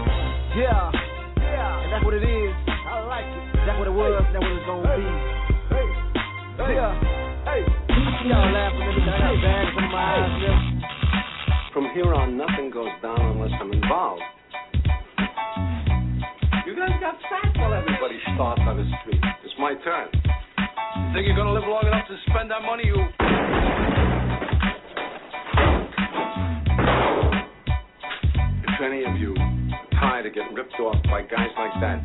Speaker 9: Yeah, yeah, and that's what it is. I like it. That's what it was. That's what it's gonna be. Hey, hey, hey. Y'all laughing at me? I got bags in my eyes. Yeah.
Speaker 13: From here on, nothing goes down unless I'm involved. You guys got fat while everybody starts on the street. It's my turn. You think you're gonna live long enough to spend that money, you? If any of you tired of getting ripped off by guys like that,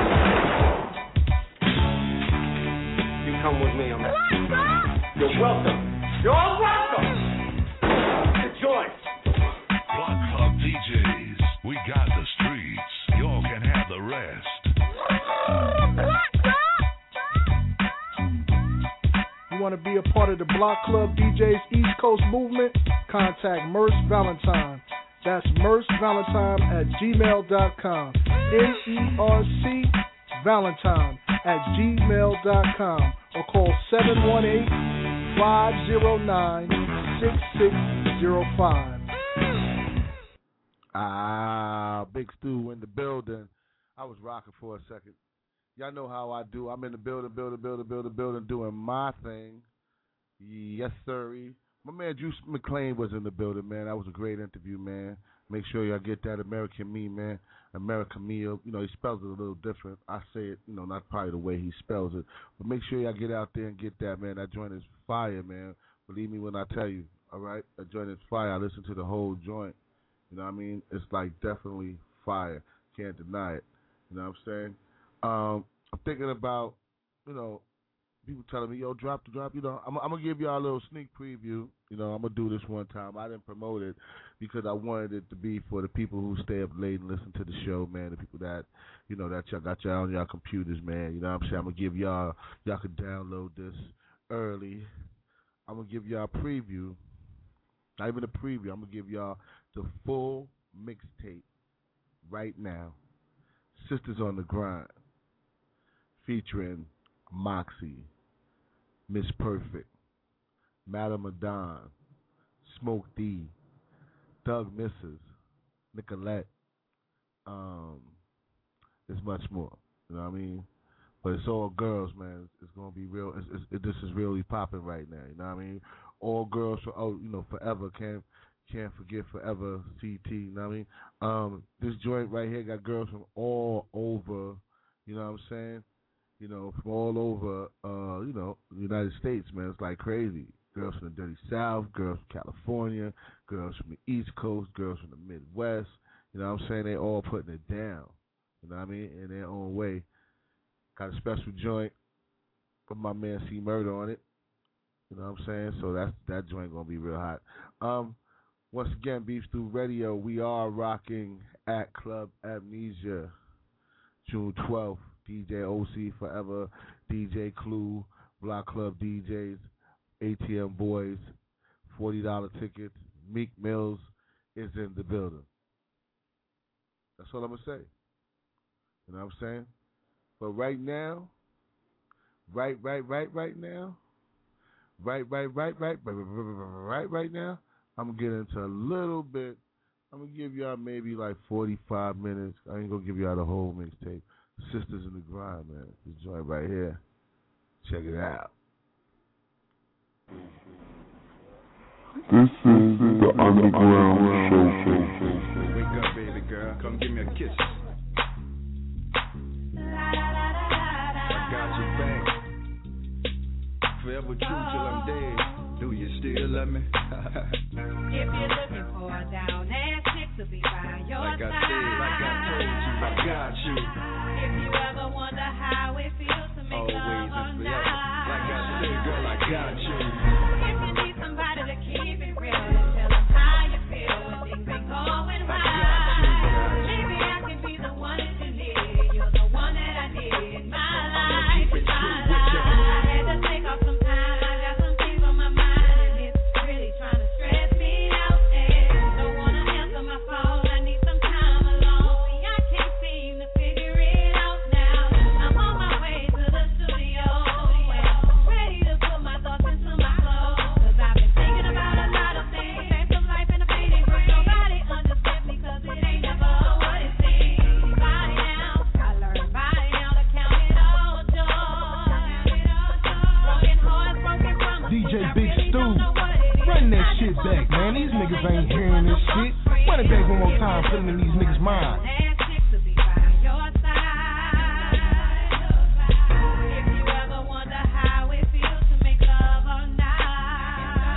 Speaker 13: you come with me. I'm. You're welcome. You're all welcome. Enjoy.
Speaker 23: Block Club D Js, we got the streets. Y'all can have the rest.
Speaker 22: You want to be a part of the Block Club D Js East Coast movement? Contact Merce Valentine. That's Merce Valentine at gmail dot com. M E R C Valentine at gmail dot com. Or call seven one eight, five zero nine, six six zero five.
Speaker 8: Ah, Big Stu in the building. I was rocking for a second. Y'all know how I do. I'm in the building, building, building, building, building, doing my thing. Yes, sir. My man Juice McClain was in the building, man. That was a great interview, man. Make sure y'all get that American Me, man. American Me. You know, he spells it a little different. I say it, you know, not probably the way he spells it. But make sure y'all get out there and get that, man. That joint is fire, man. Believe me when I tell you, all right? That joint is fire. I listened to the whole joint. You know what I mean? It's like definitely fire. Can't deny it. You know what I'm saying? Um, I'm thinking about, you know, people telling me, yo, drop the drop. You know, I'm, I'm going to give y'all a little sneak preview. You know, I'm going to do this one time. I didn't promote it because I wanted it to be for the people who stay up late and listen to the show, man. The people that, you know, that y'all got y'all on y'all computers, man. You know what I'm saying? I'm going to give y'all, y'all can download this early. I'm going to give y'all a preview. Not even a preview. I'm going to give y'all the full mixtape right now. Sisters on the Grind, featuring Moxie, Miss Perfect, Madam Adon, Smoke D, Doug Misses, Nicolette. Um, there's much more. You know what I mean? But it's all girls, man. It's, it's gonna be real. It's, it's, it, this is really popping right now. You know what I mean? All girls for oh, you know, forever. Can't can't forget forever. C T. You know what I mean? Um, this joint right here got girls from all over. You know what I'm saying? You know, from all over. Uh, you know, the United States, man. It's like crazy. Girls from the Dirty South, girls from California, girls from the East Coast, girls from the Midwest. You know what I'm saying? They all putting it down. You know what I mean? In their own way. Got a special joint with my man C Murder on it. You know what I'm saying? So that's that joint gonna be real hot. Um, once again, Beef Stew Radio, we are rocking at Club Amnesia, June twelfth. D J O C Forever, D J Clue, Block Club D Js, A T M Boys, forty dollar tickets. Meek Mills is in the building. That's all I'm gonna say. You know what I'm saying? But right now, right, right, right, right now, right, right, right, right, right, right, right now, I'm gonna get into a little bit. I'm gonna give y'all maybe like forty-five minutes. I ain't gonna give y'all the whole mixtape. Sisters in the Grind, man. This joint right here. Check it out.
Speaker 12: This is the Underground Show.
Speaker 5: Wake up, baby girl. Come give me a kiss. I got your back. Forever true till I'm dead. Do you still love me?
Speaker 1: If you're looking for a down ass chick to be by your
Speaker 5: like
Speaker 1: side,
Speaker 5: I said, like I told you, I got you.
Speaker 1: If you ever wonder how it feels to make
Speaker 5: always
Speaker 1: love all
Speaker 5: and forever.
Speaker 1: night,
Speaker 5: Like I said, girl, I got you.
Speaker 1: if you need somebody to keep it real and tell them how you feel when things ain't going right, maybe I can be the one that you need. You're the one that I need in my life. In my life. I had to take off some time. I got some things on my mind and it's really trying to stress me out. And don't wanna answer my phone. I need some time alone. See, I can't seem to figure it out now. I'm on my way to the studio and ready to put my thoughts into my clothes. 'Cause I've been thinking about a lot of things. The facts of life and the pain ain't great. Nobody understands me 'cause it ain't never what it seems. By now, I learned by now to count it all joy. Broken hearts, broken promises.
Speaker 22: D J
Speaker 1: I
Speaker 22: Big
Speaker 1: really
Speaker 22: Stew,
Speaker 1: don't know what it is.
Speaker 22: run that shit back, man. These niggas ain't hearing this shit. Run it back one more time, put it in these niggas' minds.
Speaker 1: Ass chick to be by your side. If you ever wonder how it feels to make love all night,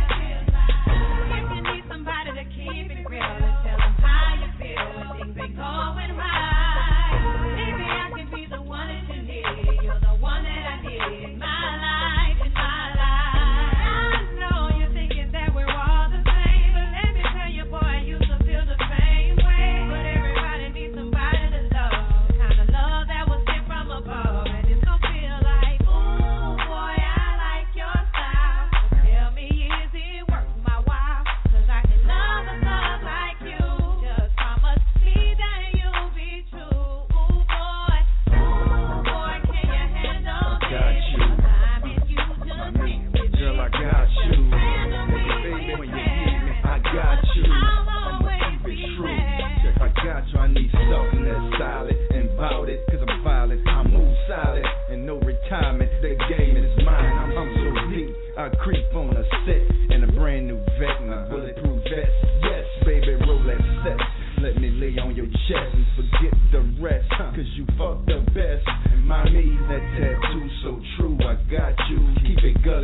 Speaker 1: if you need somebody to keep it real and tell them how you feel when things ain't going right, maybe I can be the one that you need. You're the one that I need in my life, in my life. I know you're thinking that we're all the same, but let me tell you, boy, I used to feel the same way. But everybody needs somebody to love, the kind of love that was sent from above. And it's gonna feel like, ooh, boy, I like your style. So tell me, is it worth my while? 'Cause I can love a thug like you. Just promise me that you'll be true. Ooh, boy, ooh, boy, can you handle
Speaker 5: I got
Speaker 1: this?
Speaker 5: you.
Speaker 1: 'Cause I miss you just thinking.
Speaker 5: Girl, I got you. Baby, when you need me, I got you. I'ma keep it true. I got you. I need something that's solid and bout it. 'Cause I'm violent, I move solid, and no retirement. The game is mine. I'm, I'm so deep. I creep on a set, and the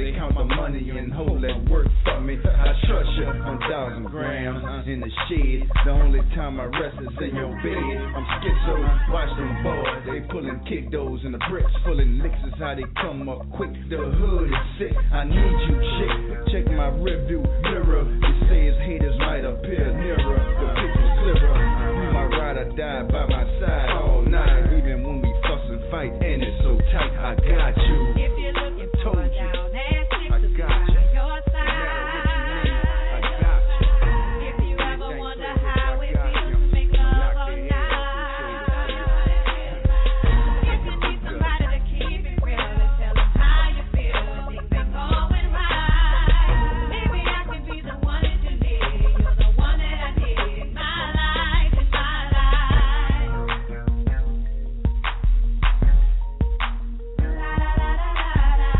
Speaker 6: they count the money and hold that work for me. I trust you, one thousand grams in the shed. The only time I rest is in your bed. I'm schizo, watch them boys, they pulling kick doors and the bricks pulling licks is how they come up quick. The hood is sick, I need you chick. Check my review mirror, it says haters might appear nearer. The picture's clearer, you my ride or die by my side all night. Even when we fuss and fight and it's so tight, I got you.
Speaker 1: If you're looking for
Speaker 6: Told
Speaker 1: a
Speaker 6: you.
Speaker 1: down ass chick
Speaker 6: I
Speaker 1: to
Speaker 6: got
Speaker 1: be
Speaker 6: you.
Speaker 1: by your
Speaker 6: No matter what you need, I
Speaker 1: side.
Speaker 6: got you.
Speaker 1: If you ever
Speaker 6: Ain't
Speaker 1: wonder
Speaker 6: crazy,
Speaker 1: how
Speaker 6: I
Speaker 1: it
Speaker 6: got
Speaker 1: feels
Speaker 6: you.
Speaker 1: to make
Speaker 6: Knock
Speaker 1: love
Speaker 6: their
Speaker 1: all
Speaker 6: head
Speaker 1: night. If you need somebody to keep it real and tell them how you feel when things ain't going right, maybe I can be the one that you need. You're the one that I need in my life, in my life. La la la la la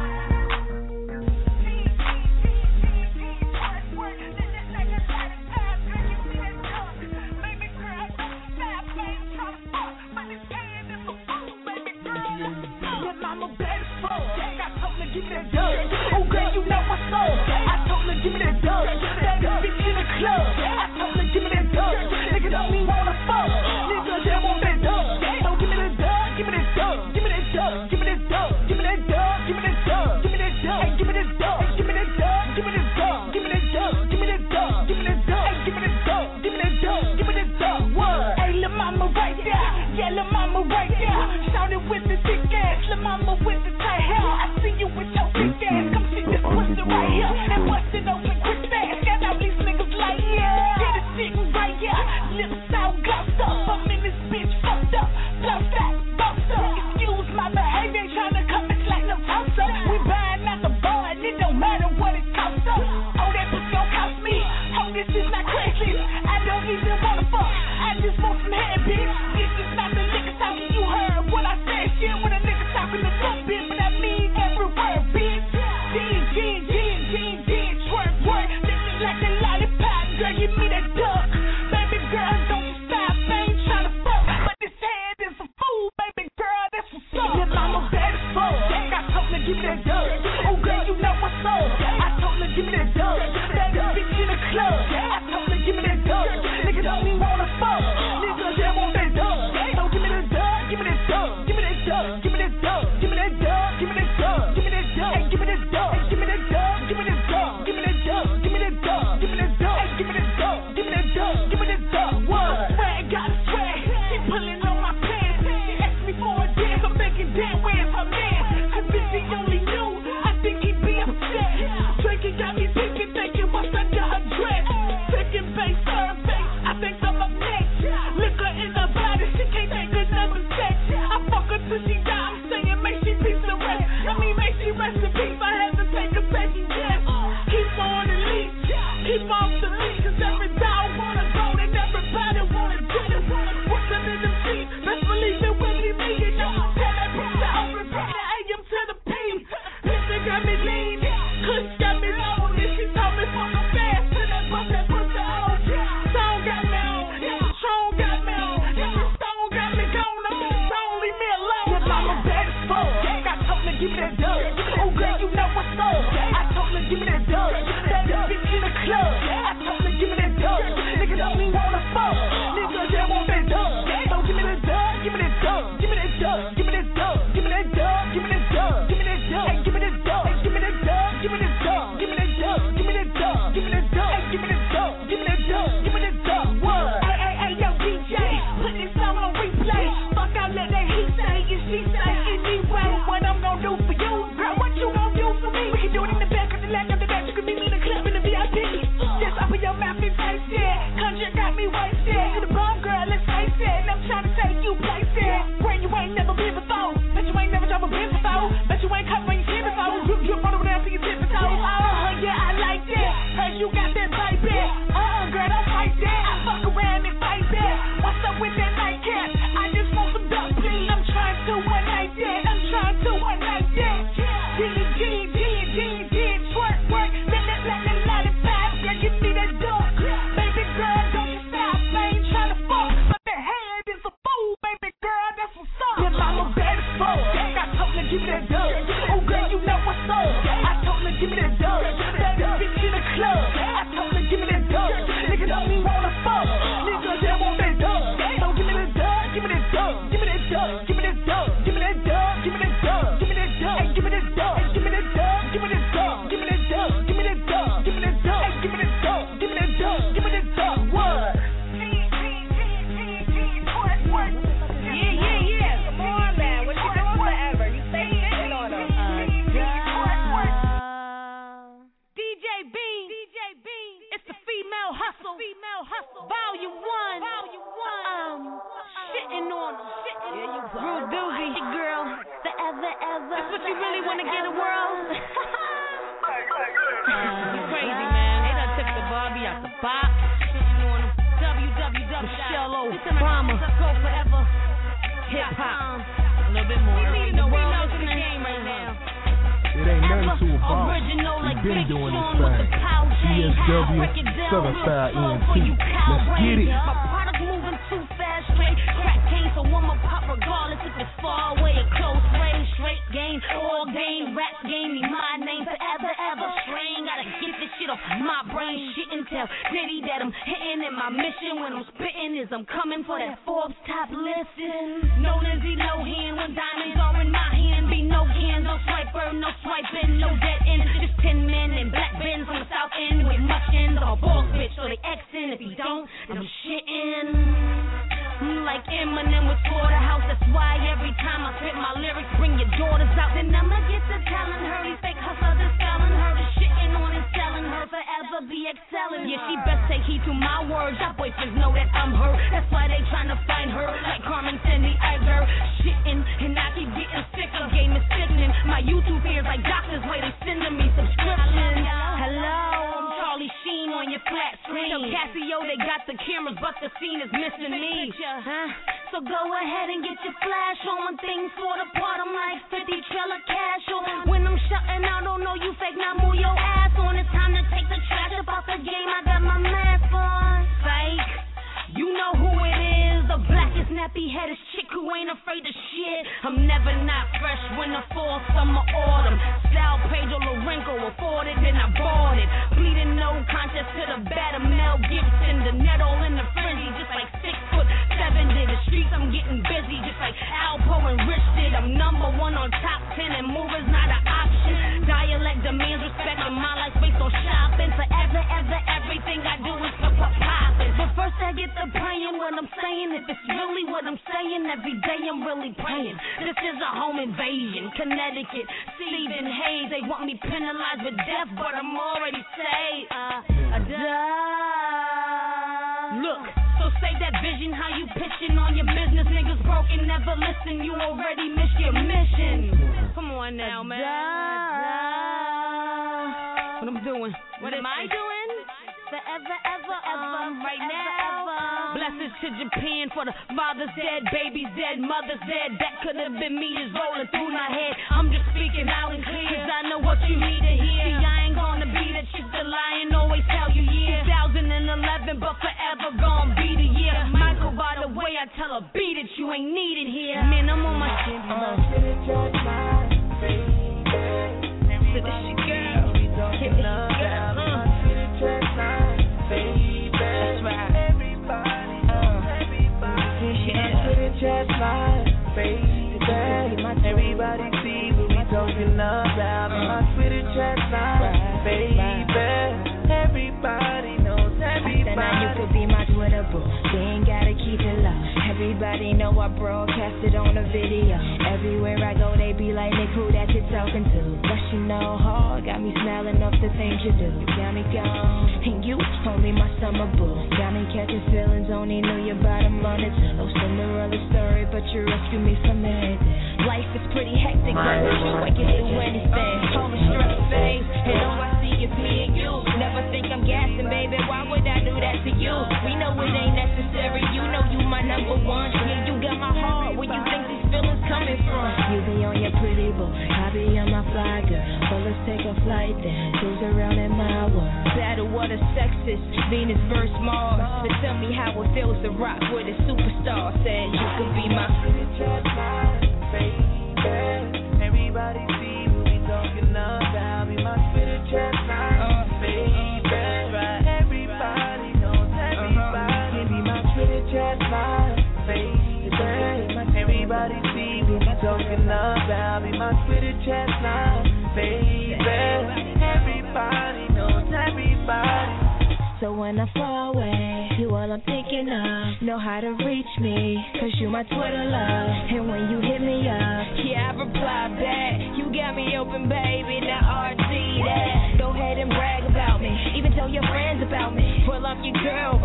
Speaker 22: Your mama bad as fuck. I told her give me that dub. Oh girl, you know what's up. I told her give me that dub. That bitch in the club. I told her give me that dub. Nigga don't even wanna fuck. Nigga just want that dub. So give me that dub. Give me that dub. Give me that dub. Give me that dub. Give me that dub. Give me that dub. Give me that dub. Hey, give me that dub. Give me that dub. Give me that dub. Give me that dub. Give me that dub. Give me that dub. Hey, give me that dub. Give me that dub. Give me that dub. What? Hey, lil' mama right there. Yeah, lil' mama right there. Shout it with the thick ass. Lil' mama with the tight hair. I see you with your thick ass. Come sit this pussy right here and bust it open quick fast. Got all these niggas like, yeah. Get it sitting right here. Lips out, glossed up. I'm in this bitch fucked up. Bluff that, bossed up. Excuse my behavior. Ain't tryna come and slack no toss up. We buying out the bar and it don't matter what it costs us. Oh, that pussy gon' cost me. Oh, this is not crazy. I don't even wanna fuck. I just want some head, bitch. This is not the nigga talking. You heard what I said. Shit when a nigga talking the fuck, bitch. But I mean every word, bitch. Gin, gin, gin, gin, gin. Twerk, twerk. This is like a lollipop. Girl, give me that duck. Baby girl, don't you stop. I ain't tryna fuck. But this head is a fool, baby girl. That's what's up. Your mama bad as fuck. I told her give me that duck. Oh, girl, you know what's up. I told her give me that duck. That bitch in the club. I told her give me that duck. Nigga don't even wanna fuck. Nigga just want that duck. So give me that duck. Give me that duck. Give me that duck. Give me that duck. Give me that duck. Give me that duck. Give me that duck. Hey, give me that duck. Give me that duck. Give me that duck. Give me that duck. Give me that duck. Give me that duck. Hey, give me that duck. Give me that duck. Give me that duck. What? Swear, gotta swear. She pulling on my pants. She asked me for a dance. I'm thinking, damn, where's her man? Cause bitch, he only knew. I think he'd be upset. Drinking got me thinking, thinking what's under her dress. Second base, third base. I think I'm up next. Liquor in her body. She can't take another sex. I fuck her till she die. I'm saying, make she peace the rest. I mean, make she rest in peace. I had to take a second guess. Keep on the leash. Keep off the leash. Cause every dog wanna go and everybody wanna do it. What's under the feet? Best believe it when we meet it. Tell that bitch to open from the A M to the P. Pistol got me lean. Kush got me low. And she told me fuck her fast. Till that bust that pussy on. Song got me on. Strong got me on. Stone got me gone. I'm in the zone. Leave me alone. Your mama bad as fuck. I told her give me that dub. Oh girl, you know what's up. I told her give me that dub. That bitch in the club. I told her give me that dub. Nigga don't even wanna fuck. Nigga just want that dub. So give me that dub. Give me that dub. Give me that dub. Give me that dub. Give me that dub. Give me that dub. Give me that dub. Hey, give me that dub. Hey, give me that dub. Give me that dub. Give me that dub. Give me that dub. Give me that dub. Hey, give me that dub. Give me that dub. Give me that dub. What? Hey, hey, hey, yo, D J, put this song on replay. Fuck out, let that he say and she say anyway. What I'm gonna do for you, girl? What you gonna do for me? We can do it in the back of the leg of the back. You can meet me in the club in the V I P. Just open your mouth and say shit. Country got me wasted. You the bomb girl, let's face it. And I'm trying to take you places where you ain't never been before. Bet you ain't never drove a Benz before. Bet you ain't cut when you see before. You drip all over there till you tip the toe. Oh, yeah, I like that. Heard you got that baby. Uh, girl, don't fight that. I fuck around and fight that. What's up with that nightcap? I just want some dumpling. I'm trying to one night that. I'm trying to one night that. G, G, G, G, G, twerk, work. Let that, let that lollipop. Yeah, give me that duck. Baby girl, don't you stop. I ain't trying to fuck. But that head is a fool, baby girl. That's what's up. Your mama bad as fuck. I told her give me that duck. Oh girl, you know what's up. I
Speaker 1: what you really want to get the world? You crazy, man. They done took the Barbie out the box. w w w dot Michelle Obama. Go forever. Hip hop. A little bit more. We need to know we know the game right now.
Speaker 22: It ain't nothing to a boss. We've been doing this thing. C S W, Certified E N T. Let's get it.
Speaker 1: My product moving too fast, straight crack cane, so I'ma pop regardless if it's far away or close range. Straight game, all game, rap game, me my name forever, ever strain. Gotta get this shit off my brain. Shit and tell Diddy that I'm hitting, and my mission when I'm spitting is I'm coming for that Forbes top listen. No Lindsay Lohan when diamonds are in my hand. Be no hands, no swiper, no swiping, no dead end. Just ten men in black bins on the south end with much ends. I'm a boss bitch, so they Xin. If you don't, then I'm shitting. I'm like Eminem with Slaughterhouse. That's why every time I spit my lyrics, bring your daughters out. Then I'ma get to telling her these fake hustlers is selling her, the shitting on and selling her, forever be excelling. Yeah, she best take heed to my words. Y'all boyfriends know that I'm her. That's why they tryna find her like Carmen Sandy Eiger. Shitting and I keep getting sicker. Game is sickening. My YouTube ears like doctors, way they sending me subscriptions. Hello, I'm Charlie Sheen on your flat screen. Tell Casio they got the cameras, but the scene is missing me. Huh? So go ahead and get your flash on. Things fall apart, I'm like fifty trailer cash on. When I'm shutting out, don't know you fake, now move your ass on. It's time to take the trash up off the game, I got my mask on. Fake, you know who it is. The blackest nappy-headed chick who ain't afraid of shit. I'm never not fresh, winter, fall, summer, autumn. Sal Pedro Lorenco afforded, then I bought it. Bleeding no contest to the batter, Mel Gibson. The net all in the frenzy, just like six foot seven did. The streets, I'm getting busy, just like Alpo and Rich did. I'm number one on top ten, and movers not an option. Dialect demands respect, and my life based on shopping. Forever, ever, everything I do is for poppin'. But first I get the praying what I'm saying. If it's really what I'm saying, every day I'm really praying. This is a home invasion, Connecticut, Stephen Hayes. They want me penalized with death, but I'm already saved. Uh, Look, so say that vision, how you pitching on your business. Niggas broken, never listen, you already missed your mission. Come on now, man. What I'm doing? What am I doing? Forever, ever, ever, um, right now. Blessings to Japan for the fathers dead, babies dead, mothers dead. That could have been me just rolling through my head. I'm just speaking out and clear, cause I know what you need to hear. See, I ain't gonna be the chick the lion always tell you, yeah. twenty eleven, but forever gonna be the year. Michael, by the way, I tell her, beat it, you ain't needed here. Man, I'm on my shit. Uh. So this shit, girl. Hit this shit, girl. Uh.
Speaker 21: Just like, baby, everybody see what we talking about. My Twitter chat line, baby, everybody knows everybody.
Speaker 14: Now you could be my Twitter boo, they ain't gotta keep it low. Everybody know I broadcasted on a video. Everywhere I go, they be like, Nick, who that you talking to? But you know, hard, got me smiling off the things you do. Got me gone, and you only my summer boo. Got me catching feelings, only knew your bottom on it. No Cinderella story, but you rescued me from everything. Life is pretty hectic, but you I can do anything. Call me stress face, and all I see is me and you. Never think I'm gassing, baby, why would I do that to you? We know it ain't necessary, you know you my number one. Yeah, you got my heart, where you think these feelings coming from? You be on your pretty boy, I be on my fly girl. So let's take a flight then, cruise around in my world.
Speaker 21: Battle what a sexist, Venus versus Mars. But tell me how it feels to rock with a superstar. Said you could be my baby. Everybody see what we talking about. Be my Twitter chat line, baby. Everybody knows everybody. Be my Twitter chat line, baby. Everybody see what we talking about. Be my Twitter chat line, baby. Everybody knows everybody.
Speaker 14: So when I fall away, you all I'm thinking of. Know how to reach me, cause you my Twitter love. And when you hit me up,
Speaker 21: yeah, I reply back. You got me open, baby, now R T that. Go ahead and brag about me, even tell your friends about me. Pull up your girl, right?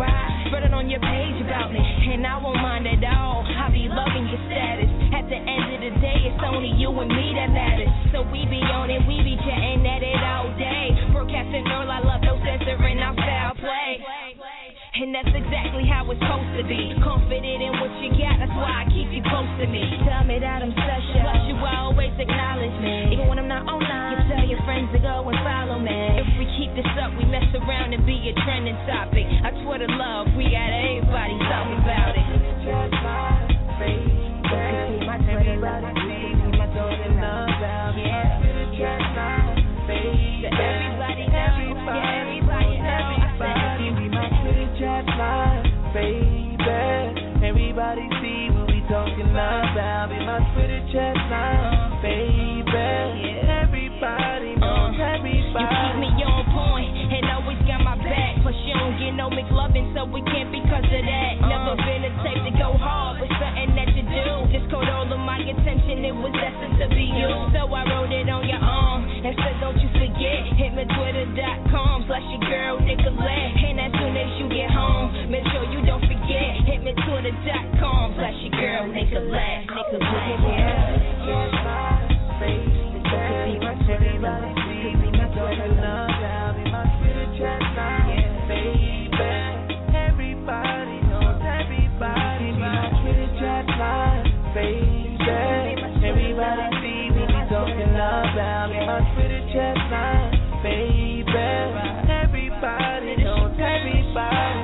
Speaker 14: spread it on your page about me, and I won't mind at all. I be loving your status. At the end of the day, it's only you and me that matters. So we be on it, we be chatting at it all day. Broadcasting all I love, no censoring, our style play. And that's exactly how it's supposed to be. Confident in what you got, that's why I keep you close to me. Tell me that I'm special, plus you always acknowledge me. Even when I'm not online, you tell your friends to go and follow me. If we keep this up, we mess around and be a trending topic. I Twitter love, we got everybody talking about it. Just my face, my Twitter love, my Twitter love, yeah. Just my face, everybody, everybody, everybody, everybody. Chat line, baby. Everybody see what we talking about. Be my Twitter chat line, baby. Everybody knows everybody. You keep me on point and always got my back. Plus you don't get no McLovin', so we can't because of that. Never been a type to go hard with something that you do. Just caught all of my attention, it was destined to be you. So I wrote it on your arm and said don't you forget. Hit me twitter dot com slash your girl Nicolette. And as soon as you get home, make sure you don't forget. Hit me twitter dot com slash your girl Nicolette. Nicolette, yeah. Just my face, it could be my Twitter love, it could be my Twitter love, I'll be my Twitter chat line, baby. Everybody knows everybody, be my Twitter chat line, baby. Everybody see me be talking about, be my Twitter chat line, baby. Everybody knows everybody.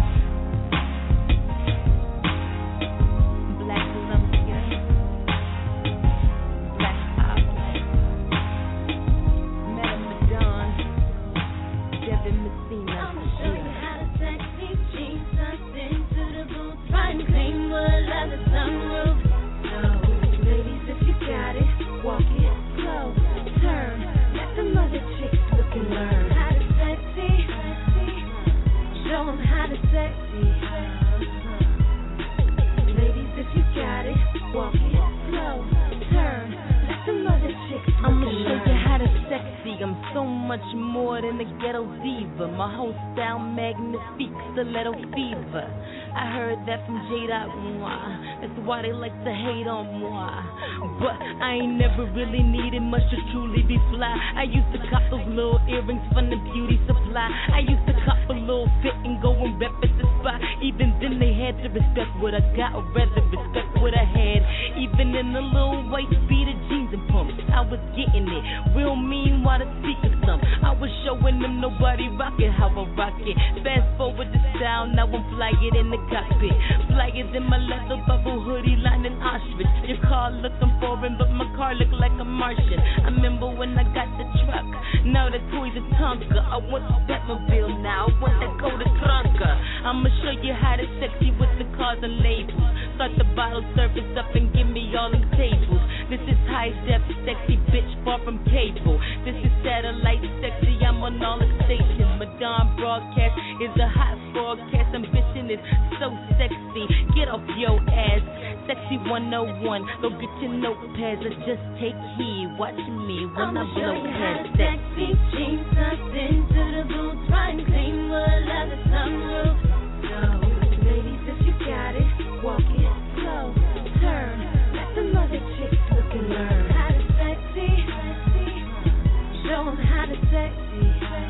Speaker 14: Black Columbia, Black Opera, Madame Madonna, Devin Messina. I'ma show you how to sexy jeans tucked into the boots, riding clean wood leather sunroof. So, ladies, if you got it, walk it slow, turn, let the mother chicks look and learn how to sexy. Show them how to sexy. Ladies, if you got it, walk it slow, turn, let the mother chicks look I'ma show you how to sexy. I'm so much more than a ghetto diva. My whole style magnifique, stiletto fever. I heard that from J.Moi. That's why they like to hate on moi. But I ain't never really needed much to truly be fly. I used to cop those little earrings from the beauty supply. I used to cop a little fit and go and rep at the spot. Even then they had to respect what I got, or rather respect what I had. Even in the little white beater jeans and pumps, I was getting it. Real mean while the speakers thump. I was showing them nobody rockin' how I rock it. Fast forward the style, now I'm flying in the cockpit. Flyer than my leather bubble hoodie lined in Auschwitz. Your car looking foreign, but my car look like a Martian. I remember when I got the truck, now the toy's a Tonka. I want the Batmobile now, I want that Coda Trunka. I'ma show you how to sexy with the cars and labels. Start the bottle service up and give me all them tables. This is high def sexy bitch, far from cable. This is satellite sexy, I'm on all the stations. Madame broadcast is a hot broadcast. Ambition is so sexy, get off your ass. Sexy one oh one, go get your notepads and just take heed. Watch me when I'ma I blow past sexy jeans tucked into the boots, riding clean wood leather sunroof. So, ladies, if you got it, walk it slow, turn, let the mother chicks look and learn how to sexy. Show them how to sexy.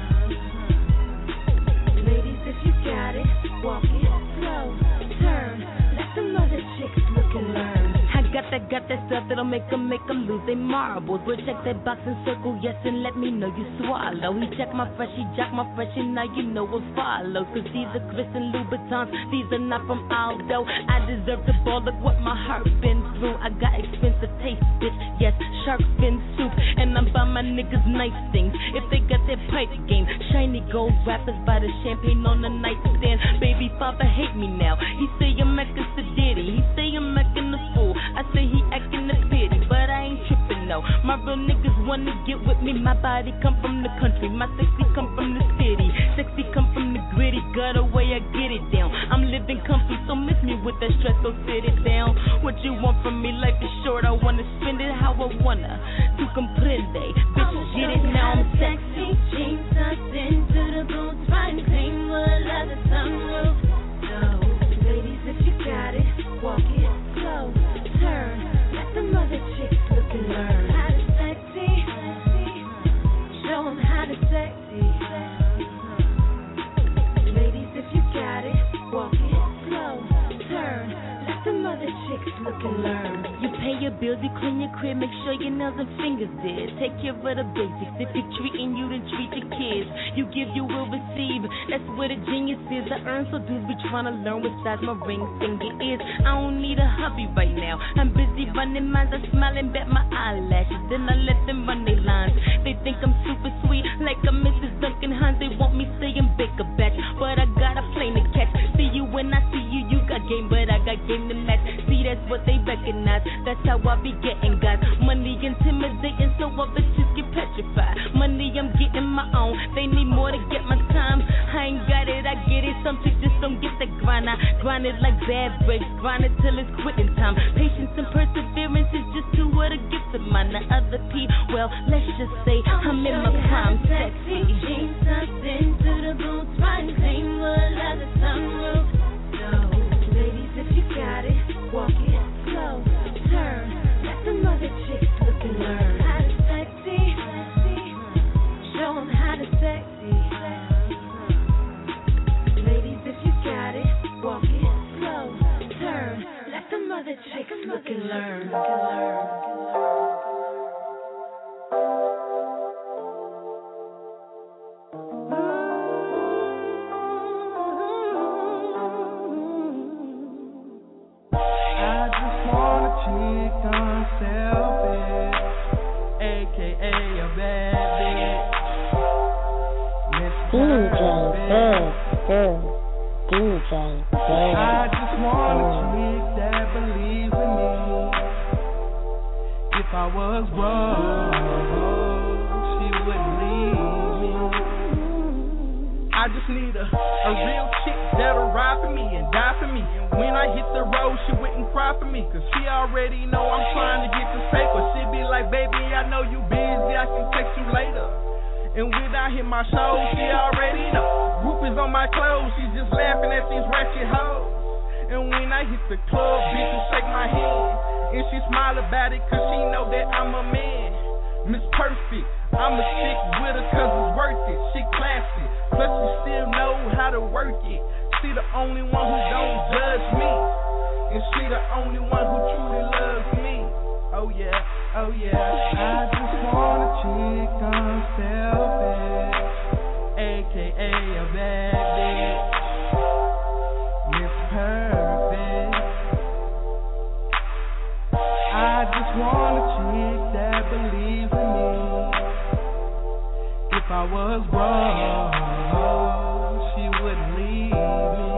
Speaker 14: Ladies, if you got it, walk it slow, turn, let the mother chicks look and learn. I got that, got that stuff that'll make them, make them lose their marbles. We'll check that box and circle yes and let me know you swallow. He check my fresh, he jack my fresh, and now you know what follows. Cause these are Chris and Louboutins, these are not from Aldo. I deserve the ball, look what my heart been through. I got expensive taste, bitch, yes, shark fin soup. And I'm by my niggas nice things, if they got that pipe game. Shiny gold rappers by the champagne on the nightstand. Baby father hate me now, he say I'm acting sedity, he say I'm acting the fool. I say he acting the pity, but I ain't tripping no. My real niggas wanna get with me. My body come from the country, my sexy come from the city. Sexy come from the gritty, gutter way I get it down. I'm living comfy, so miss me with that stress, so sit it down. What you want from me? Life is short, I wanna spend it how I wanna. Tu comprende, bitch, get it now. I'm sexy jeans tucked into the boots, riding clean wood leather sunroof. So,
Speaker 16: bills, you clean your crib, make sure your nails and fingers dead. Take care of the basics. If you're treating you, then treat your kids. You give, you will receive. That's where the genius is. I earn so dudes be trying to learn what size my ring finger is. I don't need a hubby right now. I'm busy running minds. I smile and bet my eyelashes. Then I let them run their lines. They think I'm super sweet, like a Missus Duncan Hines. They want me saying bake a batch, but I got a plane to catch. See you when I see you. You got game, but I got game to match. See, that's what they recognize. That's how I be getting guys. Money intimidating, so I bitches get petrified. Money, I'm getting my own. They need more to get my time. I ain't got it, I get it. Some chicks just don't get the grind. I grind it like bad breaks. Grind it till it's quitting time. Patience and perseverance is just two of the gifts of mine. The other P, well, let's just say I'm in my prime. Sexy.
Speaker 1: Jeans tucked into the boots, riding clean wood like a sunroof. So, ladies, if you got it, walk it slow. Turn, let the mother chicks look and learn how to sexy. Show them how to sexy. Ladies, if you got it, walk it slow. Turn, let the mother chicks look and learn.
Speaker 21: I just want a chick that believes in me. If I was wrong, she wouldn't leave me. I just need a, a real chick that'll ride for me and die for me. When I hit the road, she wouldn't cry for me, cause she already know I'm trying to get this paper. She be like, baby, I know you busy, I can text you later. And when I hit my show, she already know. Roof is on my clothes, she's just laughing at these ratchet hoes. And when I hit the club, bitches shake my hand. And she smile about it, cause she know that I'm a man. Miss Perfect, I'ma stick with her cause it's worth it. She classy, plus she still know how to work it. She the only one who don't judge me. And she the only one who truly loves me. Oh yeah, oh yeah. I just want a chick unselfish, aka a bad bitch, Miss Perfect. I just want a chick that believes in me. If I was wrong, she wouldn't leave me.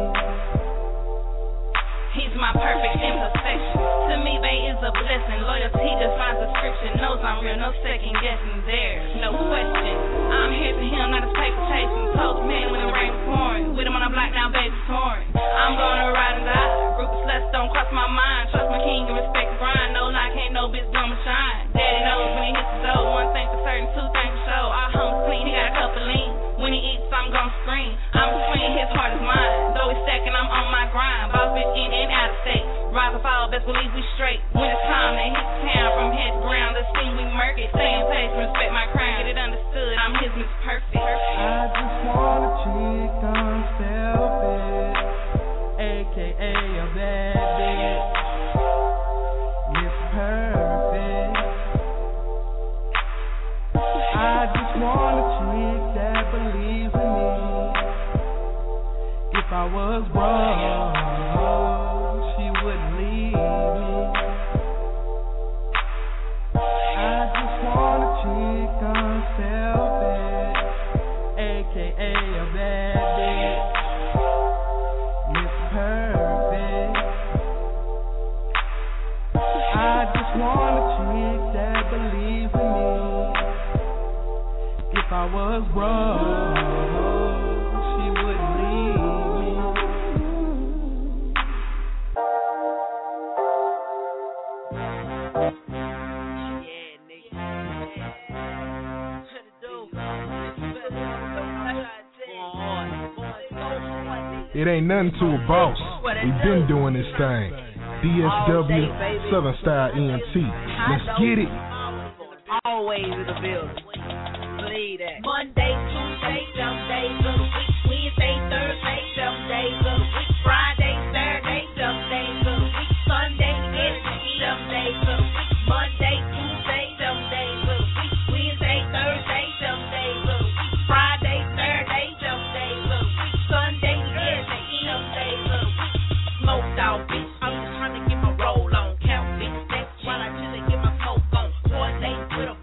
Speaker 17: He's my perfect imperfection. To me, bae is a blessing. Loyalty defines description. Knows I'm real, no second guessing. There's no question. I'm here for him, not his paper chasing. Told the man when the rain was pouring. With him on the block, now baby's touring. I'm gonna ride and die. Group of sluts don't cross my mind. Trust my king and respect the grind. No lie, can't no bitch blow my shine. Daddy knows when he hits the door. One thing for certain, two things for sure. Our home's clean, he got a couple lean. When he eats, I'm gon' scream. I'm between his heart is mine. Though he's stacking, I'm on my grind. Boss bitch in and out of state. Rise or fall, best believe we straight. When it's time, they hit the town from head to ground. The scene we murk it. Stay in place, respect my crown. Get it understood, I'm his Miss Perfect.
Speaker 21: I just want a chick unselfish, aka a bad bitch, Miss Perfect. I just want a chick that believes in me. If I was wrong, she wouldn't leave me. I just want a chick unselfish, aka a bad bitch, Miss Perfect. I just want a chick that believes in me. If I was wrong, she wouldn't leave me.
Speaker 18: It ain't nothing to a boss. We been doing this thing. D S W, Southern Style E N T. Let's get it.
Speaker 24: Always in the building. Believe that. Monday, Tuesday, seven days of the week. Wednesday, Thursday, seven days of the week. Friday, Saturday, seven days of the week. Sunday, it's seven days of the week.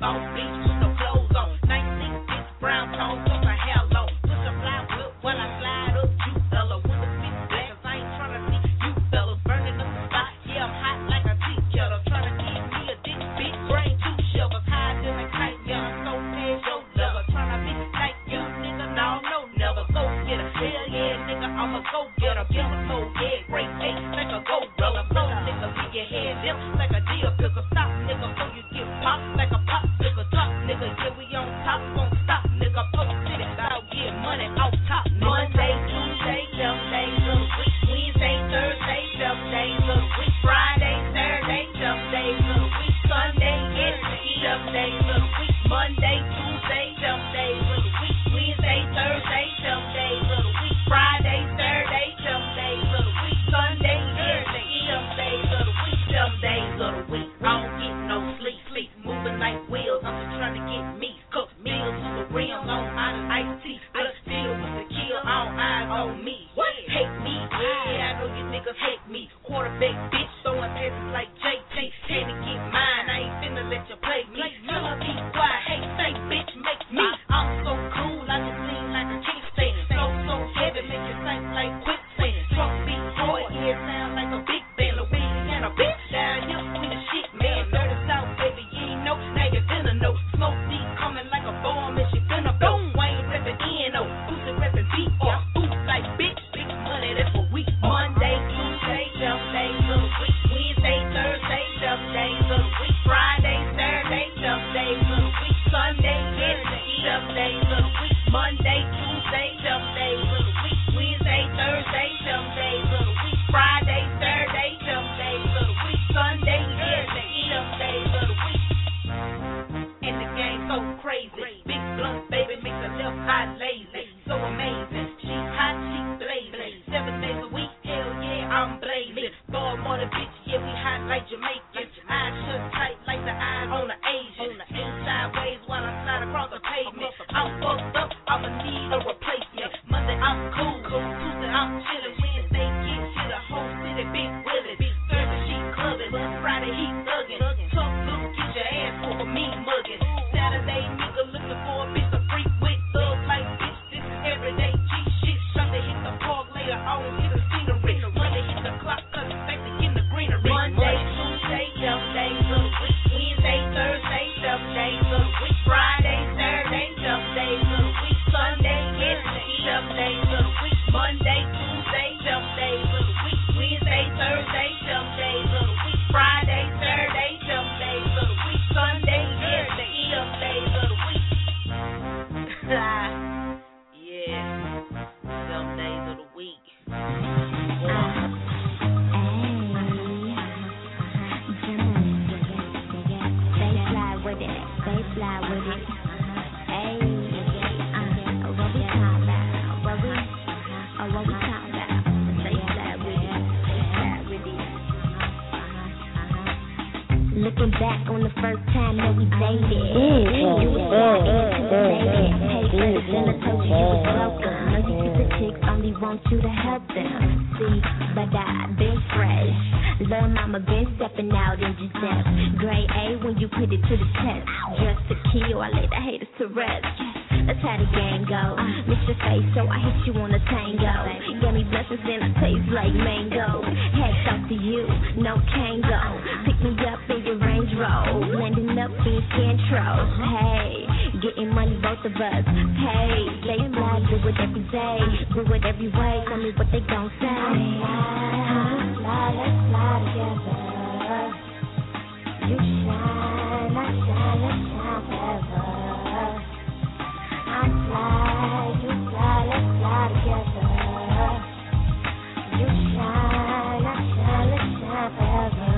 Speaker 24: boss bitch with no clothes on. nineteen six brown tones, plus a hair long. Push a fly whip while I slide up. You fella with a fit black, cause I ain't tryna see you fellas burning up the spot. Yeah, I'm hot like a tea kettle. Tryna give me a dick, big brain, two shovels. Higher than a kite, yeah, I'm so dead, yo, lover. Tryna be like you, nigga, no, no, never. Go get her, hell yeah, nigga, I'm a go getter. Get a flow, yeah, great eight, like a gold brother. Blow, nigga, be your head limp like a deer picker. Stop, nigga, before you get popped like a pop nigga. Drop, nigga, yeah, we on top, won't stop, nigga. Post city, I'll get money off top. Monday, Tuesday, seven days of the week. Wednesday, Thursday, seven days of the week. Friday, Saturday, seven days of the week. Sunday, yes, seven days of the week. Monday, Tuesday, seven days of the week. Wednesday, Thursday, seven days of the week. Friday, Saturday, seven days of the week. Sunday, yes, seven days of the week. Seven days of the week. I don't get no sleep, sleep, moving like wheels. I'm just trying to get me, cook meals to the rims on out of iced tea. But still with the kill, all eyes on me. What? Hate me? Yeah, I know you niggas hate me. Quarterback bitch, throwing passes like J T. Had to get mine, I ain't finna let you play me. Tell her be quiet, hey, say bitch, make me. I'm so cool, I just lean like a kickstand. Flow so heavy, make you sink like quicksand. Truck beat hard, yeah, sound like a big band. Louisiana bitch, down here, we the shit, man. Dirty South, baby, you ain't know, now you finna know. Smoke deep coming like a bomb, and she finna blow. Wayne reppin' N O, Boosie reppin' B R. Ooh, like bitch, big money, that's what we. Monday, Tuesday, seven days of the week. Wednesday, Thursday, seven days of the week. Friday, Saturday, seven days of the week. Sunday, yes, seven days of the week. Monday, Tuesday, seven days of the week. Wednesday, Thursday, seven days of the week. Friday, Saturday, seven days of the week. Sunday, yes, seven days of the week. And the game so crazy. Big blunt, baby, makes her left eye lazy. So amazing. She hot, she blazing. Seven days a week, hell yeah, I'm blazing. Boy, more than bitch, yeah, we hot like Jamaicans. Eyes shut tight like the eyes on the Asian. Spin sideways while I slide across the pavement. I'm fucked up, I'ma need a replacement. Monday, I'm cool. Tuesday, I'm chillin'. Wednesday, get shit, the whole city big willin'. Thursday, she clubbing. Friday, he thuggin'. Tough look, get your ass over me muggin'. Saturday, nigga looking for a bitch to freak with. Thug like bitch, this is everyday G shit. Sunday, hit the park, later on, hit the scenery. Monday, hit the clock, cause it's back to in the greenery. Monday, Tuesday, seven days of the week. Wednesday, Thursday, seven days of the week. Friday, Saturday, seven days of the week. Sunday, yes, seven days of the week. Monday, Tuesday, seven days of the week. Wednesday, Thursday, seven days of the week. Friday, Saturday, seven days of the week. Sunday, yes, seven days of the week. Yeah, seven days of the week.
Speaker 14: With it, they fly with it. Hey, uh, what we talking about? What we, uh, what we talking about? They fly with it, they fly with it. Looking back on the first time that we dated, you was born intimidated. Hey, first, and I told you you was welcome. Know you keep the chicks, only want you to help them. See, but I been fresh. Lil' mama been stepping out in Giselle. Grade A when you put it to the test. Just to kill, I lay the haters to rest. That's how the game go. Miss your face, so I hit you on a tango. Gave me blessings, then I taste like mango. Hats off to you, no Kango. Pick me up in your Range Rover, blending up in Scantro. Hey, getting money, both of us. Hey, they fly, do it every day, do it every way. Tell me what they gon' say. Let's fly, let's fly together. You shine, I shine, let's shine forever. I fly, you fly, let's fly together. You shine, I shine, let's shine forever.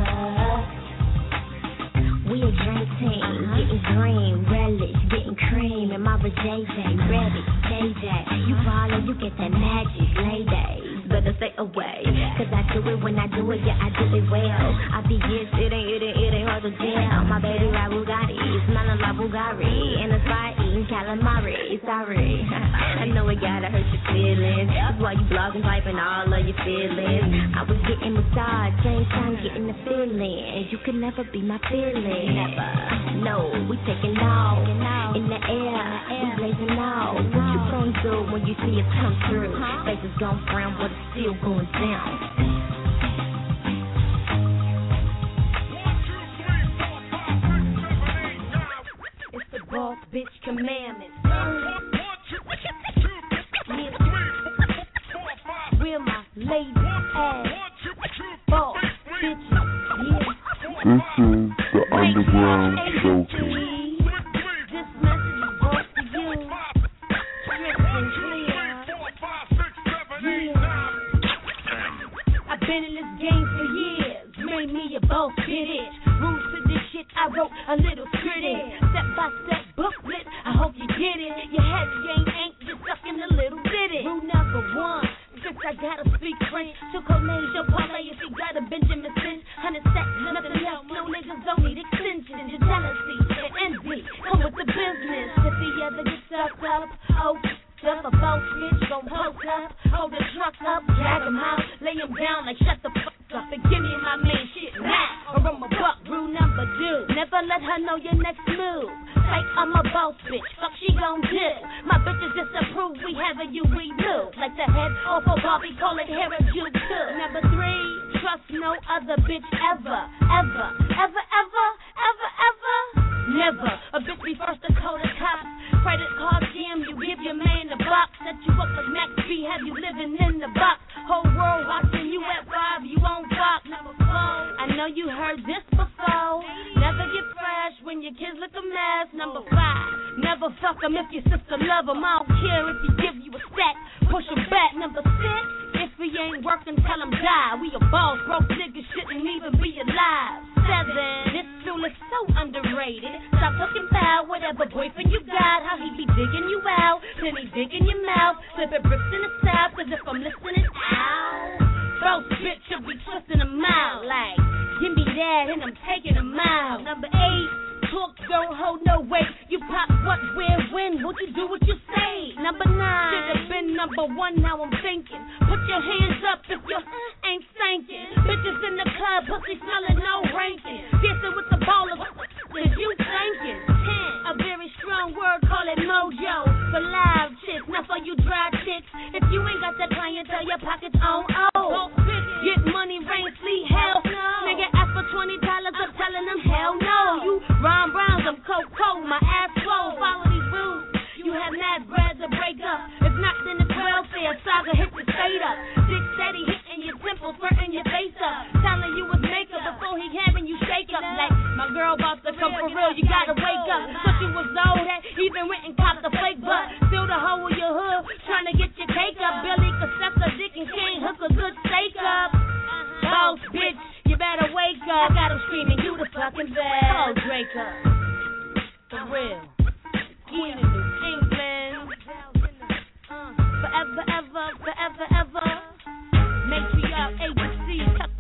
Speaker 14: We a dream team, getting green, relish, getting cream, and Mama J J, ready, J J. You follow, you get that magic, lady. Better stay away, cause I do it when I do it, yeah, I do it well. I be yes, it ain't, it ain't, it ain't hard to tell. My baby ride Bugatti, smelling like Bulgari, in a spot eating calamari, sorry. I know know it gotta hurt your feelings. That's why you blogging, typing all of your feelings. I was getting massage, same time getting the feeling. You could never be my feeling. Never. No, we taking off in the air. We blazing out. What you gonna do when you see us come through? Faces gon' frown, but it's still going down. Boss bitch commandments. Where my lady ass boss bitches. Yeah.
Speaker 12: This is the Underground Showcase.
Speaker 14: This message is brought to you. Strict and clear. Yeah. I've been in this game for years. Made me a boss bitch. Rules to this shit I wrote a little script. Step by step booklet, I hope you get it. Your head game ain't just stuck in a little bitty. Rule number one, since I gotta speak French. Took Onasia, parlay if you got a Benjamin Cinch. Hundred stacks, nothing else, no niggas don't need extensions. Your jealousy and envy come with the business. If he ever gets stuck up, oh, stuff a boss bitch, gon' poke up. Hold the truck up, drag him out, lay him down like shut the fuck up. And give me my main shit now, or I'm a buck. Rule number two, never let her know your next move. Like I'm a boss bitch, fuck she gon' do. My bitches disapprove, we having you remove. Like the head off a Barbie, call it hair and Jew too. Number three, trust no other bitch ever, ever, ever, ever, ever, ever. Never, a bitch be first to call the cops. Credit card scam, you give your man the box. Set you up like Max B, have you living in the box. Whole world watching you at five, you on Fox. Number four, I know you heard this before. Never get fresh when your kids look a mess. Number five, never fuck him if your sister love him. I don't care if he give you a stack, push him back. Number six, if he ain't working, tell him die. We a boss, broke niggas shouldn't even be alive. Seven, this tool is so underrated. Stop talking about whatever boyfriend you got, how he be digging you out, then he digging your mouth, flipping bricks in the south, cause if I'm listening out, both bitch should be twisting them out, like, give me that and I'm taking them out. Number eight, talk don't hold no weight, you pop what, where, when, what you do, what you say. Number nine, should've been number one, now I'm thinking, put your hands up if you uh, ain't thinking. Bitches in the club, pussy smelling, no ranking, dancing with the ballers, what the f*** is you thinking? Ten, a very strong word, call it mojo, for live chicks, not for you dry chicks. If you ain't got that clientele, your pockets on oh. Get money, rain, sleet, hell no. Nigga ask for twenty dollars, I'm telling them hell no. You rhyme rounds, I'm cold, cold, my ass slow, follow these rules. You have mad bread to break up. If not, then it's welfare. Saga hit the state up. Dick steady hitting your temples, burning your face up. Telling you it's makeup before he having you shake up. Like, my girl about to come for real, you gotta wake up. Thought you was old, that even went and copped the fake butt. Still the hoe of your hood, trying to get your cake up. Billy could suck a dick and can't hook a good steak up. Boss bitch, you better wake up. I got him screaming, you the fucking best. Oh, Draco. For real. Queen of New England. Uh, forever, ever, forever, ever. Matriarch A B C.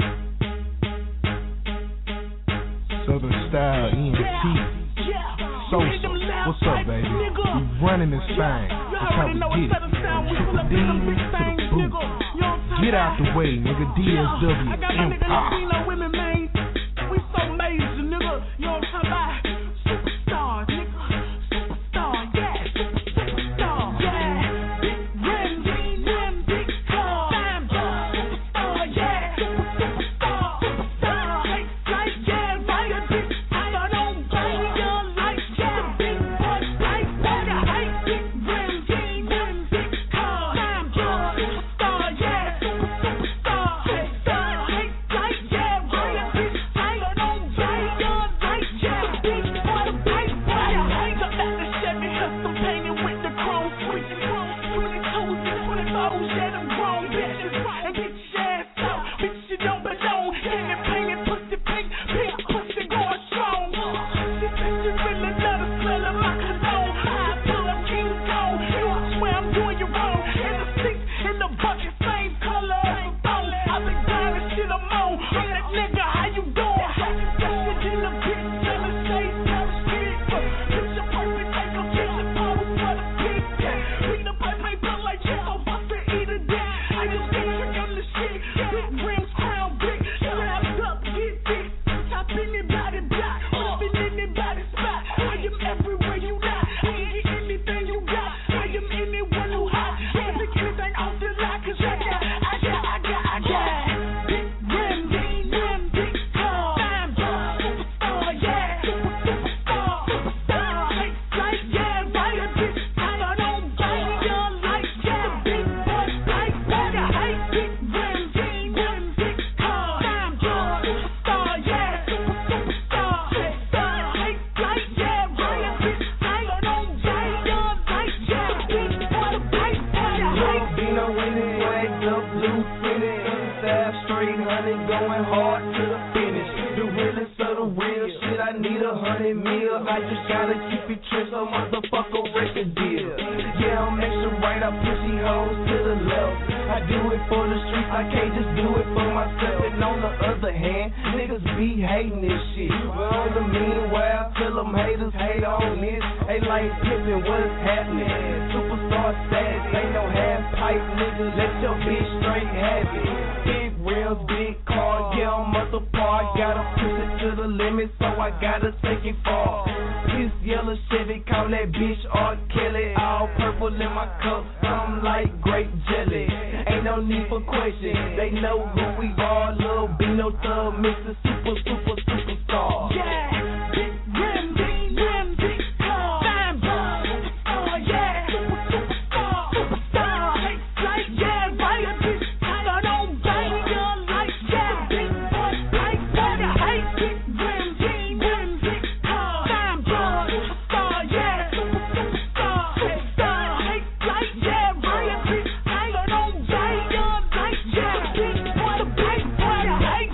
Speaker 18: Southern Style E N T. Sosa, what's up, baby? We running this thing. That's how we get it. From the D to the boot. Get out the way, nigga. D S W Empire.
Speaker 22: We so lazy, nigga. You know what I'm talking about? Superstar, nigga. Superstar, yeah. Superstar, yeah. Big rim, big rim, big car. Damn, superstar, yeah. Superstar, superstar. Like, like, yeah, right a dick. I don't bang your life, yeah. Big boy, like, like, like, big rim, big rim, big car. Damn, superstar, yeah. Super, superstar. Like, like, yeah.
Speaker 9: need a hundred mil. I just gotta keep it true, so motherfucker record deal. Yeah, I'm extra right, I push these hoes to the left. I do it for the streets, I can't just do it for myself. And on the other hand, niggas be hating this shit. But on the meanwhile, tell them haters hate on this. They like pimpin', what's happening? Superstar status, ain't no half pipe, niggas. Let your bitch straight have it. Big rims, big car, yeah, I'm at the park. Gotta push it to the limit, so I gotta take it far. This yellow Chevy, call that bitch R. Kelly. All purple in my cup, I'm like grape jelly. Ain't no need for question, they know who we are. Lil' Bino Thug, Mister Super, Super, Superstar. Yeah, big rim, big rim, big car. Fine boy, superstar, yeah. Super, superstar, superstar. Like, yeah, right, a bitch, I don't bang your life, yeah. Big boy, like, what a hate, big rim, big rim, big car. Fine boy, superstar, yeah. Super, superstar, superstar. Like, yeah, right, a bitch, I don't bang your life, yeah. Big boy, the big boy, I hate.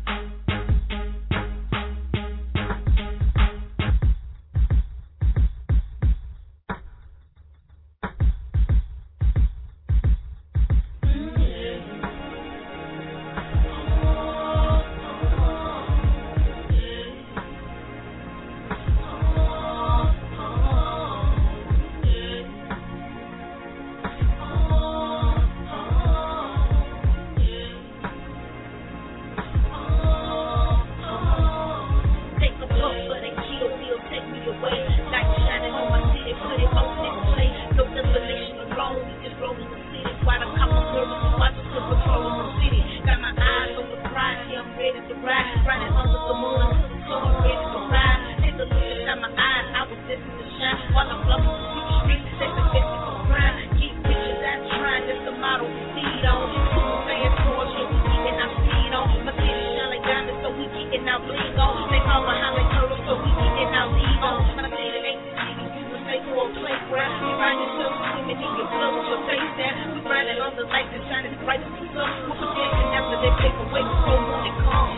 Speaker 24: Take a puff, but they kill me or take me away. Light shining on my city, put it on display. No destination alone, we just roll in the city. While the couple girls watch us patrolling the city. Got my eyes on the prize, yeah, I'm ready to ride. Riding under the moon, so I'm ready to ride. Take a look inside my eyes, I was destined to shine. While I'm flowing through the streets, they forget me to grind. Keep pictures I trying, that's the model we feed on. Super fast cars, yeah, we getting our speed on. My city shine like diamonds, so we getting our bling on. They fall behind like turtles, so we getting our lead on. My city ain't the city, you can say for a playground. You find yourself swimming in your blood with your face down. We grinding on the light that shine as bright as the sun. We're protecting after they take away the soul when it comes.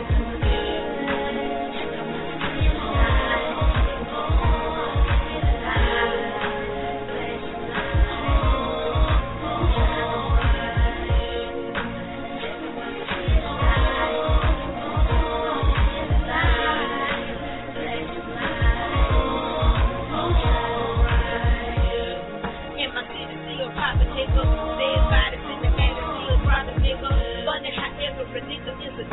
Speaker 24: In my city, still poppin' nigga. Dead bodies in the game, still dropping nigga. Funny how every nigga is a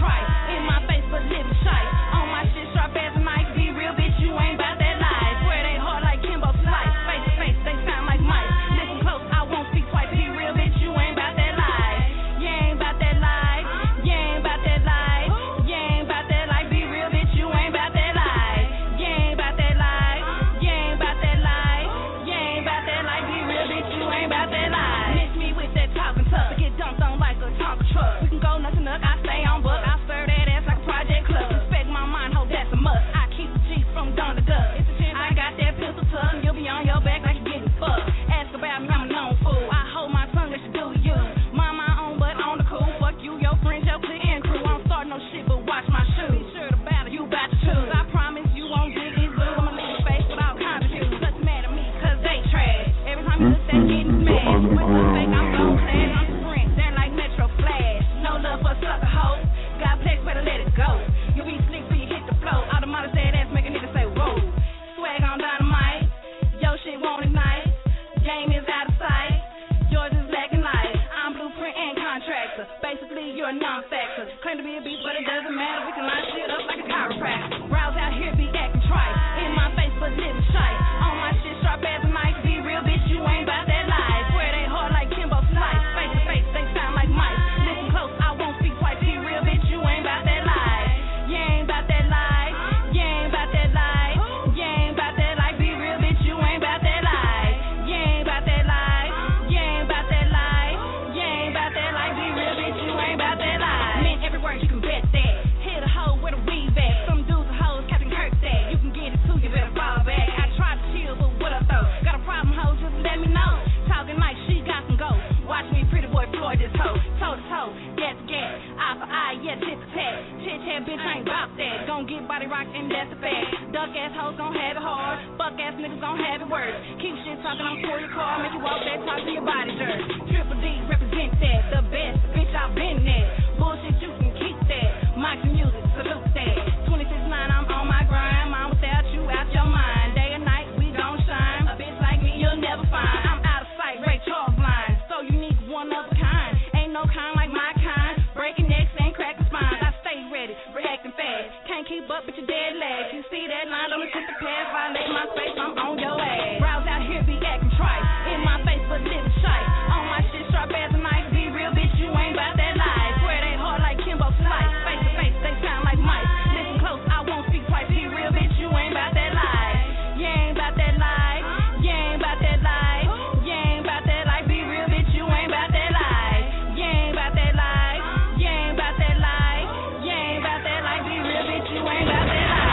Speaker 17: trite. In my face, but living shite. On my shit, sharp as a knife. Be real, bitch, you ain't about that life. Swear they hard like Kimbo Slice. Face to face, they sound like mice. Listen close, I won't speak twice. Be real, bitch, you ain't about that life. You ain't about that life. You ain't about that life. You ain't about that life. Be real, bitch, you ain't about that life. You ain't about that life. You ain't about that life. You ain't about that life. Be real, bitch, you ain't about that life. Miss me with that talking tough. I get dumped on like a Tonka truck. We can go nothing up. I stay on buck. I stir that ass like a project club. Respect my mind, hope that's a must. I keep the G from dawn to dusk. I got that pistol tuck. You'll be on your back like you getting fucked. Ask about me, I'm a known fool. I hold my tongue, let you do you. Mind my own, but on the cool. Fuck you, your friends, your clique and crew. I don't start no shit, but watch my shoes. Be sure to battle, you bout to choose. I promise you won't get these blues. I'ma leave your face with all kinds of views. Nothing mad at me, cause they trash. Every time you look, they getting smashed. With my fake, I'm gon' stand. I'm sprint, they're like Metro Flash. No love for sucker hoes. Got flex, better let it go. You be slick till you hit the flow. All the models say that's make a nigga say whoa. Swag on dynamite. Yo shit won't ignite. Game is out of sight. Yours is lacking light. I'm blueprint and contractor. Basically, you're a non-factor. Claim to be a beast, but it doesn't matter. We can line shit up like a chiropractor. Browse out here, be acting trite. In my face, but living shite. On my shit, sharp as a knife. Be real, bitch, you ain't about that life. Swear they hard like Kimbo Slice. Face to face, they sound like mice. Listen close, I won't speak twice. Be real, bitch, you ain't about that life. You ain't about that life. You ain't about that life. You ain't about that life. Be real, bitch, you ain't about that life. You ain't about that life. You ain't about that life. You ain't about that life. Be real, bitch, you ain't about that life. Man, every word you can bet that. Hit a hoe with a weave at. Some dudes are hoes, Captain Kirk that. You can get it too, you better fall back. I try to chill, but what I throw? Got a problem, hoe, just let me know. Talking like she got some go. Watch me, pretty boy, Floyd this hoe. Toe to toe, gas to gas. Eye for eye, yeah, tit to tat. Chit chat, bitch, I ain't about that. Gon' get body rock and that's a fact. Duck ass hoes gon' have it hard. Fuck ass niggas gon' have it worse. Keep shit talking, I'm pour your car. Make you walk that talk to your body dirt. Triple D, represent that. The best, bitch, I've been there. Bullshit, you can keep that. Mike music, salute that. twenty-six nine, I'm on my grind. Mom, without you, out your mind. Day and night, we gon' shine. A bitch like me, you'll never find. I'm out of sight, Ray Charles line. So unique, one of a kind. Ain't no kind like my kind. Breaking necks and cracking spines. I stay ready, reacting fast. Can't keep up with your dead legs. You see that line on the tip of pass. Violate my space, I'm on your ass. Browse out here, be acting trite. In my face, but living shite. On my shit, sharp as a knife. Be real, bitch, you ain't about that life. Swear they hard like Kimbo Slice. Face to face, they sound like mice. Listen close, I won't speak twice. Be real, bitch, you ain't about that life. You ain't about that life. You ain't about that life. You ain't about that life. Be real, bitch, you ain't about that life. You ain't about that life. You ain't about that life. You ain't about that life. Be real, bitch, you ain't about that life.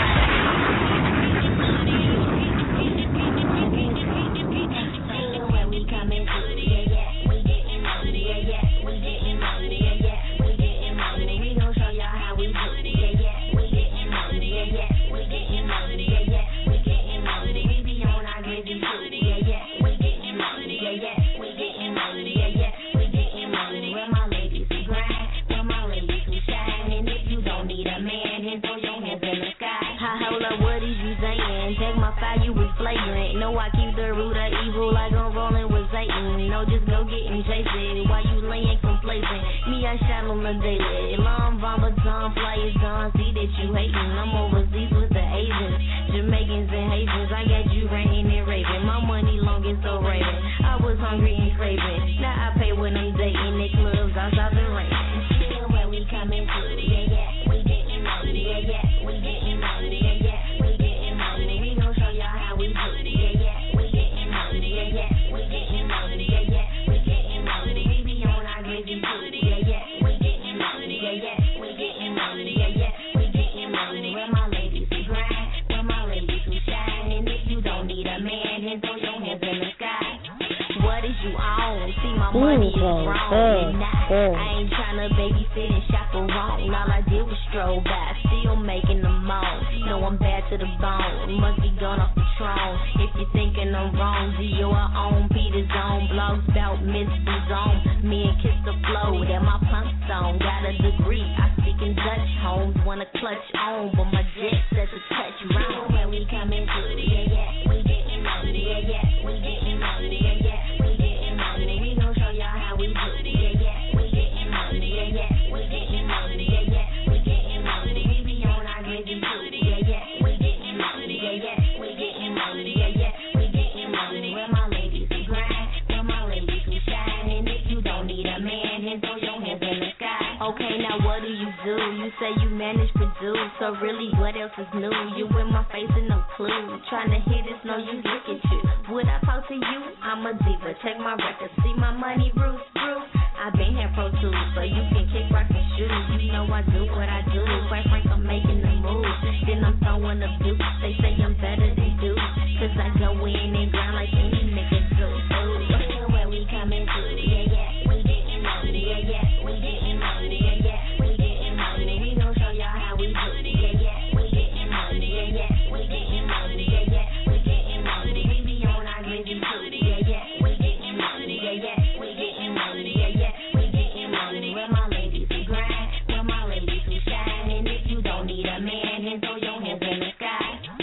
Speaker 14: Where we coming through, yeah, yeah, we getting money, yeah, yeah, we getting money, yeah, yeah, we getting money. We gon' show y'all how we do, yeah, yeah, we getting money, yeah, yeah, we getting money, yeah, yeah, we getting money. We be on our gravy too, yeah, yeah, we getting money, yeah, yeah, we getting money, yeah, yeah, we getting money. Where my ladies who grind, where my ladies who shine, and if you don't need a man, then throw your hands in the sky. Ha, hold up, what is you saying? Take my fire, you was flagrant. No, I keep the root of evil like I'm rolling with Satan. No, just go get and chase it while you laying complacent. Me, I shot on the daily. Long bomber, Tom, flyers gone. See that you hating. I'm overseas with the Asians, Jamaicans and Haitians. I got you ranting and raving. My money long and so raving. I was hungry and craving. Now I pay when I'm dating. The clubs outside the rain. Still where we coming through. Yeah, yeah, we getting money. Yeah, yeah, we getting money. Yeah, yeah, we getting money. We gon' show y'all how we do. Yeah, yeah, we getting money. Yeah, yeah, we getting money. Yeah, yeah, we getting money. We be on our gravy too. Yeah, yeah, we getting money. Yeah, yeah, we getting money. Yeah, yeah, we getting money. Where my ladies who grind, where my ladies who shine, and if you don't need a man, then throw your hands in the sky. What is you on? See my money is wrong, and nah, I ain't tryna babysit and chaperone. All I did was stroll by, still making the moan. No, I'm bad to the bone, must be gone off the throne. If you're thinking I'm wrong, Zio I own Peter's own blogs about Miss Zone. Me and Kiss the Flow, that my punk song. Got a degree, I speak in Dutch. Homes wanna clutch on, but my jet says a touch round. Where we coming through, yeah, yeah, we getting money, yeah, yeah, we getting money, yeah, yeah, we getting money. We gon' show y'all how we do, yeah, yeah, we getting money, yeah, yeah, we getting money, yeah, yeah, we now what do you do? You say you manage produce, so really what else is new? You in my face and no clue. Trying to hit this, no you look at you. Would I talk to you? I'm a diva. Check my record, see my money, Bruce, Bruce. I been here pro tools, so you can kick, rock, and shoot. You know I do what I do. Quite frank, I'm making the move. Then I'm throwing abuse. They say I'm better than you, cause I go in and grind like any nigga do. Ooh, where we coming to? Yeah, yeah, we getting money. Yeah, yeah, we getting money. Yeah, yeah, we getting money. We gon' show y'all how we do. Yeah, yeah, we getting money. Yeah, yeah, we getting money. Yeah, yeah, we getting money. We be on our gritty too. Yeah, yeah, we getting money. Yeah, yeah, we getting money. Yeah, yeah, we getting money. Where my ladies who grind, where my ladies who shine. And if you don't need a man, then throw your hands in the sky.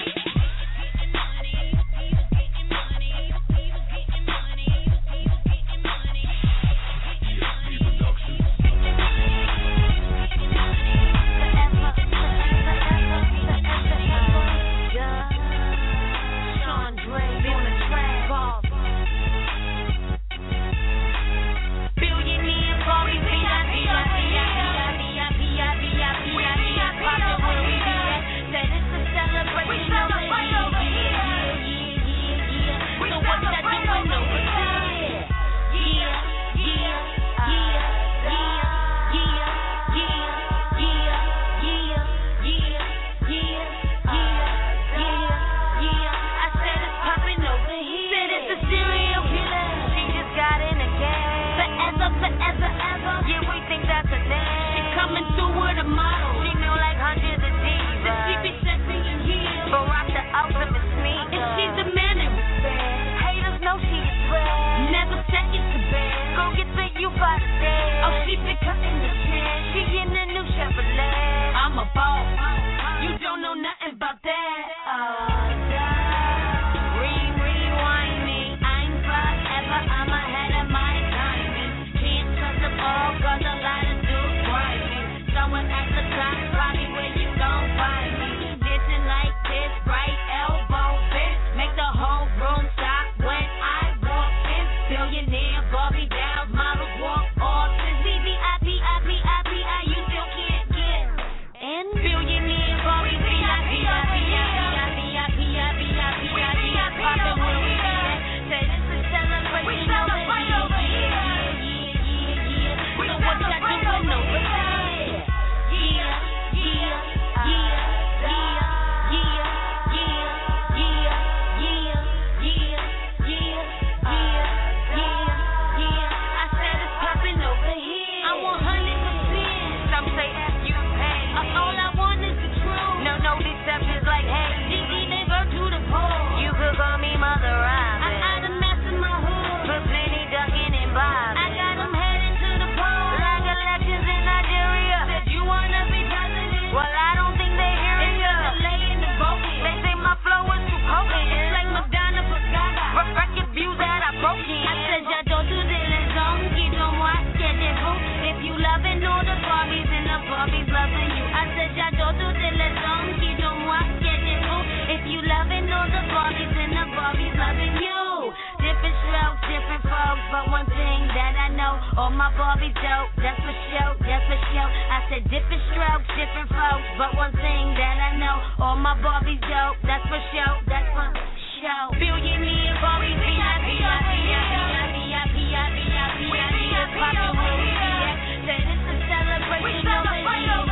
Speaker 2: All my Barbies dope, that's for show, that's for show. I said different strokes, different folks, but one thing that I know, all my Barbies dope, that's for show, that's for show. Billionaire Barbie, V I P, V I P, V I P, V I P, V I P, V I P, V I P, poppin' where we be at. Say this a celebration over here, yeah,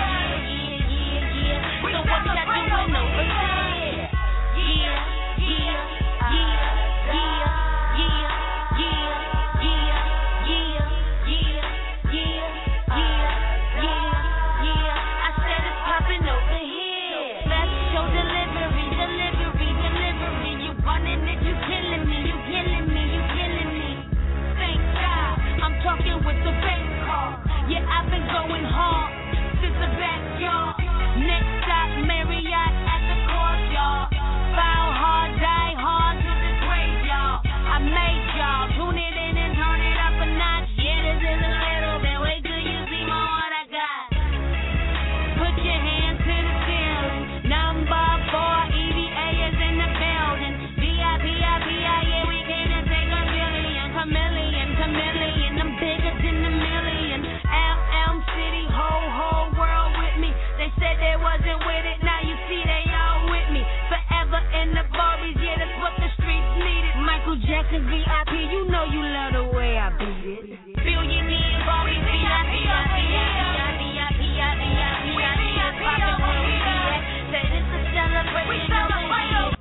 Speaker 2: yeah, yeah, yeah. So what y'all doing over there? Yeah, yeah, yeah, yeah. Killing me, you
Speaker 16: Cause V I P, you know you love the way I beat it. Billionaires, all these V I P, V I P, V I P, V I P, V I P, V I P, V I P, poppin' where we be at. Said it's a celebration. We celebrate.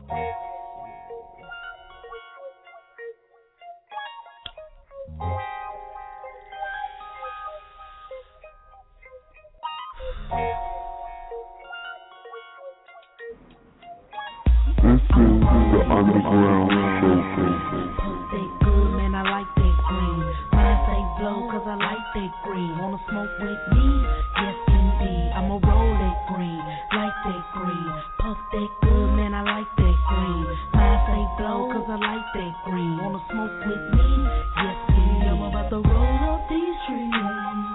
Speaker 12: This is the Underground Showcase.
Speaker 16: They good, man, I like that green. Mine say blow, cause I like that green. Wanna smoke with me? Yes, indeed. I'ma roll that green, like that green. Puff that good, man, I like that green. Mine say blow, cause I like that green. Wanna smoke with me? Yes, indeed. I'm about to roll up these trees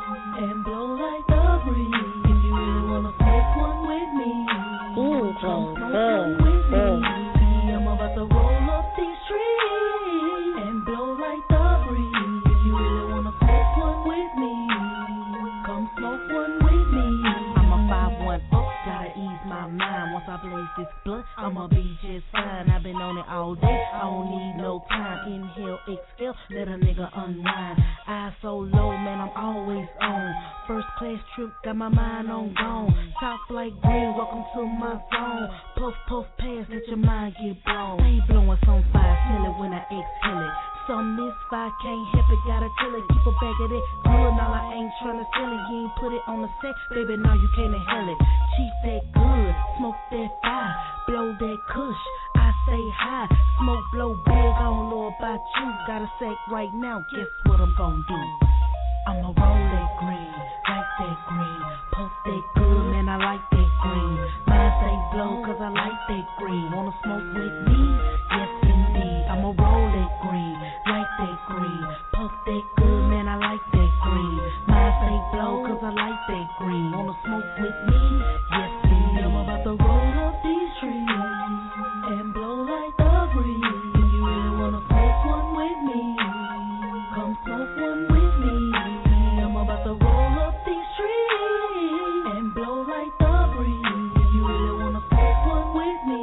Speaker 16: and blow like the breeze. If you really wanna smoke one with me, come smoke one with me. I'm about to roll up these trees and blow like the breeze. If you really wanna smoke one with me, come smoke one with me. I'm a five one up, gotta ease my mind. Once I blaze this blunt, I'ma be just fine. I've been on it all day, I don't need no time. Inhale, exhale, let a nigga unwind. Eyes so low, man, I'm always on. First class trip, got my mind on gone. Top like green, welcome to my zone. Puff, puff, pass, let your mind get blown. I ain't blowing some fire, smell it when I exhale it. Some misfire, can't help it, gotta tell it. Keep a bag of it, good, now I ain't tryna sell it. You ain't put it on the set, baby, now you can't inhale it. Cheap that good, smoke that fire, blow that kush. I say hi, smoke blow big, I don't know about you. Got a sack right now, guess what I'm gon' do? I'ma roll that green, like that green. Puff that good, man, I like that green. Mine say blow, cause I like that green. Wanna smoke with me? Yes, indeed. I'ma roll that green, like that green. Puff that good, man, I like that green. Mine say blow, cause I like that green. Wanna smoke with me? Yes, indeed. I'm about to roll up these trees and blow like the breeze. If you really wanna smoke one with me, come smoke one with me. I'm about to roll up these trees and blow like the breeze. If you really wanna smoke one with me,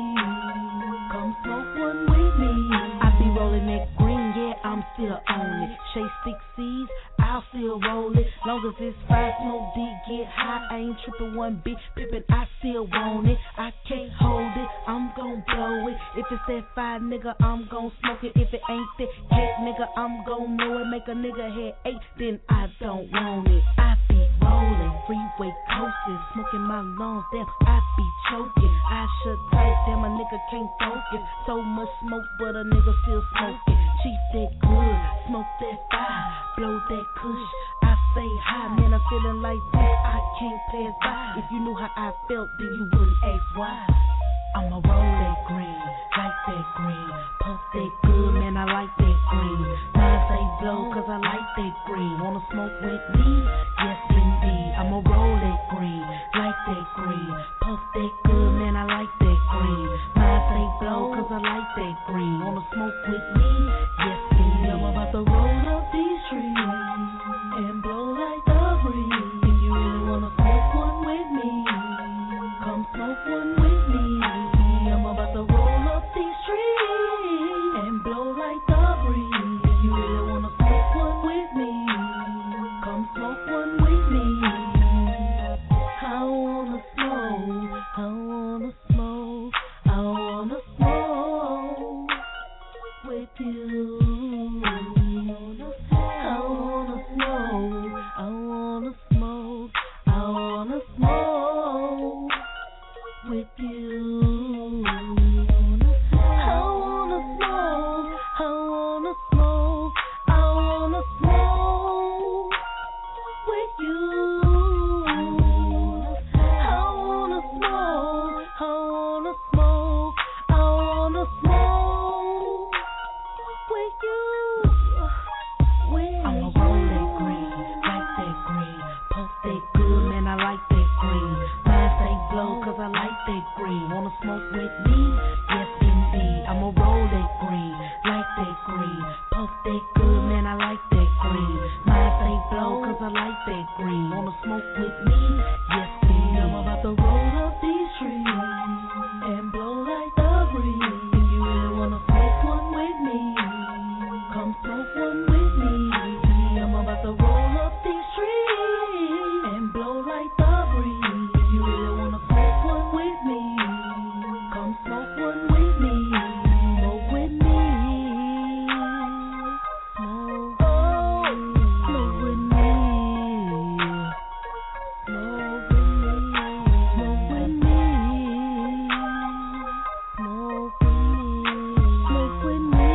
Speaker 16: come smoke one with me. I be rolling that green, yeah, I'm still on it. Chase six C's, I'll still roll it. Long as it's fire, smoke D, get high. I ain't tripping one bit, pippin', I still want it. I can't hold it, I'm gon' blow it. If it's that fire, nigga, I'm gon' smoke it. If it ain't that cake, nigga, I'm gon' know it. Make a nigga head ache, then I don't want it. I be rolling, freeway coasting, smoking my lungs, damn, I be choking. I shut tight, damn, a nigga can't focus. So much smoke, but a nigga still smoking. Cheap that good, smoke that fire, blow that kush. I say hi, man, I'm feeling like this, I can't pass by. If you knew how I felt, then you wouldn't ask why. I'ma roll that green, like that green. Puff that good, man, I like that green. Mine say blow, cause I like that green. Wanna smoke with me? Yes, indeed. I'ma roll that green, like that green. Puff that good, man, I like that green. Mine say blow, cause I like that green. Wanna smoke with me? Yes, indeed. I'm about to roll up these trees and blow like the breeze. If you really wanna smoke one with me, come smoke one with me. I'm about to roll up these trees and blow like the breeze. If you really wanna smoke one with me, come smoke one with me. I wanna smoke, I wanna smoke, I wanna smoke with you. I wanna smoke, I wanna smoke, I wanna smoke with you. I wanna smoke, I wanna smoke, I wanna smoke with you. I wanna smoke, I wanna smoke, I wanna smoke with you. I'ma roll that green, like that green. Puff that good, man, I like that green. Mine say blow, cause I like that green. Wanna smoke with me? Yes, indeed. I'ma roll that green, like that green. Puff that good, man, I like that green. Mine say blow, cause I like that green. Wanna smoke with me? Yes, indeed. I'm about to roll up these trees and blow like the breeze. If you really wanna smoke one with me,
Speaker 14: smoke one with me. I'm about to roll up these trees and blow like the breeze. If you really wanna smoke one with me, come smoke one with me. Smoke with me. Smoke. Oh, smoke with me. Smoke with me. Smoke with me. Smoke with me. Smoke with me.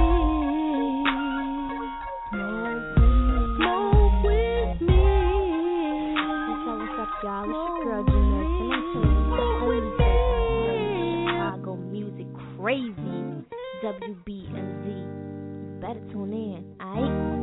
Speaker 14: Smoke with me.
Speaker 4: What's up, what's up, y'all? It's your girl, Gina. And I'm chilling with the only person Chicago music crazy, W B M Z. You better tune in, aight?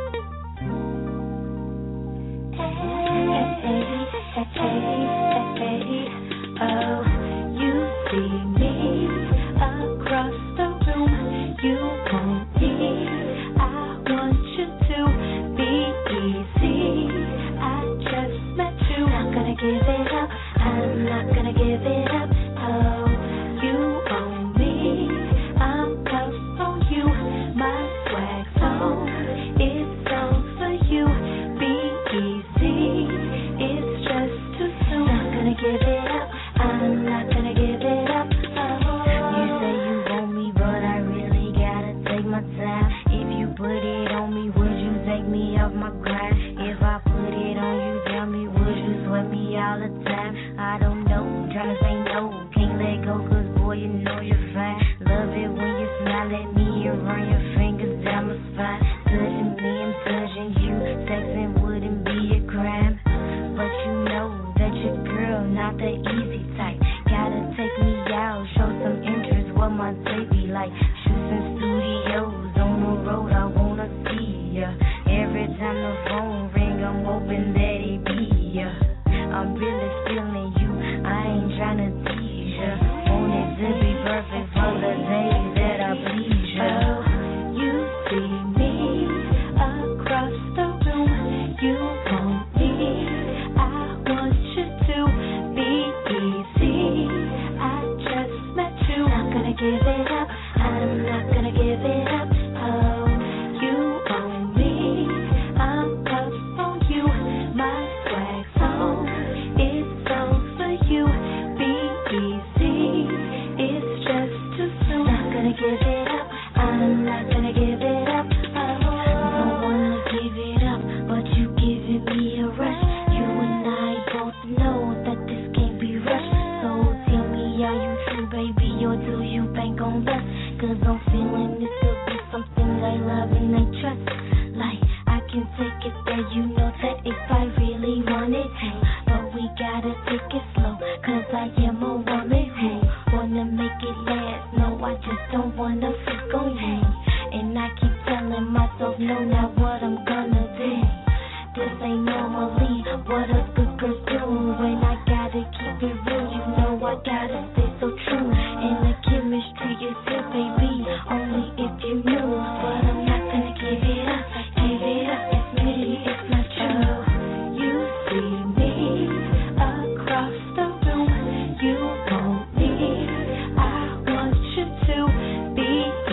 Speaker 14: Oh, you see me across the room. You want me. I want you to be easy. I just met you. Not gonna give it up. I'm not gonna give it up. Oh, you own me. I'm close on you. My swag's on. It's on for you. Be easy. It's just too soon. Not gonna give it up. I'm not gonna give it up. Oh, you say you want me, but I really gotta take my time. If you put it on me, would you take me off my grind? If I put it on you, tell me, would you sweat me all the time? I don't know, tryna say no, can't let go, cause boy, you know you're fine. Love it when you smile at me and run your fingers down my spine. Touching me and touching you, sexing wouldn't be a crime. But you know that your girl not the easy type. Gotta take me out, show some interest, what my day be like. Shoot some studios on the road, I wanna see ya. Every time the phone ring, I'm hoping that it be ya. I'm really feeling you, I ain't tryna tease ya. Want it to be perfect for the day that I please ya. Oh, you see me across the room. You want me. I want you to be easy. I just met you. Not gonna give it up. I'm not gonna give it up. Oh, you own me. I'm close on you. My swag's on. It's on for you. Be easy. It's just too soon. Not gonna give it up. I'm not gonna give it up. Oh, don't wanna give it up, but you giving me a rush. You and I both know that this can't be rushed. So tell me, are you true, baby, or do you bank on us? Cause I'm feeling this could be something like love and they trust. Like, I can take it there, you know that if I really wanted to. But we gotta take it slow, cause I am a woman who wanna make it last. No, I just don't wanna freak on you. And I keep telling myself, no, not what I'm gonna do. This ain't normally what us good girls do. When I gotta keep it real, you know I gotta stay so true. And the chemistry is here, baby, only if you knew. But I'm not gonna give it up, give it up, it's me, it's not you. You see me across the room. You want me. I want you to be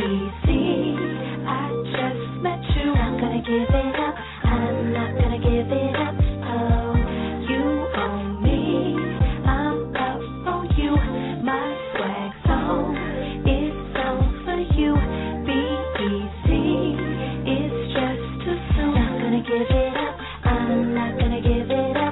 Speaker 14: easy. I just met you. Not gonna give it up. I'm not gonna give it up. Oh, you own me. I'm up on you. My swag's on. It's on for you. Be easy. It's just too soon. Not gonna give it up. I'm not gonna give it up.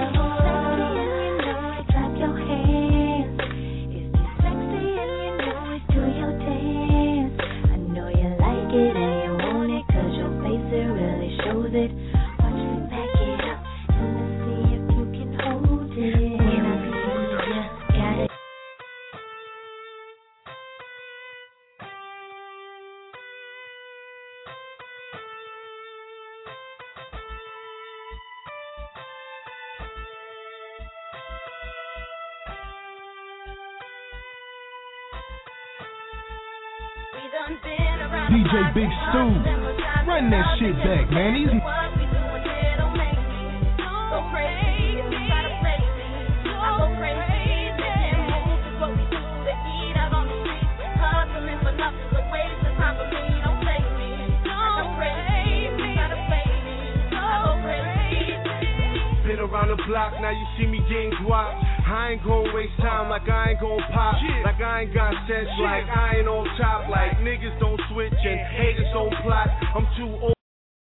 Speaker 14: Oh, you know it. Clap your hands. It's too sexy and you know it. Do your dance. I know you like it and you want it, cause your face it really shows it. Watch me back it up and let's see if you can hold it. When I see ya, got it.
Speaker 18: D J Big Stu, run that shit back, man. These
Speaker 1: Hustling for nothing, so waste the time for me. Don't take me. Don't
Speaker 5: around the block, now you see me getting guap. I ain't gon' waste time like I ain't gon' pop. Like I ain't got sense, like I ain't on top. Like niggas don't switch and haters don't plot. I'm too old.